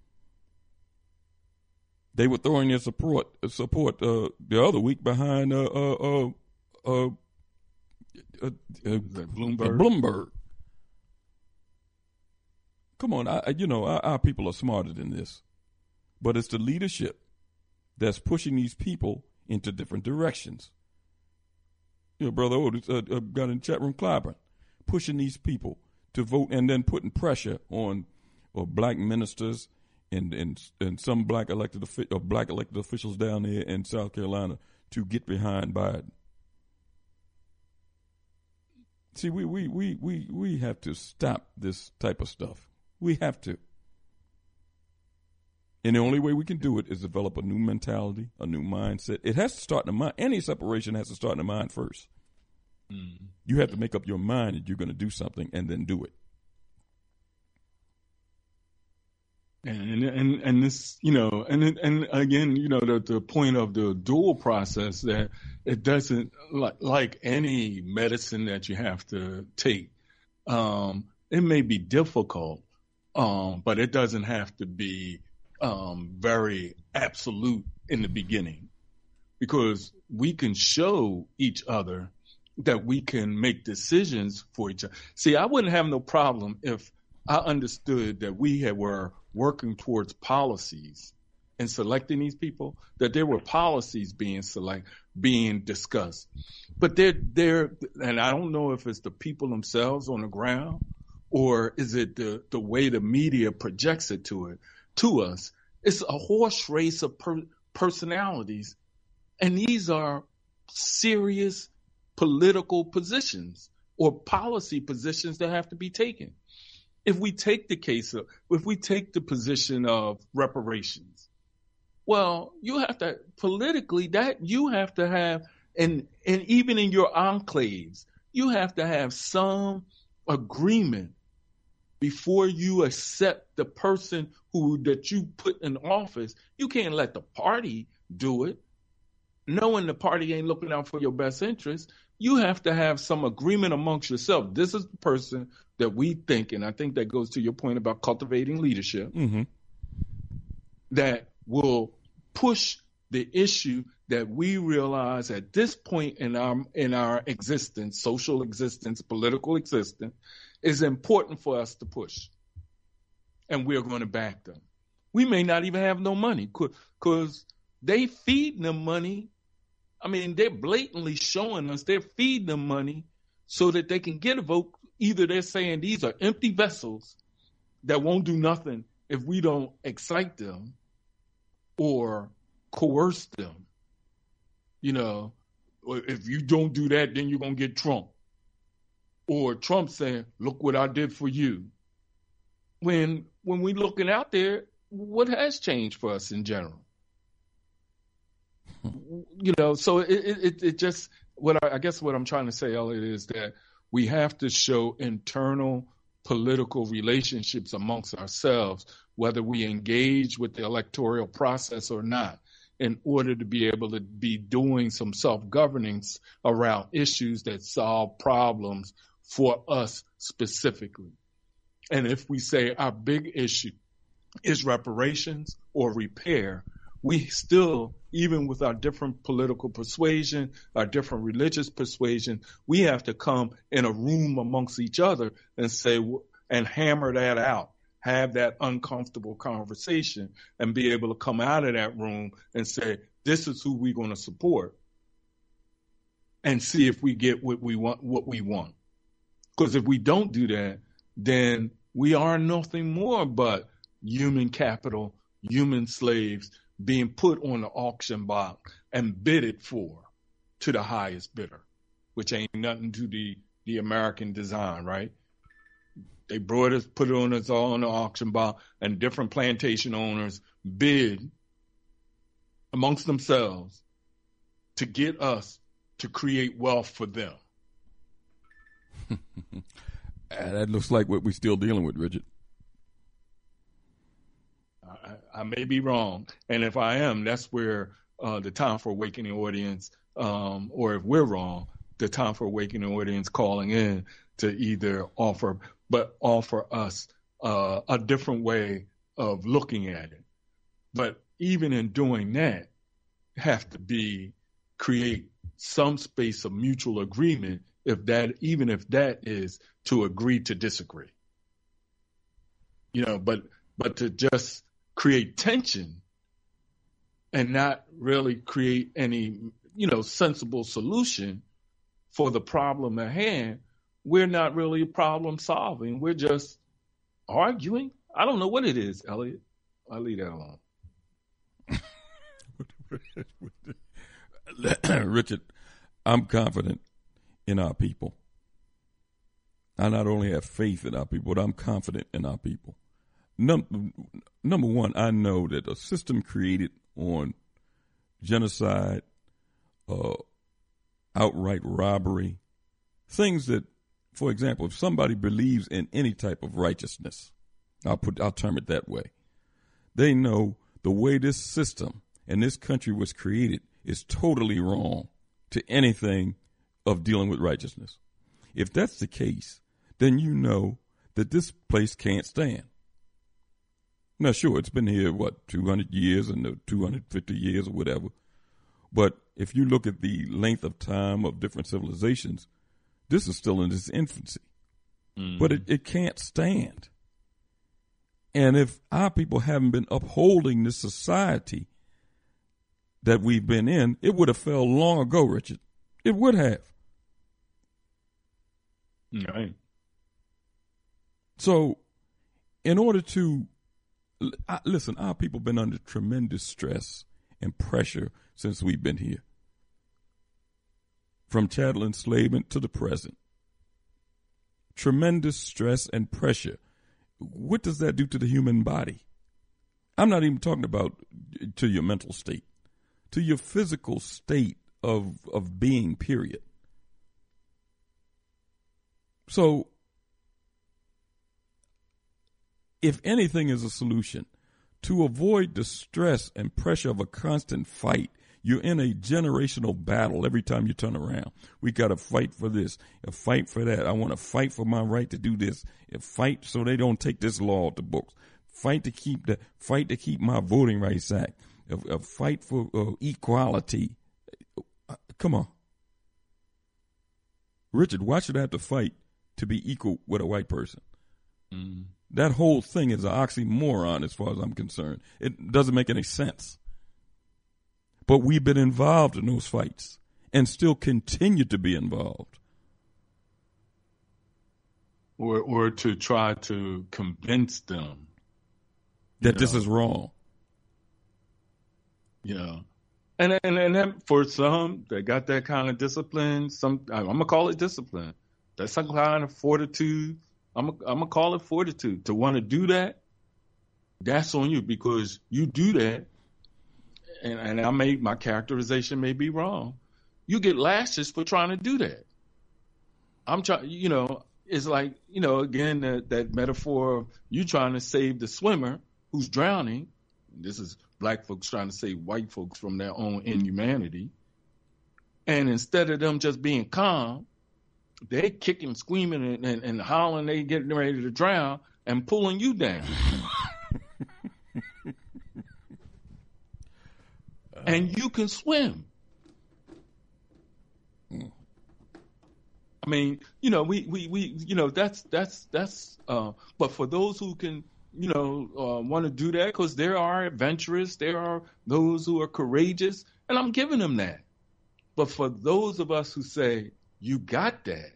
They were throwing their support the other week behind Bloomberg. Come on, our people are smarter than this, but it's the leadership that's pushing these people into different directions. Brother Otis got in the chat room, Clyburn, pushing these people to vote and then putting pressure on black ministers and some black elected officials down there in South Carolina to get behind Biden. See, we have to stop this type of stuff. We have to. And the only way we can do it is develop a new mentality, a new mindset. It has to start in the mind. Any separation has to start in the mind first. Mm-hmm. You have to make up your mind that you're going to do something and then do it. And this, and again, the point of the dual process, that it doesn't, like any medicine that you have to take, it may be difficult, but it doesn't have to be very absolute in the beginning, because we can show each other that we can make decisions for each other. See, I wouldn't have no problem if I understood that we were working towards policies and selecting these people, that there were policies being discussed. But they're, and I don't know if it's the people themselves on the ground, or is it the way the media projects it to us. It's a horse race of personalities, and these are serious political positions or policy positions that have to be taken. If we take the position of reparations, well, you have to politically you have to have, and even in your enclaves, you have to have some agreement before you accept the person that you put in office. You can't let the party do it, knowing the party ain't looking out for your best interest. You have to have some agreement amongst yourself. This is the person that we think, and I think that goes to your point about cultivating leadership, mm-hmm. that will push the issue that we realize at this point in our existence, social existence, political existence, is important for us to push. And we're going to back them. We may not even have no money because they feed them money. I mean, they're blatantly showing us they're feeding them money so that they can get a vote. Either they're saying these are empty vessels that won't do nothing if we don't excite them or coerce them. If you don't do that, then you're going to get Trump. Or Trump saying, look what I did for you. When we're looking out there, what has changed for us in general? So it just, I guess what I'm trying to say, Elliot, is that we have to show internal political relationships amongst ourselves, whether we engage with the electoral process or not, in order to be able to be doing some self-governance around issues that solve problems for us specifically. And if we say our big issue is reparations or repair, we still, even with our different political persuasion, our different religious persuasion, we have to come in a room amongst each other and say, and hammer that out, have that uncomfortable conversation, and be able to come out of that room and say, this is who we're going to support, and see if we get what we want. Because if we don't do that, then we are nothing more but human capital, human slaves, being put on the auction block and bidded for to the highest bidder, which ain't nothing to the American design, right? They put it on us all on the auction block, and different plantation owners bid amongst themselves to get us to create wealth for them. That looks like what we're still dealing with, Richard. I may be wrong, and if I am, that's where the Time for Awakening audience, or if we're wrong, the Time for Awakening audience calling in to either offer us a different way of looking at it. But even in doing that, have to create some space of mutual agreement, even if that is to agree to disagree. But to just create tension and not really create any, sensible solution for the problem at hand, we're not really problem solving. We're just arguing. I don't know what it is, Elliot. I'll leave that alone. Richard, I'm confident in our people. I not only have faith in our people, but I'm confident in our people. Number one, I know that a system created on genocide, outright robbery, things that, for example, if somebody believes in any type of righteousness, I'll term it that way, they know the way this system and this country was created is totally wrong to anything of dealing with righteousness. If that's the case, then you know that this place can't stand. Now, sure, it's been here, 200 years and 250 years or whatever. But if you look at the length of time of different civilizations, this is still in its infancy. Mm-hmm. But it can't stand. And if our people haven't been upholding this society that we've been in, it would have fell long ago, Richard. It would have. Right. So, in order to listen, our people have been under tremendous stress and pressure since we've been here, from chattel enslavement to the present. Tremendous stress and pressure. What does that do to the human body? I'm not even talking about to your mental state, to your physical state of being, period. So, if anything is a solution, to avoid the stress and pressure of a constant fight, you're in a generational battle every time you turn around. We got to fight for this, a fight for that. I want to fight for my right to do this, a fight so they don't take this law off the books, fight to keep my Voting Rights Act, a fight for equality. Come on. Richard, why should I have to fight to be equal with a white person? Mm. That whole thing is an oxymoron as far as I'm concerned. It doesn't make any sense. But we've been involved in those fights and still continue to be involved. Or to try to convince them that this is wrong. Yeah. And then for some, they got that kind of discipline. I'm going to call it discipline. That's some kind of fortitude. I'm gonna call it fortitude. To want to do that, that's on you, because you do that, and my characterization may be wrong. You get lashes for trying to do that. I'm trying, it's like, again, that metaphor of you trying to save the swimmer who's drowning. This is black folks trying to save white folks from their own inhumanity. And instead of them just being calm, they kicking, screaming, and hollering, they getting ready to drown and pulling you down. And you can swim. I mean, that's but for those who can, want to do that, because there are adventurous, there are those who are courageous, and I'm giving them that. But for those of us who say, you got that,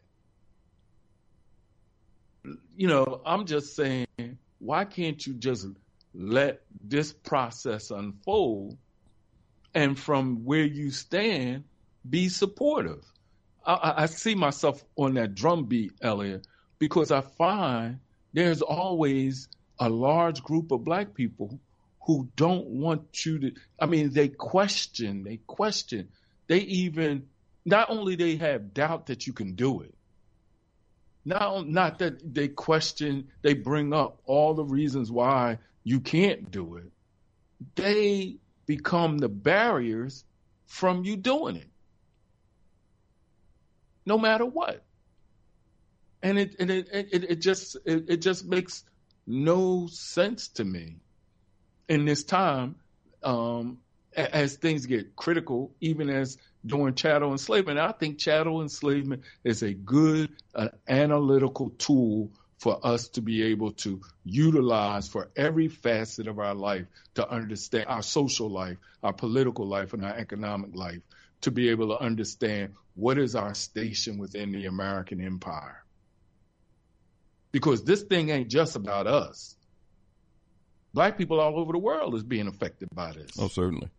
I'm just saying, why can't you just let this process unfold, and from where you stand, be supportive? I see myself on that drumbeat, Elliot, because I find there's always a large group of black people who don't want you to, they question. They even, not only they have doubt that you can do it, not that they question, they bring up all the reasons why you can't do it. They become the barriers from you doing it. no matter what. And it just makes no sense to me in this time, as things get critical, even as during chattel enslavement. I think chattel enslavement is a good analytical tool for us to be able to utilize for every facet of our life, to understand our social life, our political life, and our economic life, to be able to understand what is our station within the American empire. Because this thing ain't just about us. Black people all over the world is being affected by this. Oh, certainly.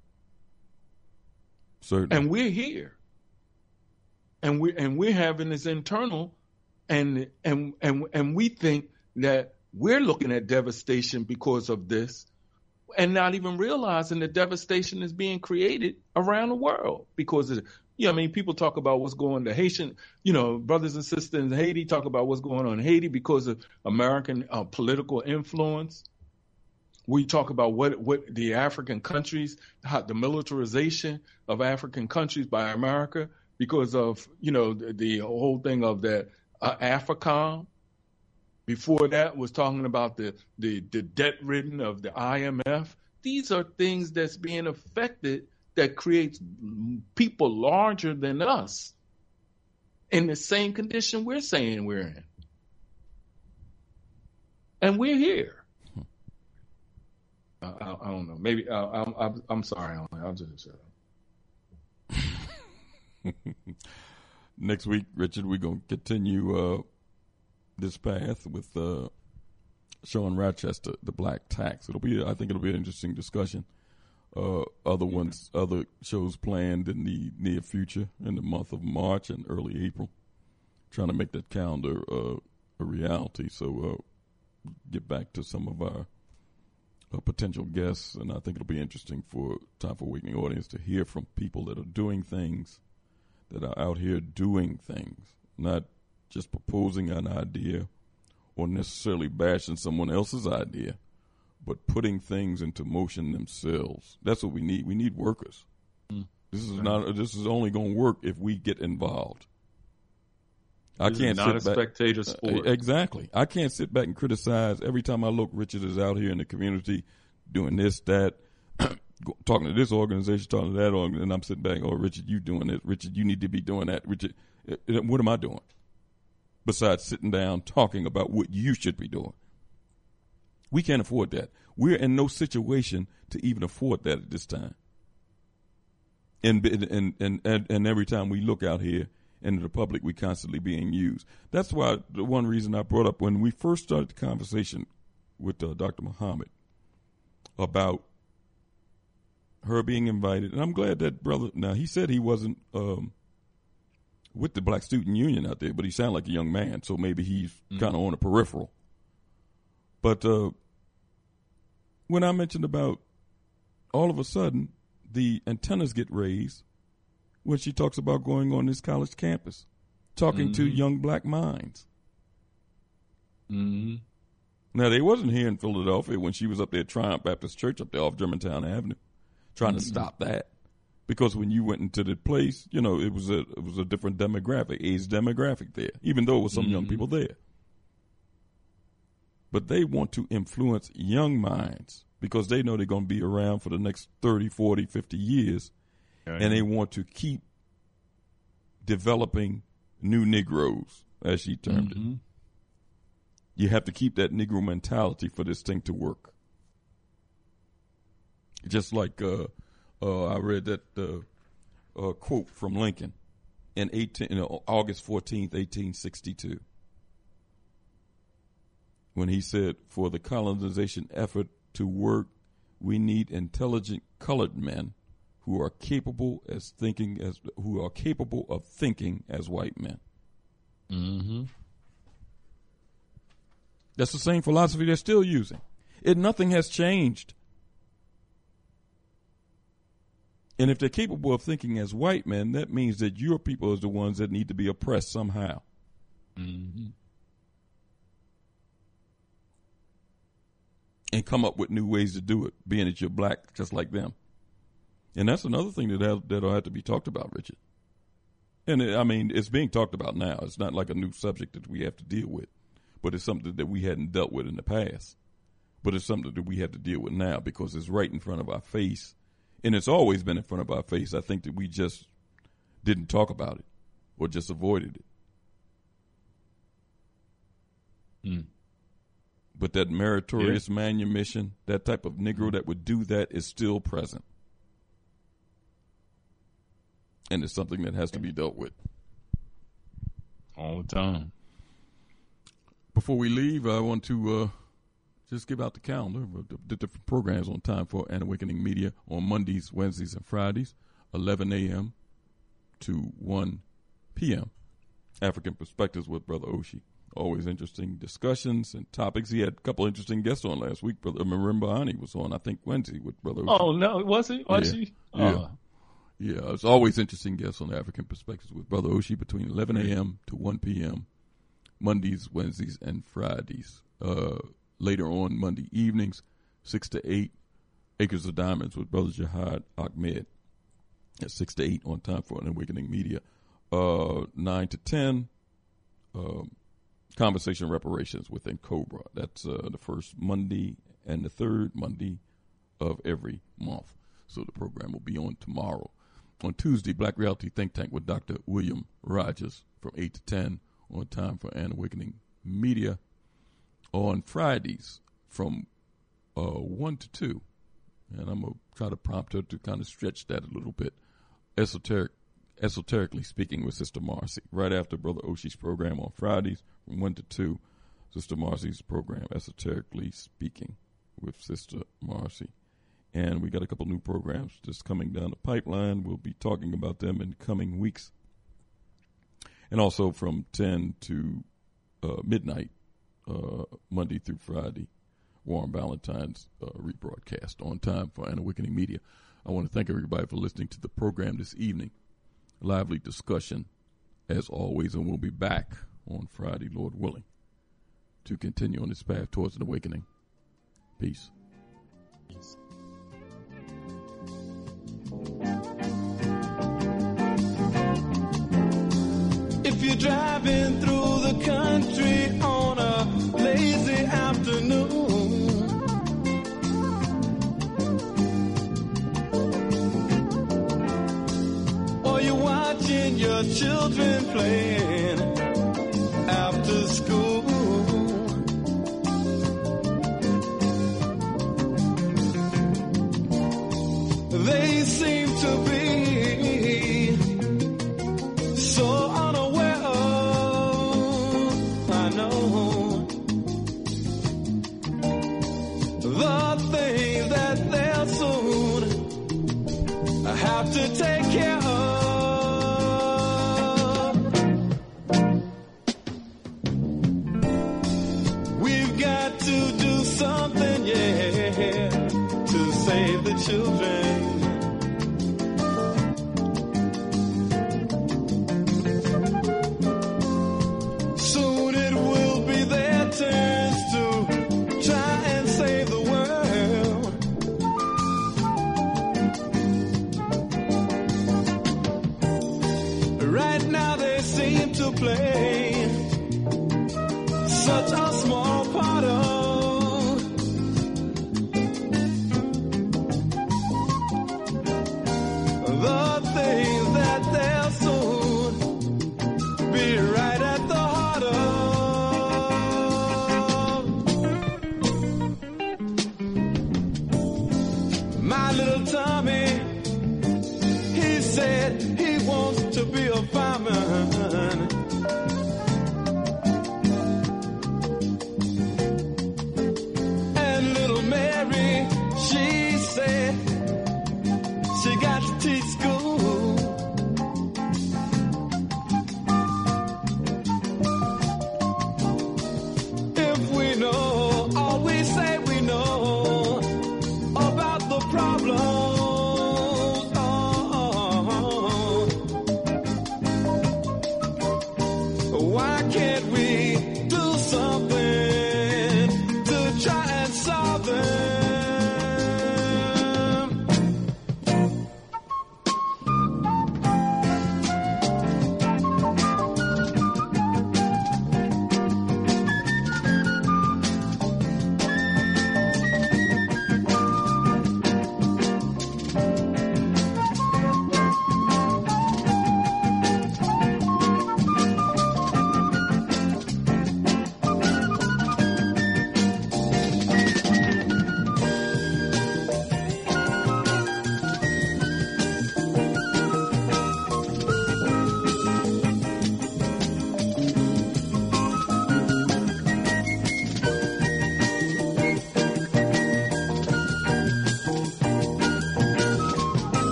Certainly. And we're here. And we're having this internal, and we think that we're looking at devastation because of this, and not even realizing that devastation is being created around the world because of, people talk about what's going on to Haitian, brothers and sisters in Haiti talk about what's going on in Haiti because of American political influence. We talk about what the African countries, the militarization of African countries by America because of, the whole thing of that AFRICOM. Before that was talking about the debt-ridden of the IMF. These are things that's being affected that creates people larger than us in the same condition we're saying we're in. And we're here. I don't know. Maybe I'm sorry. I'll just shut up. Next week, Richard, we're going to continue this path with Sean Rochester, the Black Tax. I think it'll be an interesting discussion. Other shows planned in the near future, in the month of March and early April, trying to make that calendar a reality. So get back to some of our potential guests, and I think it'll be interesting for Time for Awakening audience to hear from people that are doing things, that are out here doing things, not just proposing an idea or necessarily bashing someone else's idea, but putting things into motion themselves. That's what we need. We need workers. This is only going to work if we get involved. This is not a spectator sport. Exactly. I can't sit back and criticize. Every time I look, Richard is out here in the community doing this, that, talking to this organization, talking to that organization, and I'm sitting back, oh, Richard, you doing this. Richard, you need to be doing that. Richard, what am I doing? Besides sitting down talking about what you should be doing. We can't afford that. We're in no situation to even afford that at this time. And every time we look out here into the public, we constantly being used. That's why the one reason I brought up when we first started the conversation with Dr. Muhammad about her being invited, and I'm glad that brother, now he said he wasn't with the Black Student Union out there, but he sounded like a young man, so maybe he's kind of on the peripheral. But when I mentioned about all of a sudden the antennas get raised when she talks about going on this college campus, talking to young black minds. Now, they wasn't here in Philadelphia when she was up there at Triumph Baptist Church up there off Germantown Avenue, trying to stop that. Because when you went into the place, it was a different demographic, age demographic there, even though it was some young people there. But they want to influence young minds because they know they're going to be around for the next 30, 40, 50 years. And they want to keep developing new Negroes, as she termed it. You have to keep that Negro mentality for this thing to work. Just like I read that quote from Lincoln in August 14th, 1862, when he said, "For the colonization effort to work, we need intelligent colored men who are capable of thinking as white men." That's the same philosophy they're still using. Nothing has changed. And if they're capable of thinking as white men, that means that your people is the ones that need to be oppressed somehow. And come up with new ways to do it, being that you're black just like them. And that's another thing that'll have to be talked about, Richard. And it's being talked about now. It's not like a new subject that we have to deal with, but it's something that we hadn't dealt with in the past. But it's something that we have to deal with now because it's right in front of our face. And it's always been in front of our face. I think that we just didn't talk about it or just avoided it. But that meritorious manumission, that type of Negro that would do that is still present. And it's something that has to be dealt with. All the time. Before we leave, I want to just give out the calendar of the different programs on Time for an Awakening Media on Mondays, Wednesdays, and Fridays, 11 a.m. to 1 p.m. African Perspectives with Brother Oshie. Always interesting discussions and topics. He had a couple interesting guests on last week. Brother Marimbahani was on, I think, Wednesday with Brother Oshie. Oh, no, was he? Was he? Yeah. Yeah, it's always interesting guests on African Perspectives with Brother Oshie between 11 a.m. to 1 p.m. Mondays, Wednesdays, and Fridays. Later on Monday evenings, 6 to 8, Acres of Diamonds with Brother Jihad Ahmed at 6 to 8 on Time for an Awakening Media. 9 to 10, Conversation Reparations within Cobra. That's the first Monday and the third Monday of every month. So the program will be on tomorrow. On Tuesday, Black Reality Think Tank with Dr. William Rogers from 8 to 10 on Time for an Awakening Media. On Fridays from 1 to 2, and I'm going to try to prompt her to kind of stretch that a little bit. Esoterically Speaking with Sister Marcy. Right after Brother Oshie's program on Fridays from 1 to 2, Sister Marcy's program, Esoterically Speaking with Sister Marcy. And we got a couple new programs just coming down the pipeline. We'll be talking about them in coming weeks. And also from 10 to midnight, Monday through Friday, Warren Valentine's rebroadcast on Time for an Awakening Media. I want to thank everybody for listening to the program this evening. Lively discussion, as always, and we'll be back on Friday, Lord willing, to continue on this path towards an awakening. Peace. If you're driving through the country on a lazy afternoon, or you're watching your children playing after school, they seem to be so unaware of, I know, the things that they'll soon have to take care of. We've got to do something, yeah, to save the children. Play such a small part of the things that they'll soon be right at the heart of. My little Tommy, he said he wants to be a fireman.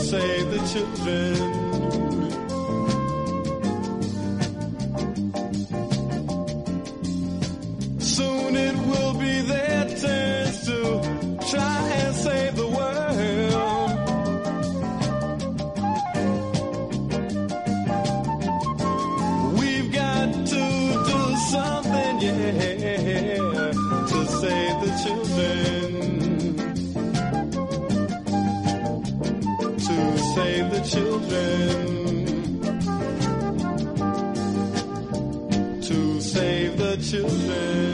save the children. Soon it will be their turns to try and save the world. We've got to do something, yeah, to save the children. To save the children. To save the children.